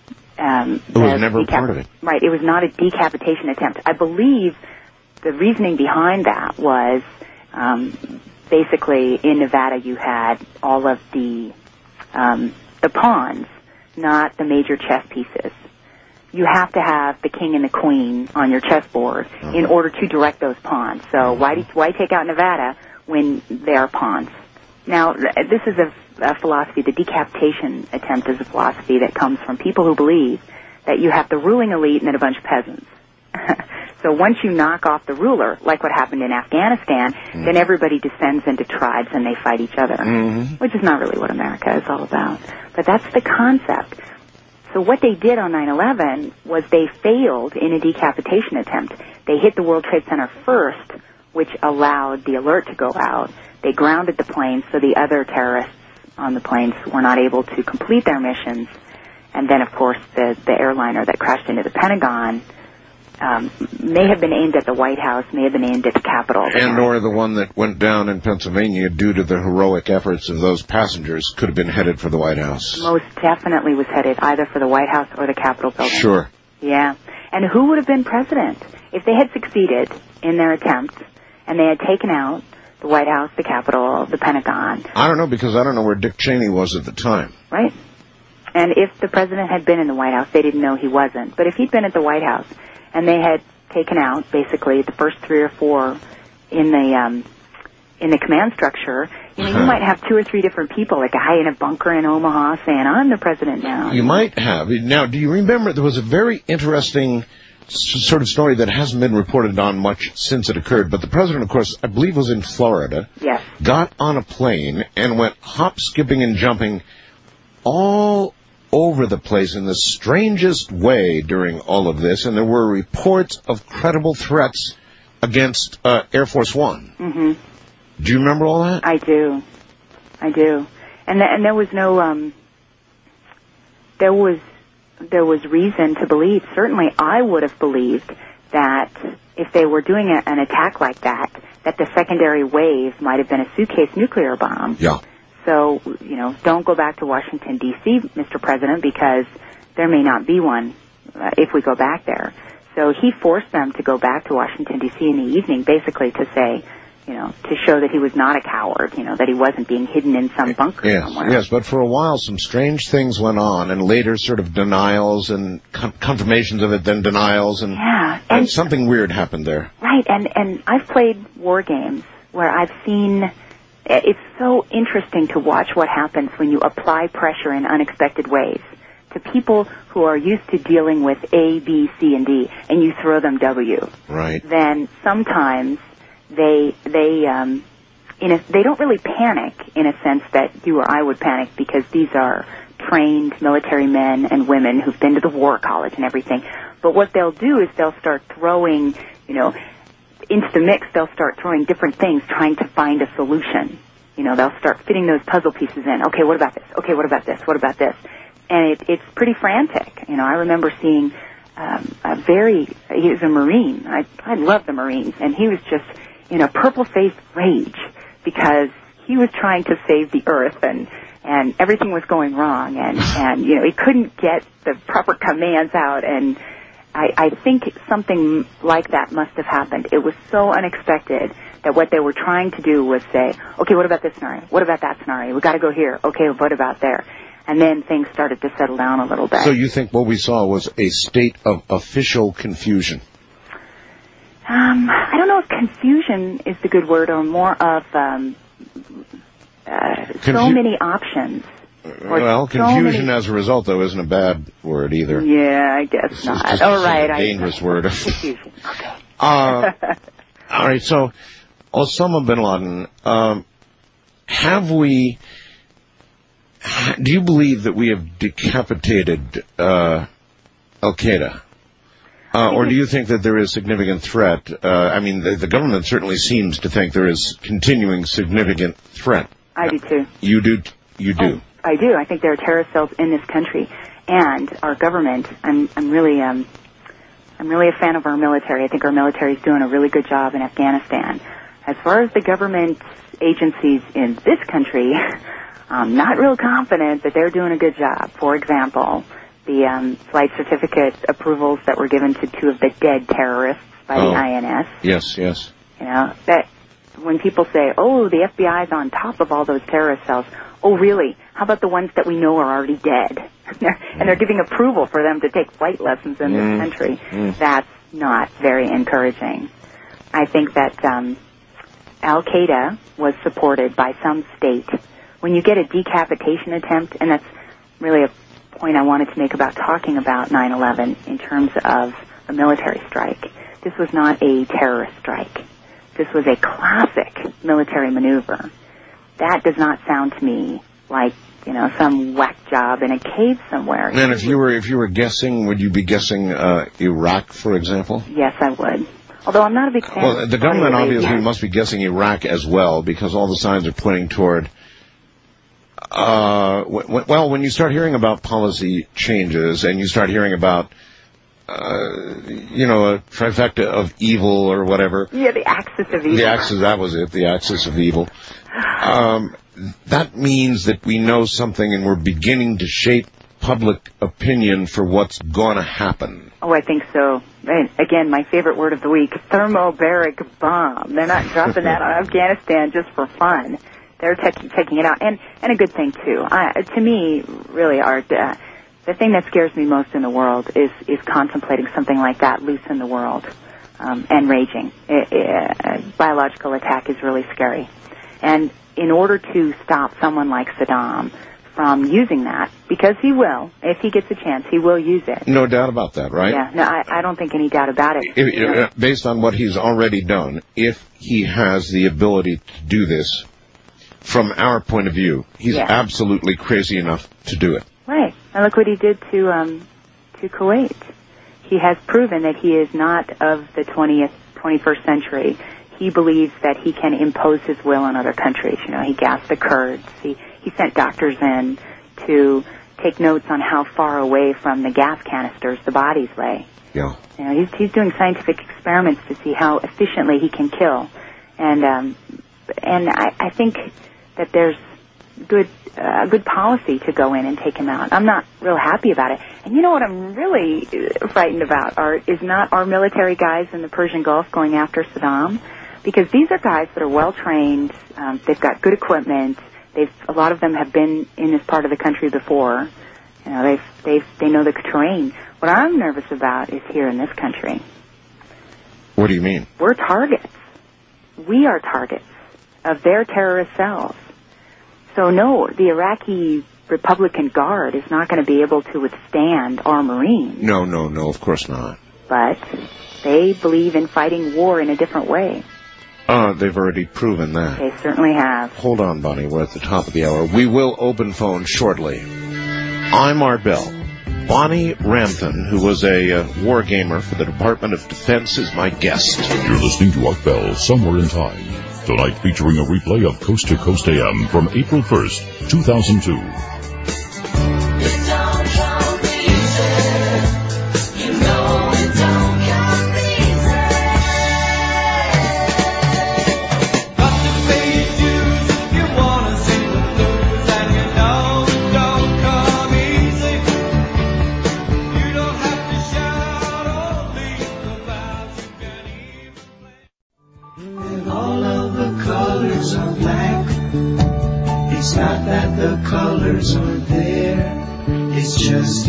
Um, it was never decap- part of it. Right. It was not a decapitation attempt. I believe the reasoning behind that was... Um, basically, in Nevada, you had all of the um, the pawns, not the major chess pieces. You have to have the king and the queen on your chessboard uh-huh. in order to direct those pawns. So uh-huh. why do, why take out Nevada when they are pawns? Now, this is a, a philosophy. The decapitation attempt is a philosophy that comes from people who believe that you have the ruling elite and then a bunch of peasants. So once you knock off the ruler, like what happened in Afghanistan, mm-hmm. then everybody descends into tribes and they fight each other, mm-hmm. which is not really what America is all about. But that's the concept. So what they did on nine eleven was they failed in a decapitation attempt. They hit the World Trade Center first, which allowed the alert to go out. They grounded the planes so the other terrorists on the planes were not able to complete their missions. And then, of course, the, the airliner that crashed into the Pentagon Um, may have been aimed at the White House, may have been aimed at the Capitol. And or the one that went down in Pennsylvania due to the heroic efforts of those passengers could have been headed for the White House. Most definitely was headed either for the White House or the Capitol building. Sure. Yeah. And who would have been president if they had succeeded in their attempt and they had taken out the White House, the Capitol, the Pentagon? I don't know, because I don't know where Dick Cheney was at the time. Right. And if the president had been in the White House, they didn't know he wasn't. But if he'd been at the White House and they had taken out basically the first three or four in the um, in the command structure, you know, uh-huh. you might have two or three different people, like a guy in a bunker in Omaha saying, "I'm the president now." You might have. Now, do you remember there was a very interesting s- sort of story that hasn't been reported on much since it occurred, but the president, of course, I believe was in Florida, yes. got on a plane and went hop, skipping, and jumping all over the place in the strangest way during all of this, and there were reports of credible threats against uh, Air Force One. Mm-hmm. Do you remember all that? I do. I do. And th- and there was no um there was there was reason to believe, certainly I would have believed that if they were doing a, an attack like that, that the secondary wave might have been a suitcase nuclear bomb. Yeah. So, you know, don't go back to Washington, D C, Mister President, because there may not be one uh, if we go back there. So he forced them to go back to Washington, D C in the evening, basically to say, you know, to show that he was not a coward, you know, that he wasn't being hidden in some bunker yes, somewhere. Yes, but for a while some strange things went on, and later sort of denials and con- confirmations of it, then denials, and, yeah, and, and something weird happened there. Right, and, and I've played war games where I've seen... It's so interesting to watch what happens when you apply pressure in unexpected ways to people who are used to dealing with A, B, C, and D, and you throw them W. Right. Then sometimes they they um, in a, they don't really panic in a sense that you or I would panic, because these are trained military men and women who've been to the war college and everything. But what they'll do is they'll start throwing, you know, into the mix, they'll start throwing different things, trying to find a solution. You know, they'll start fitting those puzzle pieces in. Okay, what about this? Okay, what about this? What about this? And it, it's pretty frantic. You know, I remember seeing um, a very, he was a Marine. I, I love the Marines. And he was just in a purple-faced rage because he was trying to save the Earth and, and everything was going wrong, and, and you know, he couldn't get the proper commands out, and I, I think something like that must have happened. It was so unexpected that what they were trying to do was say, okay, what about this scenario? What about that scenario? We've got to go here. Okay, what about there? And then things started to settle down a little bit. So you think what we saw was a state of official confusion? Um, I don't know if confusion is the good word, or more of um, uh, so Confu- many options. Or Well, so confusion many... as a result, though, isn't a bad word either. Yeah, I guess It's not. just, All it's right, a I dangerous word. Confusion. Okay. uh, all right, so Osama bin Laden, um, have we... Do you believe that we have decapitated uh, Al-Qaeda? Uh, or do you think that there is significant threat? Uh, I mean, the, the government certainly seems to think there is continuing significant threat. I do too. You do? You do? Oh, I do. I think there are terrorist cells in this country, and our government. I'm, I'm really, um, I'm really a fan of our military. I think our military is doing a really good job in Afghanistan. As far as the government agencies in this country, I'm not real confident that they're doing a good job. For example, the um, flight certificate approvals that were given to two of the dead terrorists by Oh. the I N S. Yes, yes. You know, that when people say, oh, the F B I is on top of all those terrorist cells, oh, really? How about the ones that we know are already dead? And they're giving approval for them to take flight lessons in Mm. this country. Mm. That's not very encouraging. I think that um, Al-Qaeda was supported by some state. When you get a decapitation attempt, and that's really a point I wanted to make about talking about nine eleven in terms of a military strike. This was not a terrorist strike. This was a classic military maneuver. That does not sound to me like, you know, some whack job in a cave somewhere. And if you were if you were guessing, would you be guessing uh, Iraq, for example? Yes, I would. Although I'm not a big fan. Well, of the government Saudi obviously Arabia. must be guessing Iraq as well, because all the signs are pointing toward. Uh, w- w- well, when you start hearing about policy changes and you start hearing about, uh, you know, a trifecta of evil or whatever. Yeah, the axis of evil. The axis, that was it, the axis of evil. Um, that means that we know something and we're beginning to shape public opinion for what's going to happen. Oh, I think so. And again, my favorite word of the week, thermobaric bomb. They're not dropping that on Afghanistan just for fun. They're taking taking it out, and and a good thing too. Uh, to me, really, Art, uh, the thing that scares me most in the world is is contemplating something like that loose in the world um, and raging. It, it, a biological attack is really scary, and in order to stop someone like Saddam from using that, because he will, if he gets a chance, he will use it. No doubt about that, right? Yeah, no, I, I don't think any doubt about it. If, uh, based on what he's already done, if he has the ability to do this, from our point of view, he's Yeah. absolutely crazy enough to do it. Right. And look what he did to um, to Kuwait. He has proven that he is not of the twentieth, twenty-first century. He believes that he can impose his will on other countries. You know, he gassed the Kurds. He he sent doctors in to take notes on how far away from the gas canisters the bodies lay. Yeah. You know, he's he's doing scientific experiments to see how efficiently he can kill, and um, and I, I think that there's good uh, good policy to go in and take him out. I'm not real happy about it. And you know what I'm really frightened about, Art, is not our military guys in the Persian Gulf going after Saddam, because these are guys that are well trained. Um, they've got good equipment. They've a lot of them have been in this part of the country before. You know, they've they've they know the terrain. What I'm nervous about is here in this country. What do you mean? We're targets. We are targets of their terrorist cells. So no, the Iraqi Republican Guard is not going to be able to withstand our Marines. No, no, no, of course not. But they believe in fighting war in a different way. Uh, they've already proven that. They certainly have. Hold on, Bonnie, we're at the top of the hour. We will open phones shortly. I'm Art Bell. Bonnie Ramthan, who was a uh, war gamer for the Department of Defense, is my guest. You're listening to Art Bell, Somewhere in Time. Tonight featuring a replay of Coast to Coast A M from April first, two thousand two. Got to pay your dues if you wanna sing the blues, and you know colors are black. It's not that the colors are there. It's just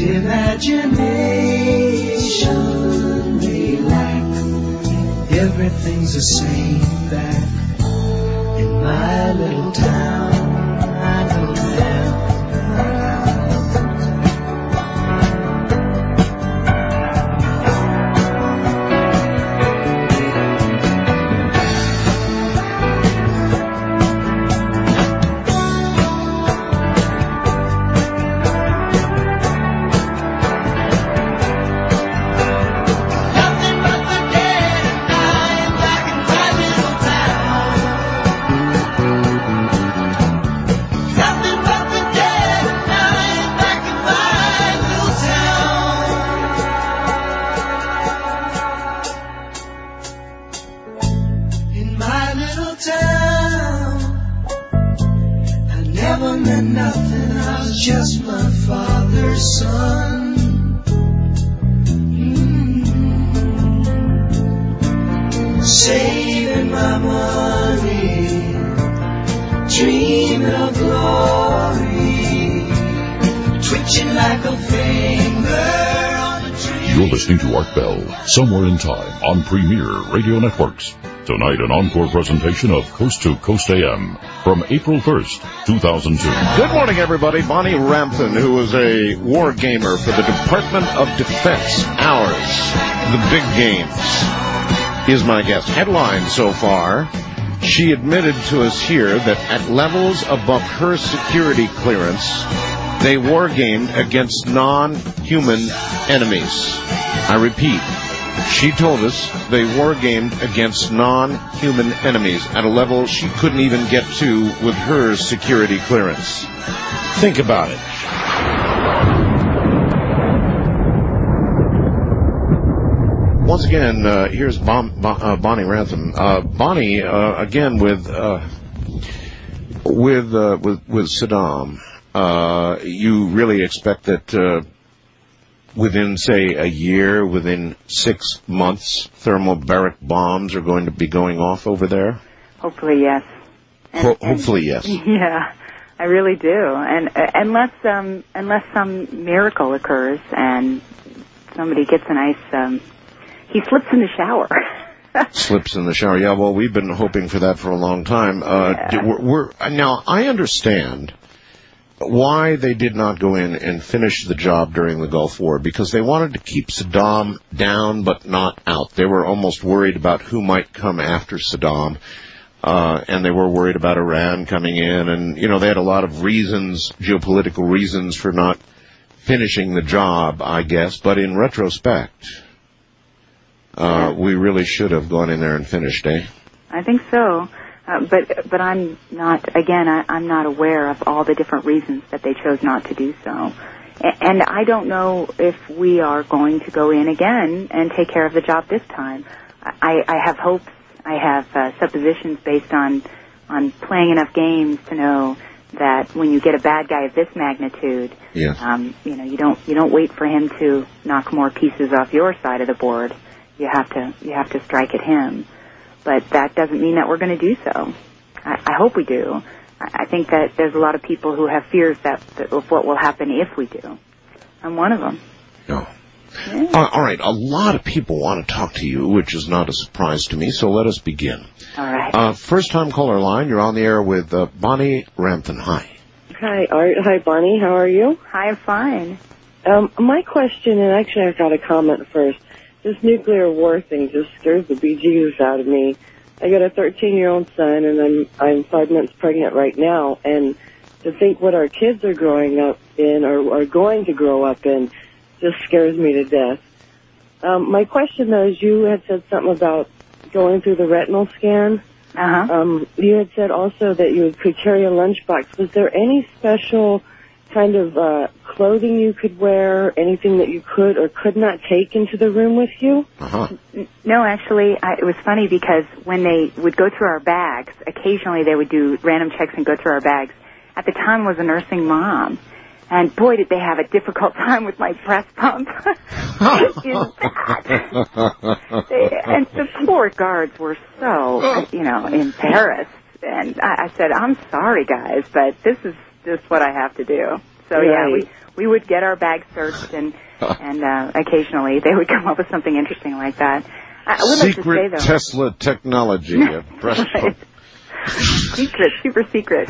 imagination they lack. Everything's the same back in my little town, my little town. Listening to Art Bell, Somewhere in Time on Premier Radio Networks. Tonight, an encore presentation of Coast to Coast A M from April first, two thousand two. Good morning, everybody. Bonnie Rampton, who is a war gamer for the Department of Defense, ours, the big games, is my guest. Headline so far, she admitted to us here that at levels above her security clearance, they war gamed against non-human enemies. I repeat, she told us they war gamed against non-human enemies at a level she couldn't even get to with her security clearance. Think about it. Once again, uh, here's bon- bon- uh, Bonnie Rampton. Uh, Bonnie, uh, again with uh, with, uh, with with Saddam. Uh, you really expect that uh, within, say, a year, within six months, thermobaric bombs are going to be going off over there? Hopefully, yes. And, Ho- and, hopefully, yes. Yeah, I really do. And uh, unless um, unless some miracle occurs and somebody gets a nice, um, he slips in the shower. Slips in the shower. Yeah, well, we've been hoping for that for a long time. Uh, yeah. d- we're, we're now, I understand why they did not go in and finish the job during the Gulf War, because they wanted to keep Saddam down but not out. They were almost worried about who might come after Saddam, uh, and they were worried about Iran coming in, and, you know, they had a lot of reasons, geopolitical reasons for not finishing the job, I guess, but in retrospect, uh, we really should have gone in there and finished, eh? I think so. Uh, but but I'm not, again, I, I'm not aware of all the different reasons that they chose not to do so. A- and I don't know if we are going to go in again and take care of the job this time. I, I have hopes, I have uh, suppositions based on, on playing enough games to know that when you get a bad guy of this magnitude, yes. um, you know, you don't you don't wait for him to knock more pieces off your side of the board. You have to you have to strike at him. But that doesn't mean that we're going to do so. I, I hope we do. I, I think that there's a lot of people who have fears that, that of what will happen if we do. I'm one of them. No. Yeah. Uh, all right. A lot of people want to talk to you, which is not a surprise to me, so let us begin. All right. Uh, first-time caller line. You're on the air with uh, Bonnie Rampton. Hi. Hi, Art. Hi, Bonnie. How are you? Hi, I'm fine. Um, my question, and actually I've got a comment first. This nuclear war thing just scares the bejesus out of me. I got a thirteen-year-old son, and I'm I'm five months pregnant right now. And to think what our kids are growing up in, or are going to grow up in, just scares me to death. Um, my question, though, is you had said something about going through the retinal scan. Uh-huh. Um, you had said also that you could carry a lunchbox. Was there any special kind of uh, clothing you could wear, anything that you could or could not take into the room with you? Uh-huh. No, actually, I, it was funny because when they would go through our bags, occasionally they would do random checks and go through our bags. At the time, I was a nursing mom. And boy, did they have a difficult time with my breast pump. It is bad. They, and the poor guards were so, you know, embarrassed And I, I said, I'm sorry, guys, but this is just what I have to do. So, Right. yeah, we, we would get our bags searched, and, and uh, occasionally they would come up with something interesting like that. I, I would Secret like to say, though, Tesla technology at breastbone. secret, super secret,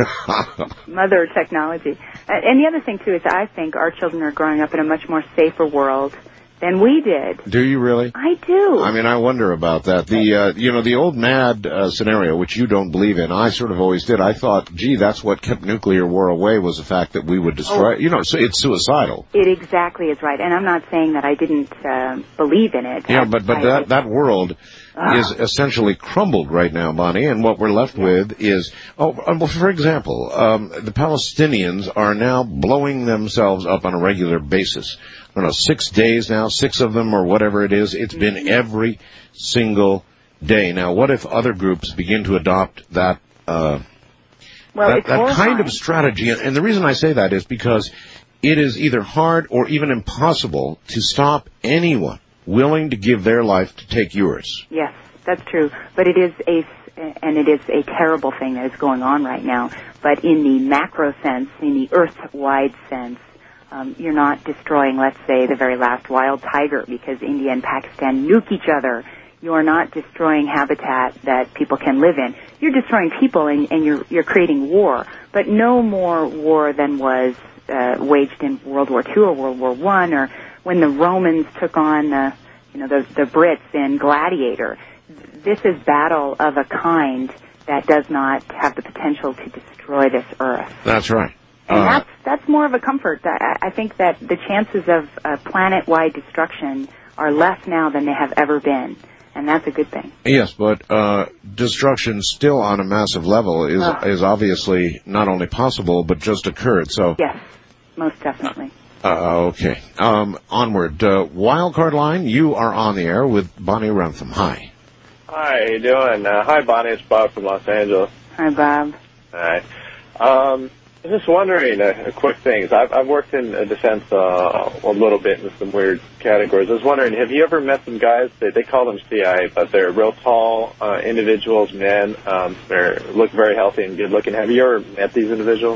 mother technology. Uh, and the other thing, too, is I think our children are growing up in a much more safer world than we did. Do you really? I do. I mean, I wonder about that. The, uh, you know, the old MAD uh, scenario, which you don't believe in, I sort of always did. I thought, gee, that's what kept nuclear war away, was the fact that we would destroy, Oh. you know, so it's suicidal. It exactly is right. And I'm not saying that I didn't uh, believe in it. Yeah, I- but, but I- that, that world Ah. is essentially crumbled right now, Bonnie, and what we're left with is, oh, uh, well, for example, um, the Palestinians are now blowing themselves up on a regular basis. I don't know, six days now, six of them or whatever it is. It's been every single day. Now, what if other groups begin to adopt that, uh, Well, that, it's that kind horrifying. of strategy? And the reason I say that is because it is either hard or even impossible to stop anyone willing to give their life to take yours. Yes, that's true. But it is a, and it is a terrible thing that is going on right now. But in the macro sense, in the earth-wide sense, um, you're not destroying, let's say, the very last wild tiger because India and Pakistan nuke each other. You're not destroying habitat that people can live in. You're destroying people, and, and you're you're creating war. But no more war than was uh, waged in World War Two or World War One, or when the Romans took on the, you know, the, the Brits in Gladiator. This is battle of a kind that does not have the potential to destroy this earth. That's right. And Uh, that's that's more of a comfort. I, I think that the chances of uh, planet-wide destruction are less now than they have ever been, and that's a good thing. Yes, but uh, destruction still on a massive level is Ugh. is obviously not only possible but just occurred. So Yes, most definitely. uh, okay, um, onward. Uh, Wildcard line, you are on the air with Bonnie Rentham. Hi. Hi, how you doing? Uh, hi, Bonnie. It's Bob from Los Angeles. Hi, Bob. Hi. Um, I was just wondering, uh, quick things. I've, I've worked in uh, defense uh, a little bit in some weird categories. I was wondering, have you ever met some guys, they, they call them C I A, but they're real tall uh, individuals, men. Um, they look very healthy and good-looking. Have you ever met these individuals?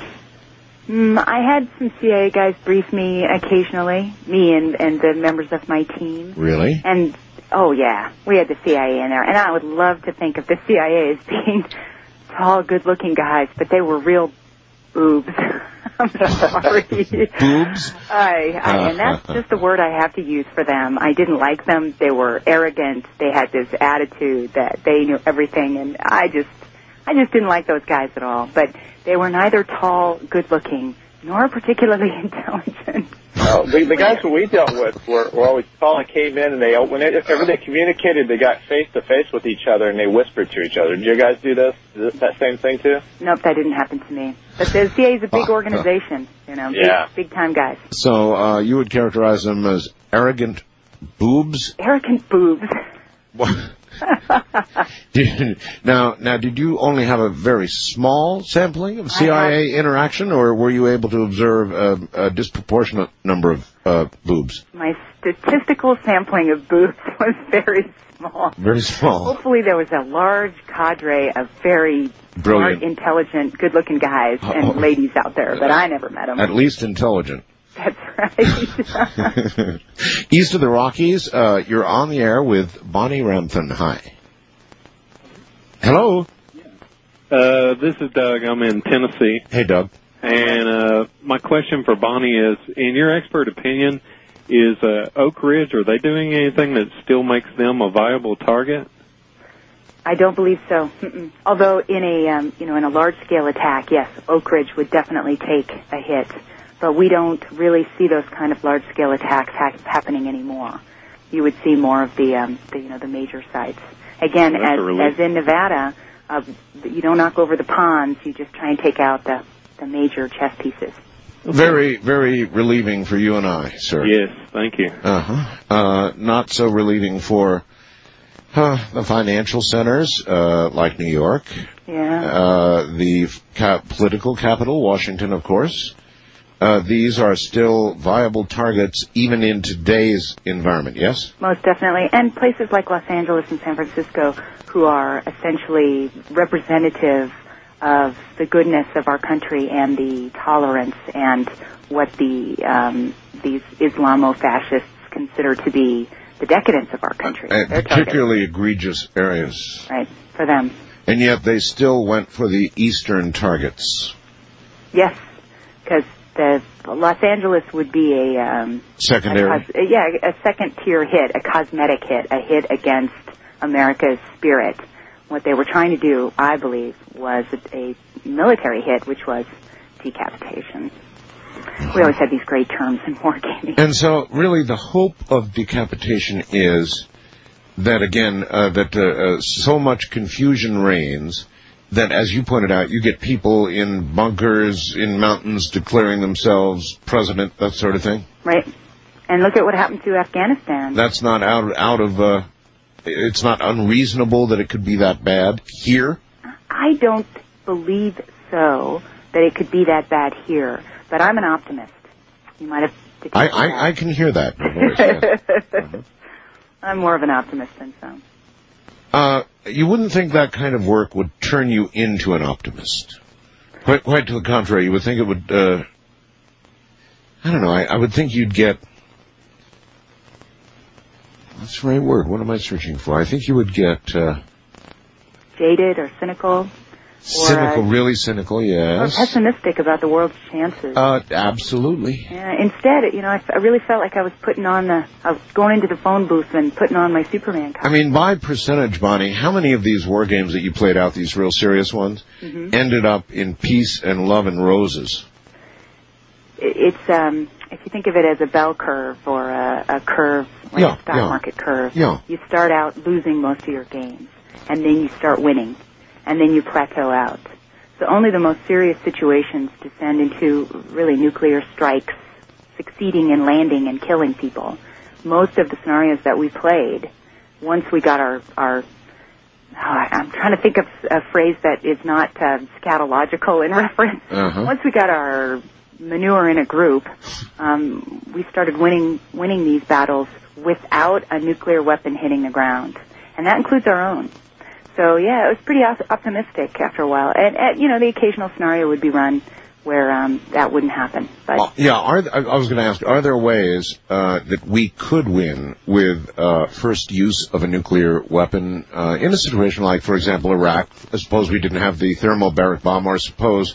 Mm, I had some C I A guys brief me occasionally, me and, and the members of my team. Really? And, oh, yeah, we had the C I A in there. And I would love to think of the C I A as being tall, good-looking guys, but they were real boobs. I'm sorry. Boobs? I, I, and that's just the word I have to use for them. I didn't like them. They were arrogant. They had this attitude that they knew everything, and I just, I just didn't like those guys at all. But they were neither tall, good-looking, nor particularly intelligent. Uh, the, the guys that we dealt with were, were always tall and came in, and they whenever they communicated, they got face to face with each other and they whispered to each other. Did you guys do this? Is this that same thing too? Nope, that didn't happen to me. But the C I A is a big organization, you know, Yeah. big, big time guys. So uh, you would characterize them as arrogant boobs? Arrogant boobs. Did- now, now, did you only have a very small sampling of C I A interaction, or were you able to observe a, a disproportionate number of uh, boobs? My statistical sampling of boobs was very small. Very small. Hopefully there was a large cadre of very Brilliant. smart, intelligent, good-looking guys and Oh. ladies out there, but I never met them. At least intelligent. That's right. East of the Rockies, uh, you're on the air with Bonnie Ramthan. Hi. Hello. Uh, this is Doug. I'm in Tennessee. Hey, Doug. And uh, my question for Bonnie is, in your expert opinion, is uh, Oak Ridge, are they doing anything that still makes them a viable target? I don't believe so. Mm-mm. Although in a um, you know in a large-scale attack, yes, Oak Ridge would definitely take a hit. But we don't really see those kind of large-scale attacks ha- happening anymore. You would see more of the, um, the you know, the major sites. Again, That's a as, relief. as in Nevada, uh, you don't knock over the ponds. You just try and take out the, the major chess pieces. Very, very relieving for you and I, sir. Yes, thank you. Uh-huh. Uh, not so relieving for uh, the financial centers, uh, like New York. Yeah. Uh, the cap- political capital, Washington, of course. Uh, these are still viable targets even in today's environment, yes? Most definitely. And places like Los Angeles and San Francisco, who are essentially representative of the goodness of our country and the tolerance and what the um, these Islamo-fascists consider to be the decadence of our country. Uh, Their particularly target. Egregious areas. Right, for them. And yet they still went for the eastern targets. Yes, because the Los Angeles would be a um, secondary. A cos- yeah, a second-tier hit, a cosmetic hit, a hit against America's spirit. What they were trying to do, I believe, was a, a military hit, which was decapitation. We always had these great terms in wargaming. And so, really, the hope of decapitation is that, again, uh, that uh, uh, so much confusion reigns that, as you pointed out, you get people in bunkers, in mountains, declaring themselves president, that sort of thing. Right. And look at what happened to Afghanistan. That's not out, out of... Uh, it's not unreasonable that it could be that bad here? I don't believe so, that it could be that bad here. But I'm an optimist. You might have... I, I, I can hear that in your voice, yes. uh-huh. I'm more of an optimist than some. Uh, you wouldn't think that kind of work would turn you into an optimist. Quite, quite to the contrary. You would think it would... Uh, I don't know. I, I would think you'd get... What's the right word? What am I searching for? I think you would get... Uh, jaded or cynical. Cynical, or, uh, really cynical, yes. Or pessimistic about the world's chances. Uh, absolutely. Yeah, instead, you know, I, I really felt like I was putting on the, I was going into the phone booth and putting on my Superman costume. I mean, by percentage, Bonnie, how many of these war games that you played out, these real serious ones, mm-hmm. ended up in peace and love and roses? It's, um, if you think of it as a bell curve or a, a curve, like yeah, a stock yeah. market curve, yeah. you start out losing most of your games, and then you start winning. And then you plateau out. So only the most serious situations descend into really nuclear strikes, succeeding in landing and killing people. Most of the scenarios that we played, once we got our, our oh, I'm trying to think of a phrase that is not uh, scatological in reference. Uh-huh. Once we got our manure in a group, um, we started winning, winning these battles without a nuclear weapon hitting the ground. And that includes our own. So, yeah, it was pretty optimistic after a while. And, and you know, the occasional scenario would be run where um, that wouldn't happen. But well, yeah, are, I was going to ask, are there ways uh, that we could win with uh, first use of a nuclear weapon uh, in a situation like, for example, Iraq? Suppose we didn't have the thermobaric bomb, or suppose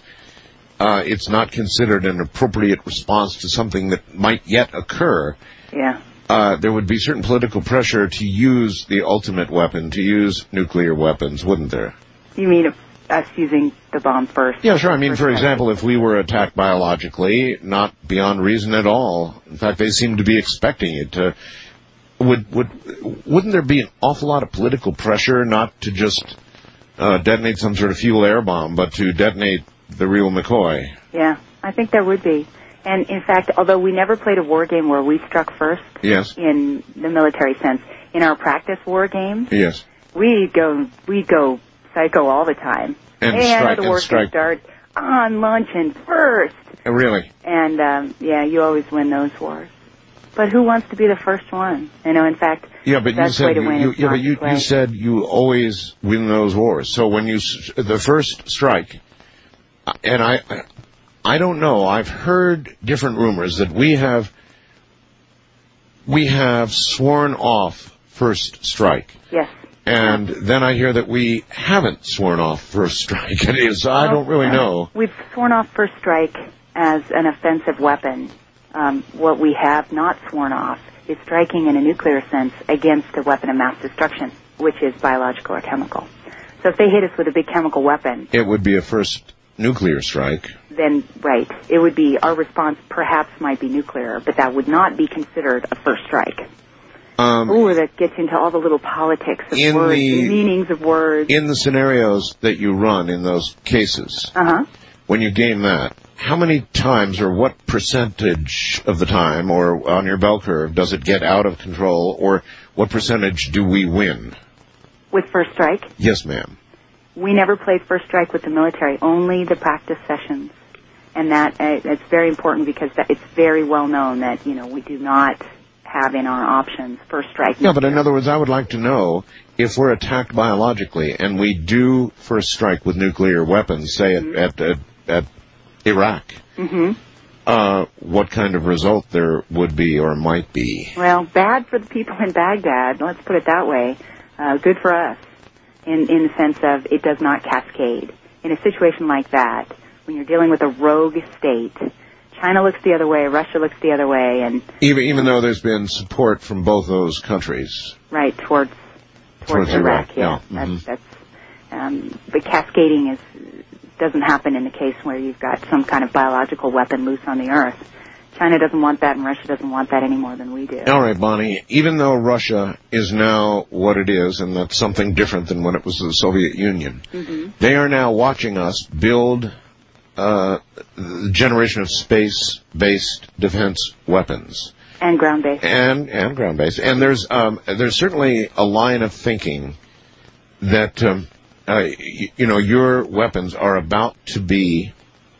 uh, it's not considered an appropriate response to something that might yet occur. Yeah. Uh, there would be certain political pressure to use the ultimate weapon, to use nuclear weapons, wouldn't there? You mean us using the bomb first? Yeah, sure. I mean, for example, if we were attacked biologically, not beyond reason at all. In fact, they seem to be expecting it. To, would would wouldn't there be an awful lot of political pressure not to just uh, detonate some sort of fuel air bomb, but to detonate the real McCoy? Yeah, I think there would be. And, in fact, although we never played a war game where we struck first, yes, in the military sense, in our practice war games, yes, we go we go psycho all the time. And hey, strike, the war and strike. start on lunch and first. Oh, really? And, um, yeah, you always win those wars. But who wants to be the first one? You know, in fact, yeah, but the you best said way to you, win you, is yeah, not but you, to play. you said you always win those wars. So when you the first strike, and I. I don't know. I've heard different rumors that we have we have sworn off first strike. Yes. And then I hear that we haven't sworn off first strike. It is. I don't really know. We've sworn off first strike as an offensive weapon. Um, what we have not sworn off is striking in a nuclear sense against a weapon of mass destruction, which is biological or chemical. So if they hit us with a big chemical weapon, it would be a first nuclear strike. Then, right, it would be, our response perhaps might be nuclear, but that would not be considered a first strike. Um, Ooh, that gets into all the little politics of in words, the, and meanings of words. In the scenarios that you run in those cases, uh-huh. when you game that, how many times or what percentage of the time or on your bell curve does it get out of control, or what percentage do we win? With first strike? Yes, ma'am. We never played first strike with the military, only the practice sessions. And that uh, it's very important because that, it's very well known that, you know, we do not have in our options first strike. Yeah, but in other words, I would like to know if we're attacked biologically and we do first strike with nuclear weapons, say Mm-hmm. at, at, at, at Iraq, Mm-hmm. uh, what kind of result there would be or might be? Well, bad for the people in Baghdad, let's put it that way. Uh, good for us in, in the sense of it does not cascade. In a situation like that, when you're dealing with a rogue state, China looks the other way, Russia looks the other way, and Even even though there's been support from both those countries. right towards towards, Towards Iraq, Iraq, yeah. yeah. Mhm. That's that's um, but cascading is doesn't happen in the case where you've got some kind of biological weapon loose on the earth. China doesn't want that, and Russia doesn't want that any more than we do. All right, Bonnie, even though Russia is now what it is, and that's something different than when it was the Soviet Union, Mm-hmm. they are now watching us build uh, the generation of space-based defense weapons. And ground-based. And and ground-based. And there's um, there's certainly a line of thinking that, um, uh, y- you know, your weapons are about to be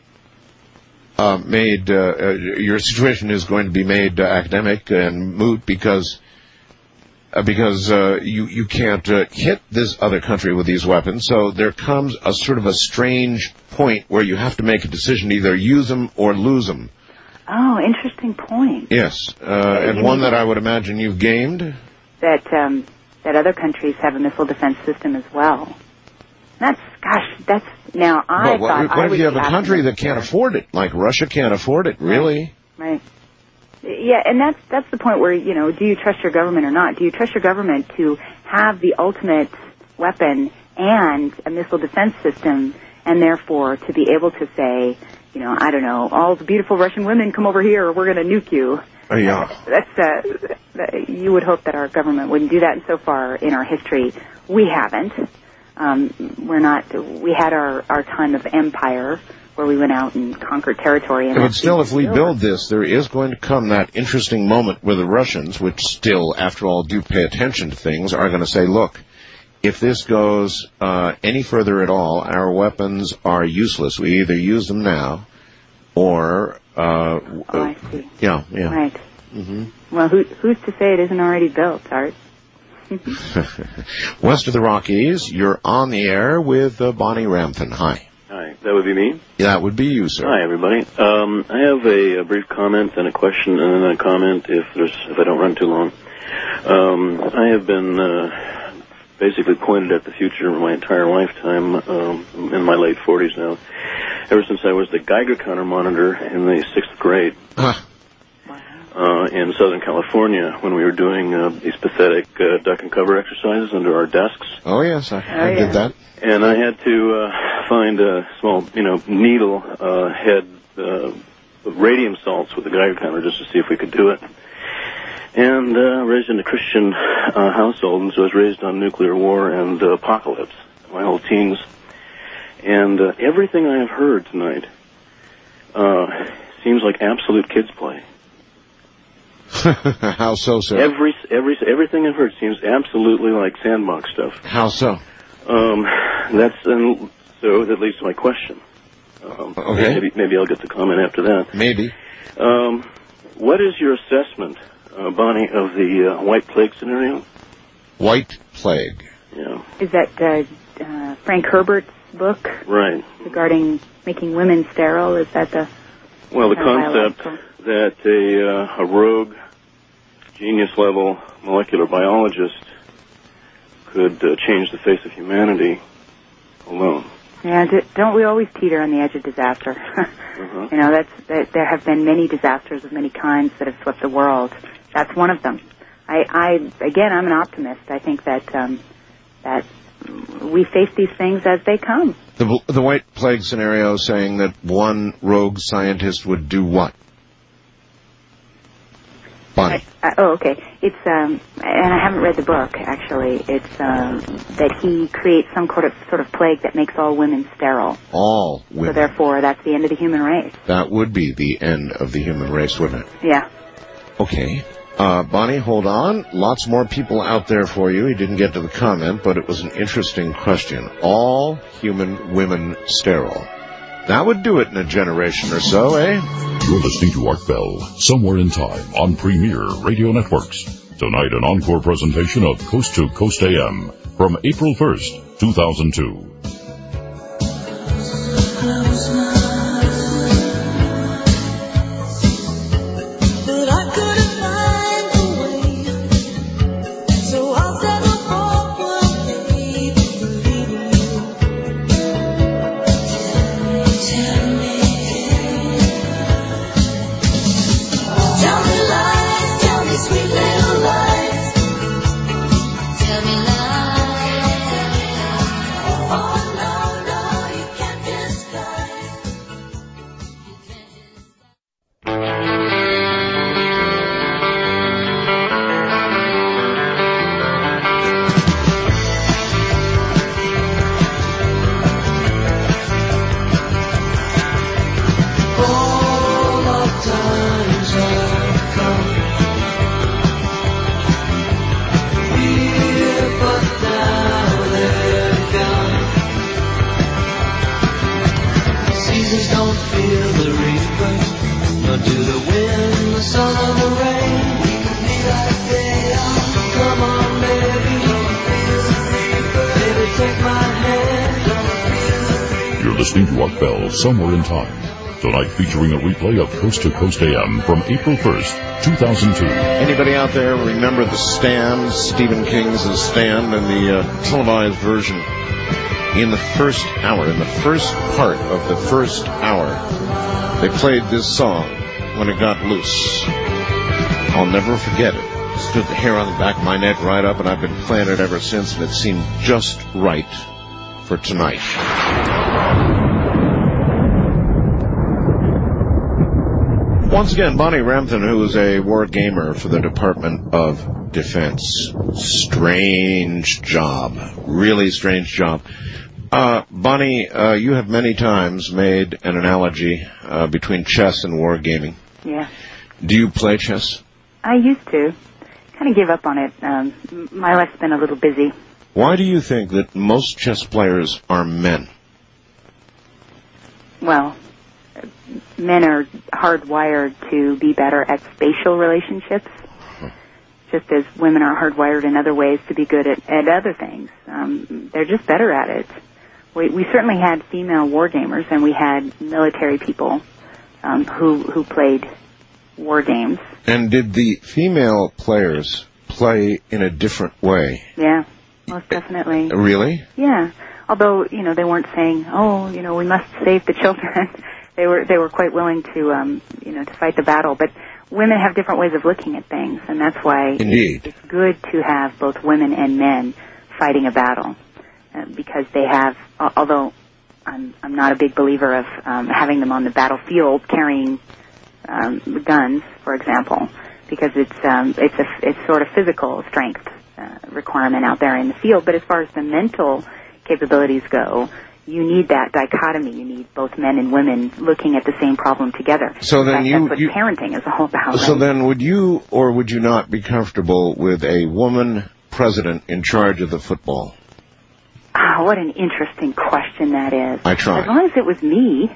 uh, made, uh, uh, your situation is going to be made uh, academic and moot because uh, because uh, you, you can't uh, hit this other country with these weapons. So there comes a sort of a strange point where you have to make a decision, either use them or lose them. Oh, interesting point. Yes, uh, and you one mean- that I would imagine you've gamed. That um, that other countries have a missile defense system as well. That's gosh, that's now I But what, thought what I if would you have be a country that optimistic. can't afford it, like Russia can't afford it, really? Right. Yeah, and that's that's the point where, you know, do you trust your government or not? Do you trust your government to have the ultimate weapon and a missile defense system, and therefore to be able to say, you know, I don't know, all the beautiful Russian women come over here, or we're going to nuke you. Oh, yeah. That's uh, that- you would hope that our government wouldn't do that. And so far in our history, we haven't. Um, we're not. We had our our time of empire where we went out and conquered territory. And But that's still, if we over. build this, there is going to come that interesting moment where the Russians, which still, after all, do pay attention to things, are going to say, look, if this goes uh, any further at all, our weapons are useless. We either use them now or... Uh, Oh, I see. Yeah, yeah. Right. hmm Well, who, who's to say it isn't already built, Art? West of the Rockies, you're on the air with uh, Bonnie Ramthin. Hi. Hi, that would be me. That would be you, sir. Hi, everybody. Um, I have a, a brief comment and a question, and then a comment if there's if I don't run too long. Um, I have been uh, basically pointed at the future my entire lifetime, um, in my late forties now, ever since I was the Geiger counter monitor in the sixth grade. Huh. Uh, in Southern California, when we were doing uh, these pathetic uh, duck and cover exercises under our desks. Oh, yes, I, I yeah. did that. And I had to uh, find a small, you know, needle uh, head uh, of radium salts with the Geiger counter just to see if we could do it. And uh, raised in a Christian uh, household, and so I was raised on nuclear war and uh, apocalypse my whole teens. And uh, everything I have heard tonight uh, seems like absolute kids play. How so, sir? Every every everything I've heard seems absolutely like sandbox stuff. How so? Um, that's and so that leads to my question. Um, Okay. Maybe, maybe I'll get the comment after that. Maybe. Um, what is your assessment, uh, Bonnie, of the uh, white plague scenario? White plague. Yeah. Is that uh, uh, Frank Herbert's book Right. regarding making women sterile? Is that the... Well, the uh, concept biological? that a uh, a rogue, genius-level molecular biologist could uh, change the face of humanity alone. Yeah, d- don't we always teeter on the edge of disaster? Uh-huh. You know, that's that, there have been many disasters of many kinds that have swept the world. That's one of them. I, I again, I'm an optimist. I think that um, that we face these things as they come. The, the white plague scenario saying that one rogue scientist would do what? Bonnie. Uh, oh, okay. It's um, and I haven't read the book actually. It's um, that he creates some sort of sort of plague that makes all women sterile. All So women. therefore, that's the end of the human race. That would be the end of the human race, wouldn't it? Yeah. Okay. Uh, Bonnie, hold on. Lots more people out there for you. He didn't get to the comment, but it was an interesting question. All human women sterile. That would do it in a generation or so, eh? You're listening to Art Bell, Somewhere in Time, on Premier Radio Networks. Tonight, an encore presentation of Coast to Coast A M. from April first, two thousand two. Listening to Art Bell, Somewhere in Time. Tonight featuring a replay of Coast to Coast A M from April first, two thousand two. Anybody out there remember The Stand, Stephen King's The Stand, and the uh, televised version? In the first hour, in the first part of the first hour, they played this song, When It Got Loose. I'll never forget it. Stood the hair on the back of my neck right up, and I've been playing it ever since, and it seemed just right for tonight. Once again, Bonnie Rampton, who is a war gamer for the Department of Defense. Strange job. Really strange job. Uh, Bonnie, uh, you have many times made an analogy uh, between chess and war gaming. Yeah. Do you play chess? I used to. Kind of gave up on it. Um, my life's been a little busy. Why do you think that most chess players are men? Well, men are hardwired to be better at spatial relationships, just as women are hardwired in other ways to be good at, at other things. Um, they're just better at it. We, we certainly had female war gamers, and we had military people um, who who played war games. And did the female players play in a different way? Yeah, most definitely. Really? Yeah. Although, you know, they weren't saying, oh, you know, we must save the children. They were they were quite willing to um you know to fight the battle, but women have different ways of looking at things, and that's why Indeed. it's good to have both women and men fighting a battle uh, because they have. Although I'm I'm not a big believer of um, having them on the battlefield carrying um, guns, for example, because it's um it's a it's sort of physical strength uh, requirement out there in the field. But as far as the mental capabilities go, you need that dichotomy. You need both men and women looking at the same problem together. So then fact, you, that's what you parenting is all about. So right? then, would you or would you not be comfortable with a woman president in charge of the football? Ah, what an interesting question that is. I tried. As long as it was me.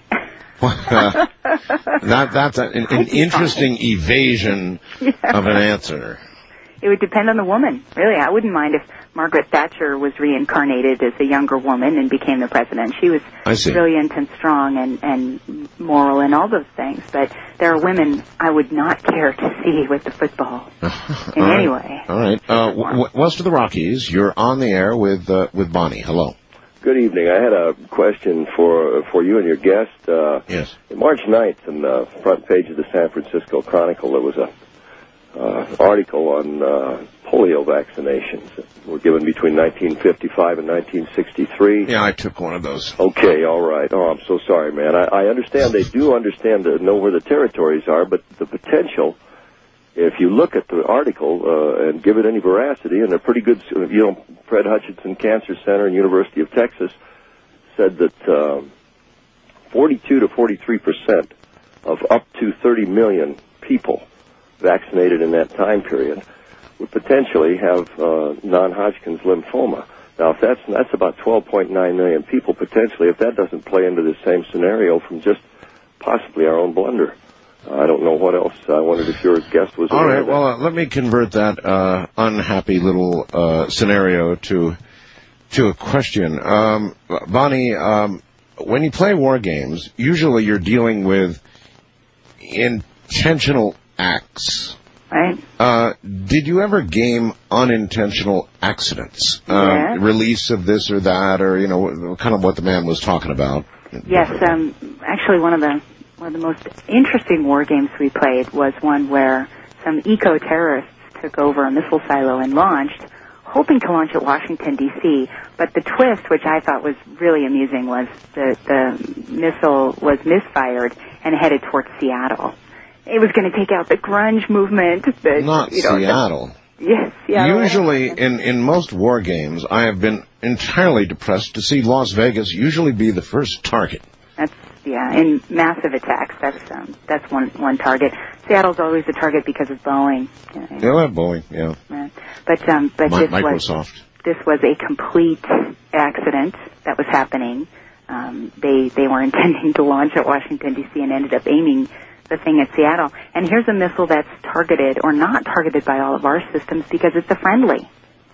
uh, that that's a, an, an interesting fine. evasion yeah. of an answer. It would depend on the woman, really. I wouldn't mind if Margaret Thatcher was reincarnated as a younger woman and became the president. She was brilliant and strong and, and moral and all those things. But there are women I would not care to see with the football in all any right. way. All right. Uh, w- west of the Rockies, you're on the air with uh, with Bonnie. Hello. Good evening. I had a question for for you and your guest. Uh, yes. March ninth, on the front page of the San Francisco Chronicle, there was a uh, article on uh, polio vaccinations that were given between nineteen fifty-five and nineteen sixty-three. Yeah, I took one of those. Okay, all right. Oh, I'm so sorry, man. I, I understand they do understand to know where the territories are, but the potential, if you look at the article uh, and give it any veracity, and they're pretty good, you know, Fred Hutchinson Cancer Center and University of Texas said that um, forty-two to forty-three percent of up to thirty million people vaccinated in that time period would potentially have uh, non-Hodgkin's lymphoma. Now, if that's that's about twelve point nine million people potentially, if that doesn't play into the same scenario from just possibly our own blunder. I don't know what else. I wondered if your guest was. All right. Well, uh, let me convert that uh, unhappy little uh, scenario to to a question. Um, Bonnie, um, when you play war games, usually you're dealing with intentional acts. Right. Uh, did you ever game unintentional accidents? Yes. Um, release of this or that, or, you know, kind of what the man was talking about? Yes, um, actually one of the one of the most interesting war games we played was one where some eco-terrorists took over a missile silo and launched, hoping to launch at Washington, D C, but the twist, which I thought was really amusing, was the, the missile was misfired and headed towards Seattle. It was going to take out the grunge movement. The, Not you know, Seattle. The, yes, Seattle. Usually, in, in most war games, I have been entirely depressed to see Las Vegas usually be the first target. That's, yeah, in massive attacks, that's um, that's one one target. Seattle's always a target because of Boeing. Yeah, well, Boeing, yeah. Right. But um, but Mi- this Microsoft. was this was a complete accident that was happening. Um, they they were intending to launch at Washington D C and ended up aiming the thing at Seattle. And here's a missile that's targeted or not targeted by all of our systems because it's a friendly.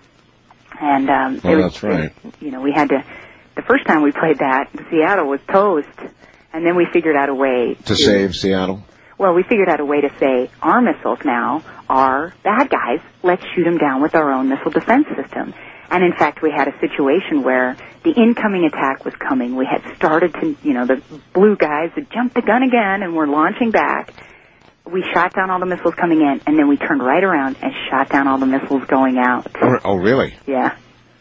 And um, well, it was, that's right. It, you know, we had to. The first time we played that, Seattle was toast, and then we figured out a way To save Seattle? Well, we figured out a way to say our missiles now are bad guys. Let's shoot them down with our own missile defense system. And in fact, we had a situation where the incoming attack was coming. We had started to, you know, the blue guys had jumped the gun again and were launching back. We shot down all the missiles coming in, and then we turned right around and shot down all the missiles going out. Oh, oh really? Yeah.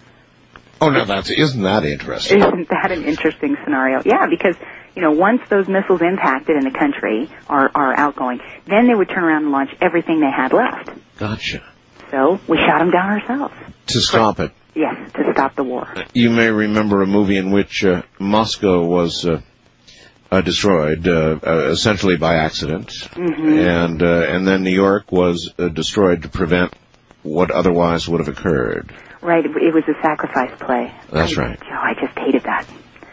Oh, no, that's, isn't that interesting? Isn't that an interesting scenario? Yeah, because, you know, once those missiles impacted in the country, are, are outgoing, then they would turn around and launch everything they had left. Gotcha. So we shot them down ourselves. To stop it. Yes, to stop the war. You may remember a movie in which uh, Moscow was uh, uh, destroyed, uh, uh, essentially by accident, Mm-hmm. and uh, and then New York was uh, destroyed to prevent what otherwise would have occurred. Right, it, it was a sacrifice play. That's I, right. Oh, I just hated that.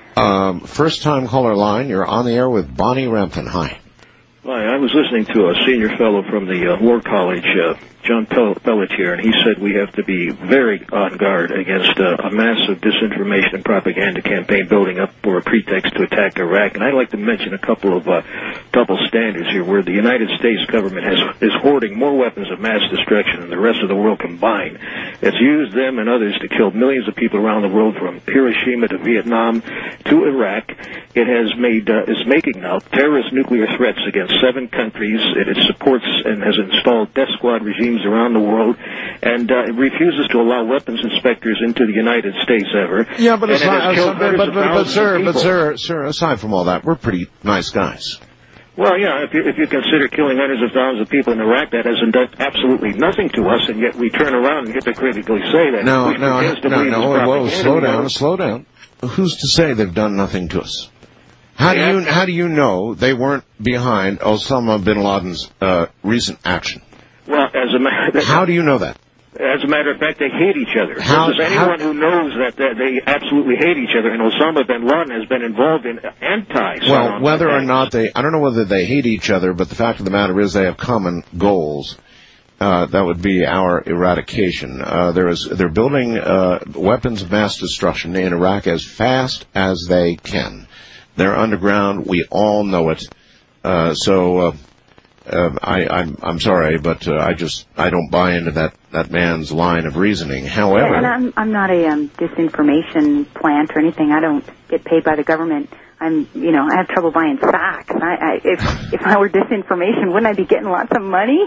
Um, first time caller line, you're on the air with Bonnie Rampton. Hi. Hi, I was listening to a senior fellow from the uh, War College, uh, John Pel- Pelletier, and he said we have to be very on guard against uh, a massive disinformation and propaganda campaign building up for a pretext to attack Iraq. And I'd like to mention a couple of uh, double standards here, where the United States government has is hoarding more weapons of mass destruction than the rest of the world combined. It's used them and others to kill millions of people around the world, from Hiroshima to Vietnam to Iraq. It has made uh, is making now terrorist nuclear threats against seven countries. It, it supports and has installed death squad regimes around the world, and uh, it refuses to allow weapons inspectors into the United States ever. Yeah, but, And it aside, has killed but, hundreds but, of but, but, thousands of sir, but people. sir, sir, aside from all that, we're pretty nice guys. Well, yeah, if you, if you consider killing hundreds of thousands of people in Iraq, that hasn't done absolutely nothing to us, and yet we turn around and hypocritically say that. No, which no, begins to no, believe no, it's whoa, propaganda. slow down, slow down. Who's to say they've done nothing to us? How do you how do you know they weren't behind Osama bin Laden's uh, recent action? Well, as a matter, How do you know that? As a matter of fact, they hate each other. How- This is anyone who knows that, that they absolutely hate each other, and Osama bin Laden has been involved in anti-Saddam. Well, whether or not they, I don't know whether they hate each other, but the fact of the matter is they have common goals. Uh, that would be our eradication. Uh, there is, they're building uh, weapons of mass destruction in Iraq as fast as they can. They're underground. We all know it. Uh, so uh, uh, I, I'm, I'm sorry, but uh, I just I don't buy into that, that man's line of reasoning. However, And I'm I'm not a um, disinformation plant or anything. I don't get paid by the government. I'm, you know, I have trouble buying stocks. I, I, if if I were disinformation, wouldn't I be getting lots of money?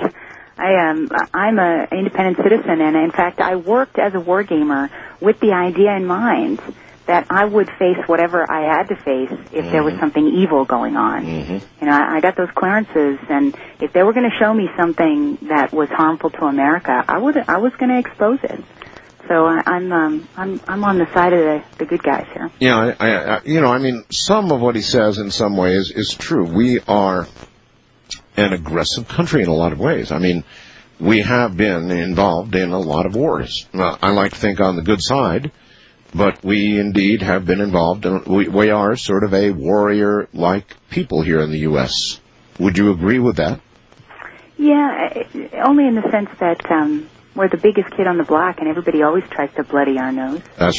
I am. I'm a independent citizen, and in fact, I worked as a war gamer with the idea in mind that I would face whatever I had to face if mm-hmm. there was something evil going on. Mm-hmm. You know, I, I got those clearances, and if they were going to show me something that was harmful to America, I would. I was going to expose it. So I, I'm, um, I'm, I'm on the side of the, the good guys here. Yeah, I, I, I, you know, I mean, some of what he says in some ways is true. We are an aggressive country in a lot of ways. I mean, we have been involved in a lot of wars. Well, I like to think on the good side, but we indeed have been involved, and we, we are sort of a warrior-like people here in the U S Would you agree with that? Yeah, only in the sense that um, we're the biggest kid on the block, and everybody always tries to bloody our nose. That's right.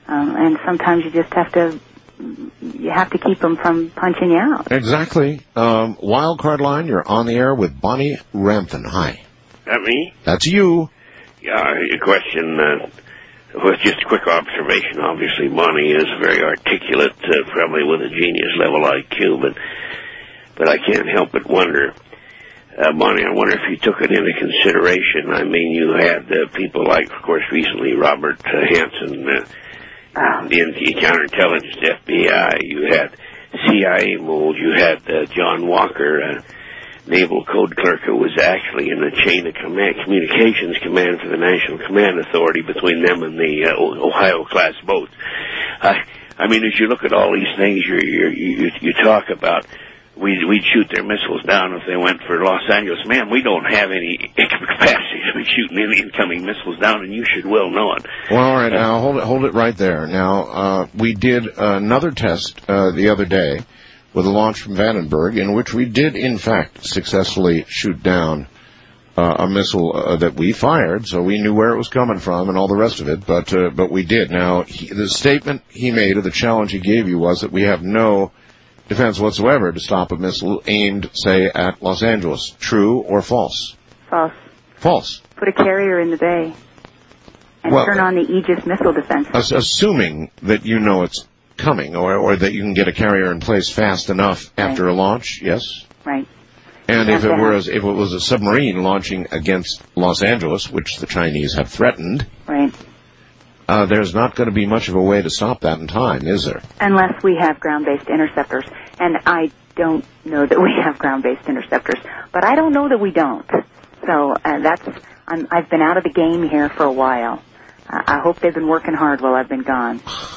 Um, and sometimes you just have to, you have to keep them from punching you out. Exactly. Um, Wildcard line, you're on the air with Bonnie Rampton. Hi. That me? That's you. Yeah, your question uh, was just a quick observation. Obviously, Bonnie is very articulate, uh, probably with a genius-level I Q, but but I can't help but wonder, uh, Bonnie, I wonder if you took it into consideration. I mean, you had uh, people like, of course, recently Robert uh, Hansen, uh, the N T counterintelligence, F B I. You had C I A mold. You had uh, John Walker, uh, Naval Code Clerk, who was actually in the chain of command, communications command for the National Command Authority between them and the uh, Ohio-class boats. Uh, I mean, as you look at all these things, you you you, you talk about. We'd, we'd shoot their missiles down if they went for Los Angeles. Man, we don't have any capacity to be shooting any incoming missiles down, and you should well know it. Well, all right, now hold it, hold it right there. Now, uh, we did another test uh, the other day with a launch from Vandenberg, in which we did, in fact, successfully shoot down uh, a missile uh, that we fired, so we knew where it was coming from and all the rest of it, but uh, but we did. Now, he, the statement he made, or the challenge he gave you, was that we have no defense whatsoever to stop a missile aimed, say, at Los Angeles. True or false? False. False. Put a carrier in the bay and Well, turn on the Aegis missile defense. As- assuming that you know it's coming, or, or that you can get a carrier in place fast enough after a launch, yes? Right. And You if have it to were have- if it was a submarine launching against Los Angeles, which the Chinese have threatened, Right. uh, there's not going to be much of a way to stop that in time, is there? Unless we have ground-based interceptors. And I don't know that we have ground-based interceptors. But I don't know that we don't. So uh, that's, I'm, I've been out of the game here for a while. Uh, I hope they've been working hard while I've been gone.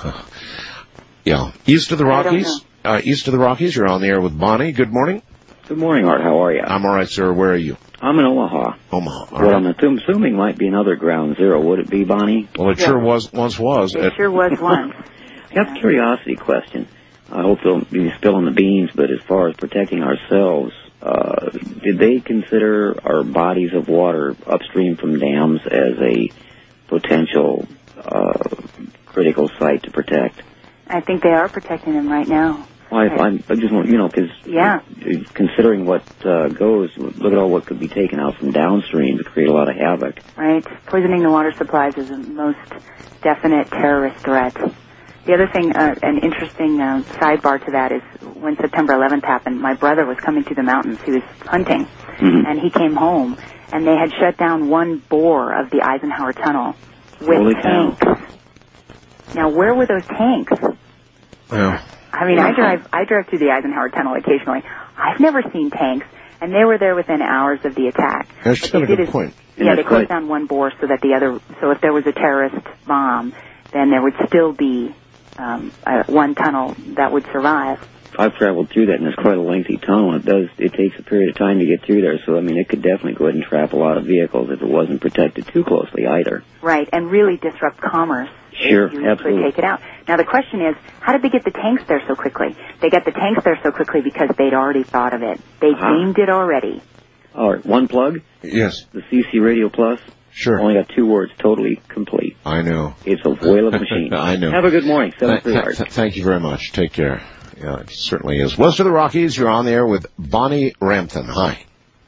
Yeah. East of the I don't Rockies? Uh, east of the Rockies, you're on the air with Bonnie. Good morning. Good morning, Art. How are you? I'm all right, sir. Where are you? I'm in Omaha. Omaha. All What right. I'm assume- assuming might be another ground zero. Would it be, Bonnie? Well, it sure was once was. It sure was once. I have a curiosity question. I hope they'll be spilling the beans, but as far as protecting ourselves, uh, did they consider our bodies of water upstream from dams as a potential uh, critical site to protect? I think they are protecting them right now. Well, I, I'm- I just want, you know, because Yeah. considering what uh, goes, look at all what could be taken out from downstream to create a lot of havoc. Right? Poisoning the water supplies is the most definite terrorist threat. The other thing, uh, an interesting uh, sidebar to that is when September eleventh happened, my brother was coming through the mountains. He was hunting, Mhm. and he came home, and they had shut down one bore of the Eisenhower Tunnel with Holy cow. tanks. Now, where were those tanks? Yeah. I mean, I drive I drive through the Eisenhower Tunnel occasionally. I've never seen tanks, and they were there within hours of the attack. That's What got a they did good is- point. Yeah, they that's closed right. down one bore so that the other, so if there was a terrorist bomb, then there would still be um, uh, one tunnel that would survive. I've traveled through that, and it's quite a lengthy tunnel. It does. It takes a period of time to get through there. So, I mean, it could definitely go ahead and trap a lot of vehicles if it wasn't protected too closely either. Right, and really disrupt commerce. Sure, if you absolutely. could take it out. Now the question is, how did they get the tanks there so quickly? They got the tanks there so quickly because they'd already thought of it. They Uh-huh. deemed it already. All right, one plug. Yes. The C C Radio Plus. Sure. Only got two words, totally complete. I know. It's a whale of a machine. I know. Have a good morning. Seven Th- three th- Art. th- thank you very much. Take care. Yeah, it certainly is. West of the Rockies, you're on the air with Bonnie Rampton. Hi.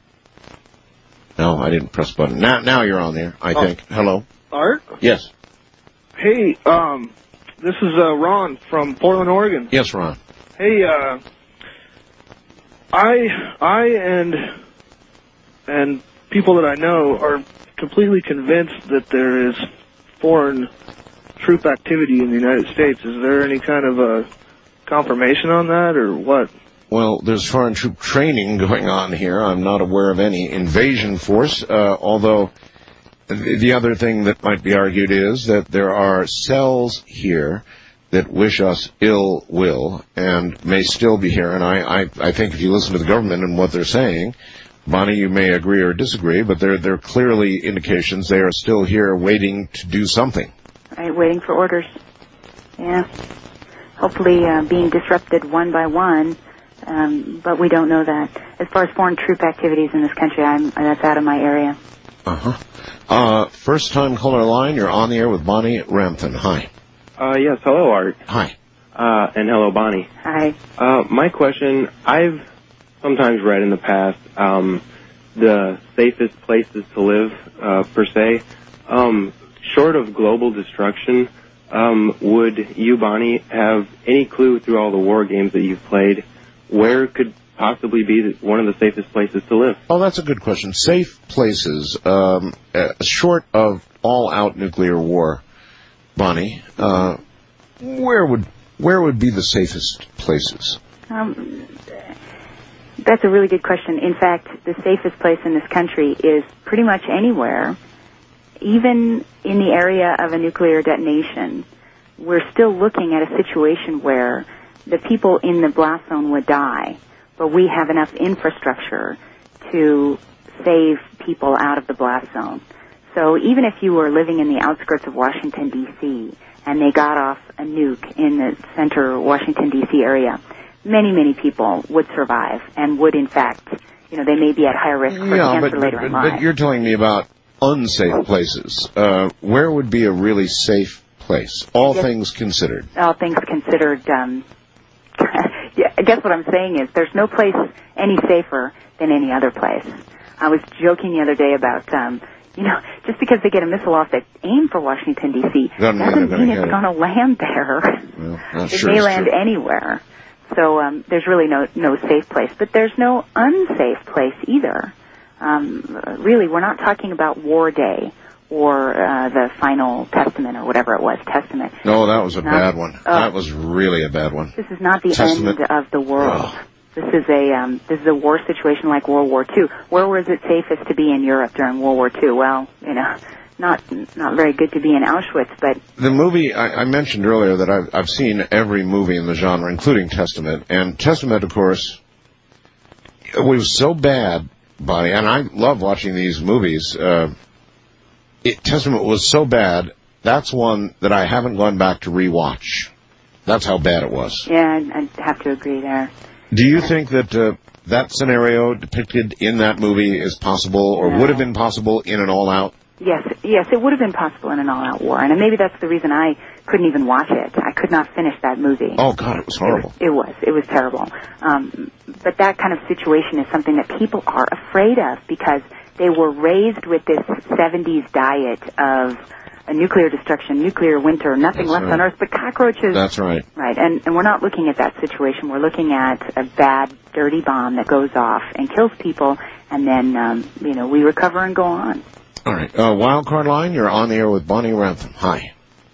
No, I didn't press the button. Now, now you're on there, I Oh. think. Hello? Art? Yes. Hey, um, this is uh, Ron from Portland, Oregon. Yes, Ron. Hey, uh, I, I and and people that I know are completely convinced that there is foreign troop activity in the United States. Is there any kind of a confirmation on that, or what? Well, there's foreign troop training going on here. I'm not aware of any invasion force, uh, although the the other thing that might be argued is that there are cells here that wish us ill will and may still be here. And I, I, I think if you listen to the government and what they're saying, Bonnie, you may agree or disagree, but there, there are clearly indications they are still here waiting to do something. Right, waiting for orders. Yeah. Hopefully uh, being disrupted one by one, um, but we don't know that. As far as foreign troop activities in this country, I'm, that's out of my area. Uh-huh. Uh, first time caller line, you're on the air with Bonnie Rampton. Hi. Uh, yes, hello, Art. Hi. Uh, and hello, Bonnie. Hi. Uh, my question, I've sometimes read in the past, um, the safest places to live, uh, per se. Um, short of global destruction, um, would you, Bonnie, have any clue through all the war games that you've played, where could possibly be the, one of the safest places to live? Oh, that's a good question. Safe places, um, uh, short of all-out nuclear war, Bonnie, uh, where would where would be the safest places? Um, that's a really good question. In fact, the safest place in this country is pretty much anywhere. Even in the area of a nuclear detonation, we're still looking at a situation where the people in the blast zone would die, but we have enough infrastructure to save people out of the blast zone. So even if you were living in the outskirts of Washington, D C, and they got off a nuke in the center Washington, D C area, many, many people would survive and would, in fact, you know, they may be at higher risk for Yeah, cancer but, later but, in but, life. but you're telling me about unsafe places. Uh, where would be a really safe place, all Yes. things considered? All things considered, um, yeah, I guess what I'm saying is there's no place any safer than any other place. I was joking the other day about, um, you know, just because they get a missile off that aim for Washington, D C, Doesn't mean doesn't they're mean gonna it's hit it. going to land there. Well, that It sure may is land true. anywhere. So um, there's really no no safe place. But there's no unsafe place either. Um, really, we're not talking about War Day or uh, the Final Testament or whatever it was, Testament. No, that was a No. bad one. Oh. That was really a bad one. This is not the Testament. end of the world. Oh. This is a um, this is a war situation like World War Two. Where was it safest to be in Europe during World War Two? Well, you know, not not very good to be in Auschwitz, but The movie, I, I mentioned earlier that I've, I've seen every movie in the genre, including Testament. And Testament, of course, it was so bad, Bonnie, and I love watching these movies. Uh, it, Testament was so bad, that's one that I haven't gone back to rewatch. That's how bad it was. yeah, I'd, I'd have to agree there. Do you think that uh, that scenario depicted in that movie is possible, or No. would have been possible in an all-out? Yes, yes, it would have been possible in an all-out war, and maybe that's the reason I couldn't even watch it. I could not finish that movie. Oh, God, it was horrible. It was. It was terrible. Um, but that kind of situation is something that people are afraid of because they were raised with this seventies diet of a nuclear destruction, nuclear winter, nothing That's left right. on Earth but cockroaches. That's right. Right, and, and we're not looking at that situation. We're looking at a bad, dirty bomb that goes off and kills people, and then, um, you know, we recover and go on. All right. Uh, Wildcard Line, you're on the air with Bonnie Rantham. Hi.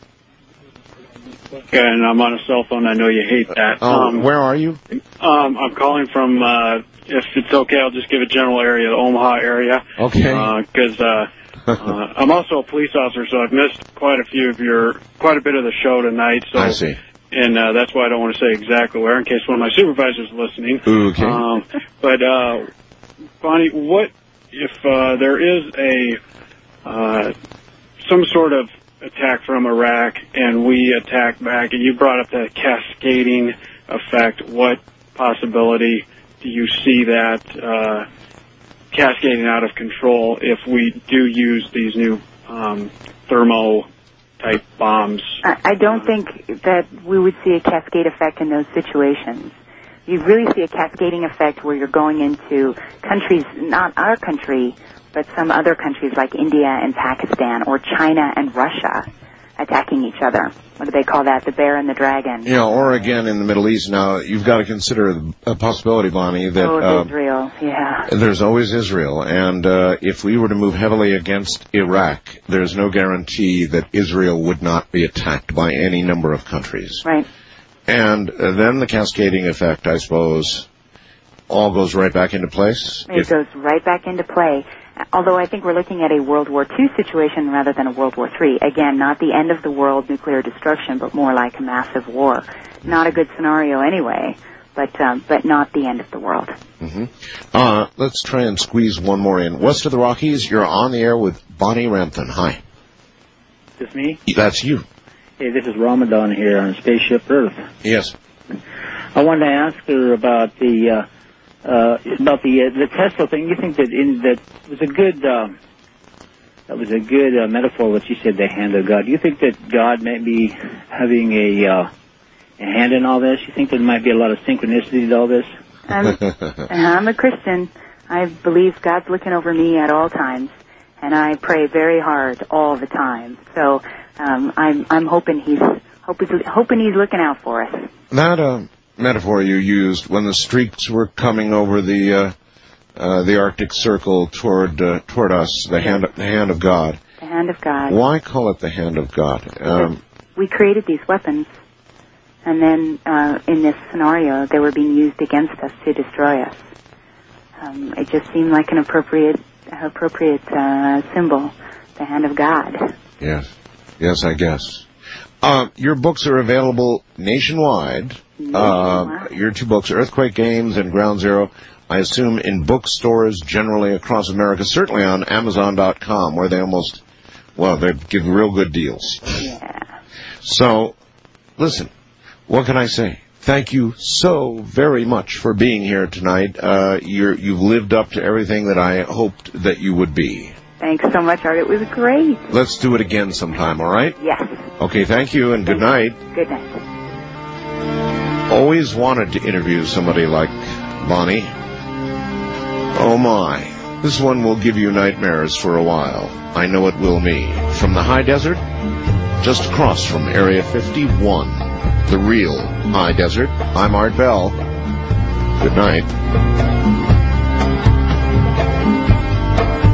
Okay, and I'm on a cell phone. I know you hate that. Oh, um, where are you? um, I'm calling from, uh, if it's okay, I'll just give a general area, the Omaha area. Okay. Because uh, uh, I'm also a police officer, so I've missed quite a few of your, quite a bit of the show tonight. So, I see. And uh, that's why I don't want to say exactly where, in case one of my supervisors is listening. Okay. Um, but, uh, Bonnie, what if uh, there is a uh, some sort of attack from Iraq and we attack back, and you brought up that cascading effect, what possibility do you see that uh, cascading out of control if we do use these new um, thermo-type bombs? I, I don't think that we would see a cascade effect in those situations. You really see a cascading effect where you're going into countries, not our country, but some other countries like India and Pakistan or China and Russia attacking each other. What do they call that? The bear and the dragon. You know, or again in the Middle East now, you've got to consider a possibility, Bonnie, that oh, uh, Israel, yeah. there's always Israel. And uh, if we were to move heavily against Iraq, there's no guarantee that Israel would not be attacked by any number of countries. Right. And uh, then the cascading effect, I suppose, all goes right back into place. It If- goes right back into play. Although I think we're looking at a World War Two situation rather than a World War Three. Again, not the end of the world nuclear destruction, but more like a massive war. Not a good scenario anyway, but um, but not the end of the world. Mm-hmm. Uh, let's try and squeeze one more in. West of the Rockies, you're on the air with Bonnie Rampton. Hi. Is this me? That's you. Hey, this is Ramadan here on Spaceship Earth. Yes. I wanted to ask her about the uh, uh, about the uh, the Tesla thing. You think that in that was a good uh, that was a good uh, metaphor what you said, the hand of God. Do you think that God might be having a, uh, a hand in all this? You think there might be a lot of synchronicity to all this? I'm, I'm a Christian. I believe God's looking over me at all times, and I pray very hard all the time. So um, I'm I'm hoping he's hoping hoping he's looking out for us. That uh, metaphor you used when the streaks were coming over the uh, uh, the Arctic Circle toward uh, toward us, the hand the hand of God. The hand of God. Why call it the hand of God? Um, we created these weapons, and then uh, in this scenario, they were being used against us to destroy us. Um, it just seemed like an appropriate appropriate uh, symbol, the hand of God. Yes, yes, I guess. Uh, your books are available nationwide. nationwide. Uh, your two books, Earthquake Games and Ground Zero, I assume in bookstores generally across America, certainly on Amazon dot com, where they almost, well, they give real good deals. Yeah. So, listen, what can I say? Thank you so very much for being here tonight. Uh, you're, you've lived up to everything that I hoped that you would be. Thanks so much, Art. It was great. Let's do it again sometime, all right? Yes. Okay, thank you, and good night. Good night. Always wanted to interview somebody like Bonnie. Oh, my. This one will give you nightmares for a while. I know it will me. From the high desert, just across from Area fifty-one. The real high desert. I'm Art Bell. Good night.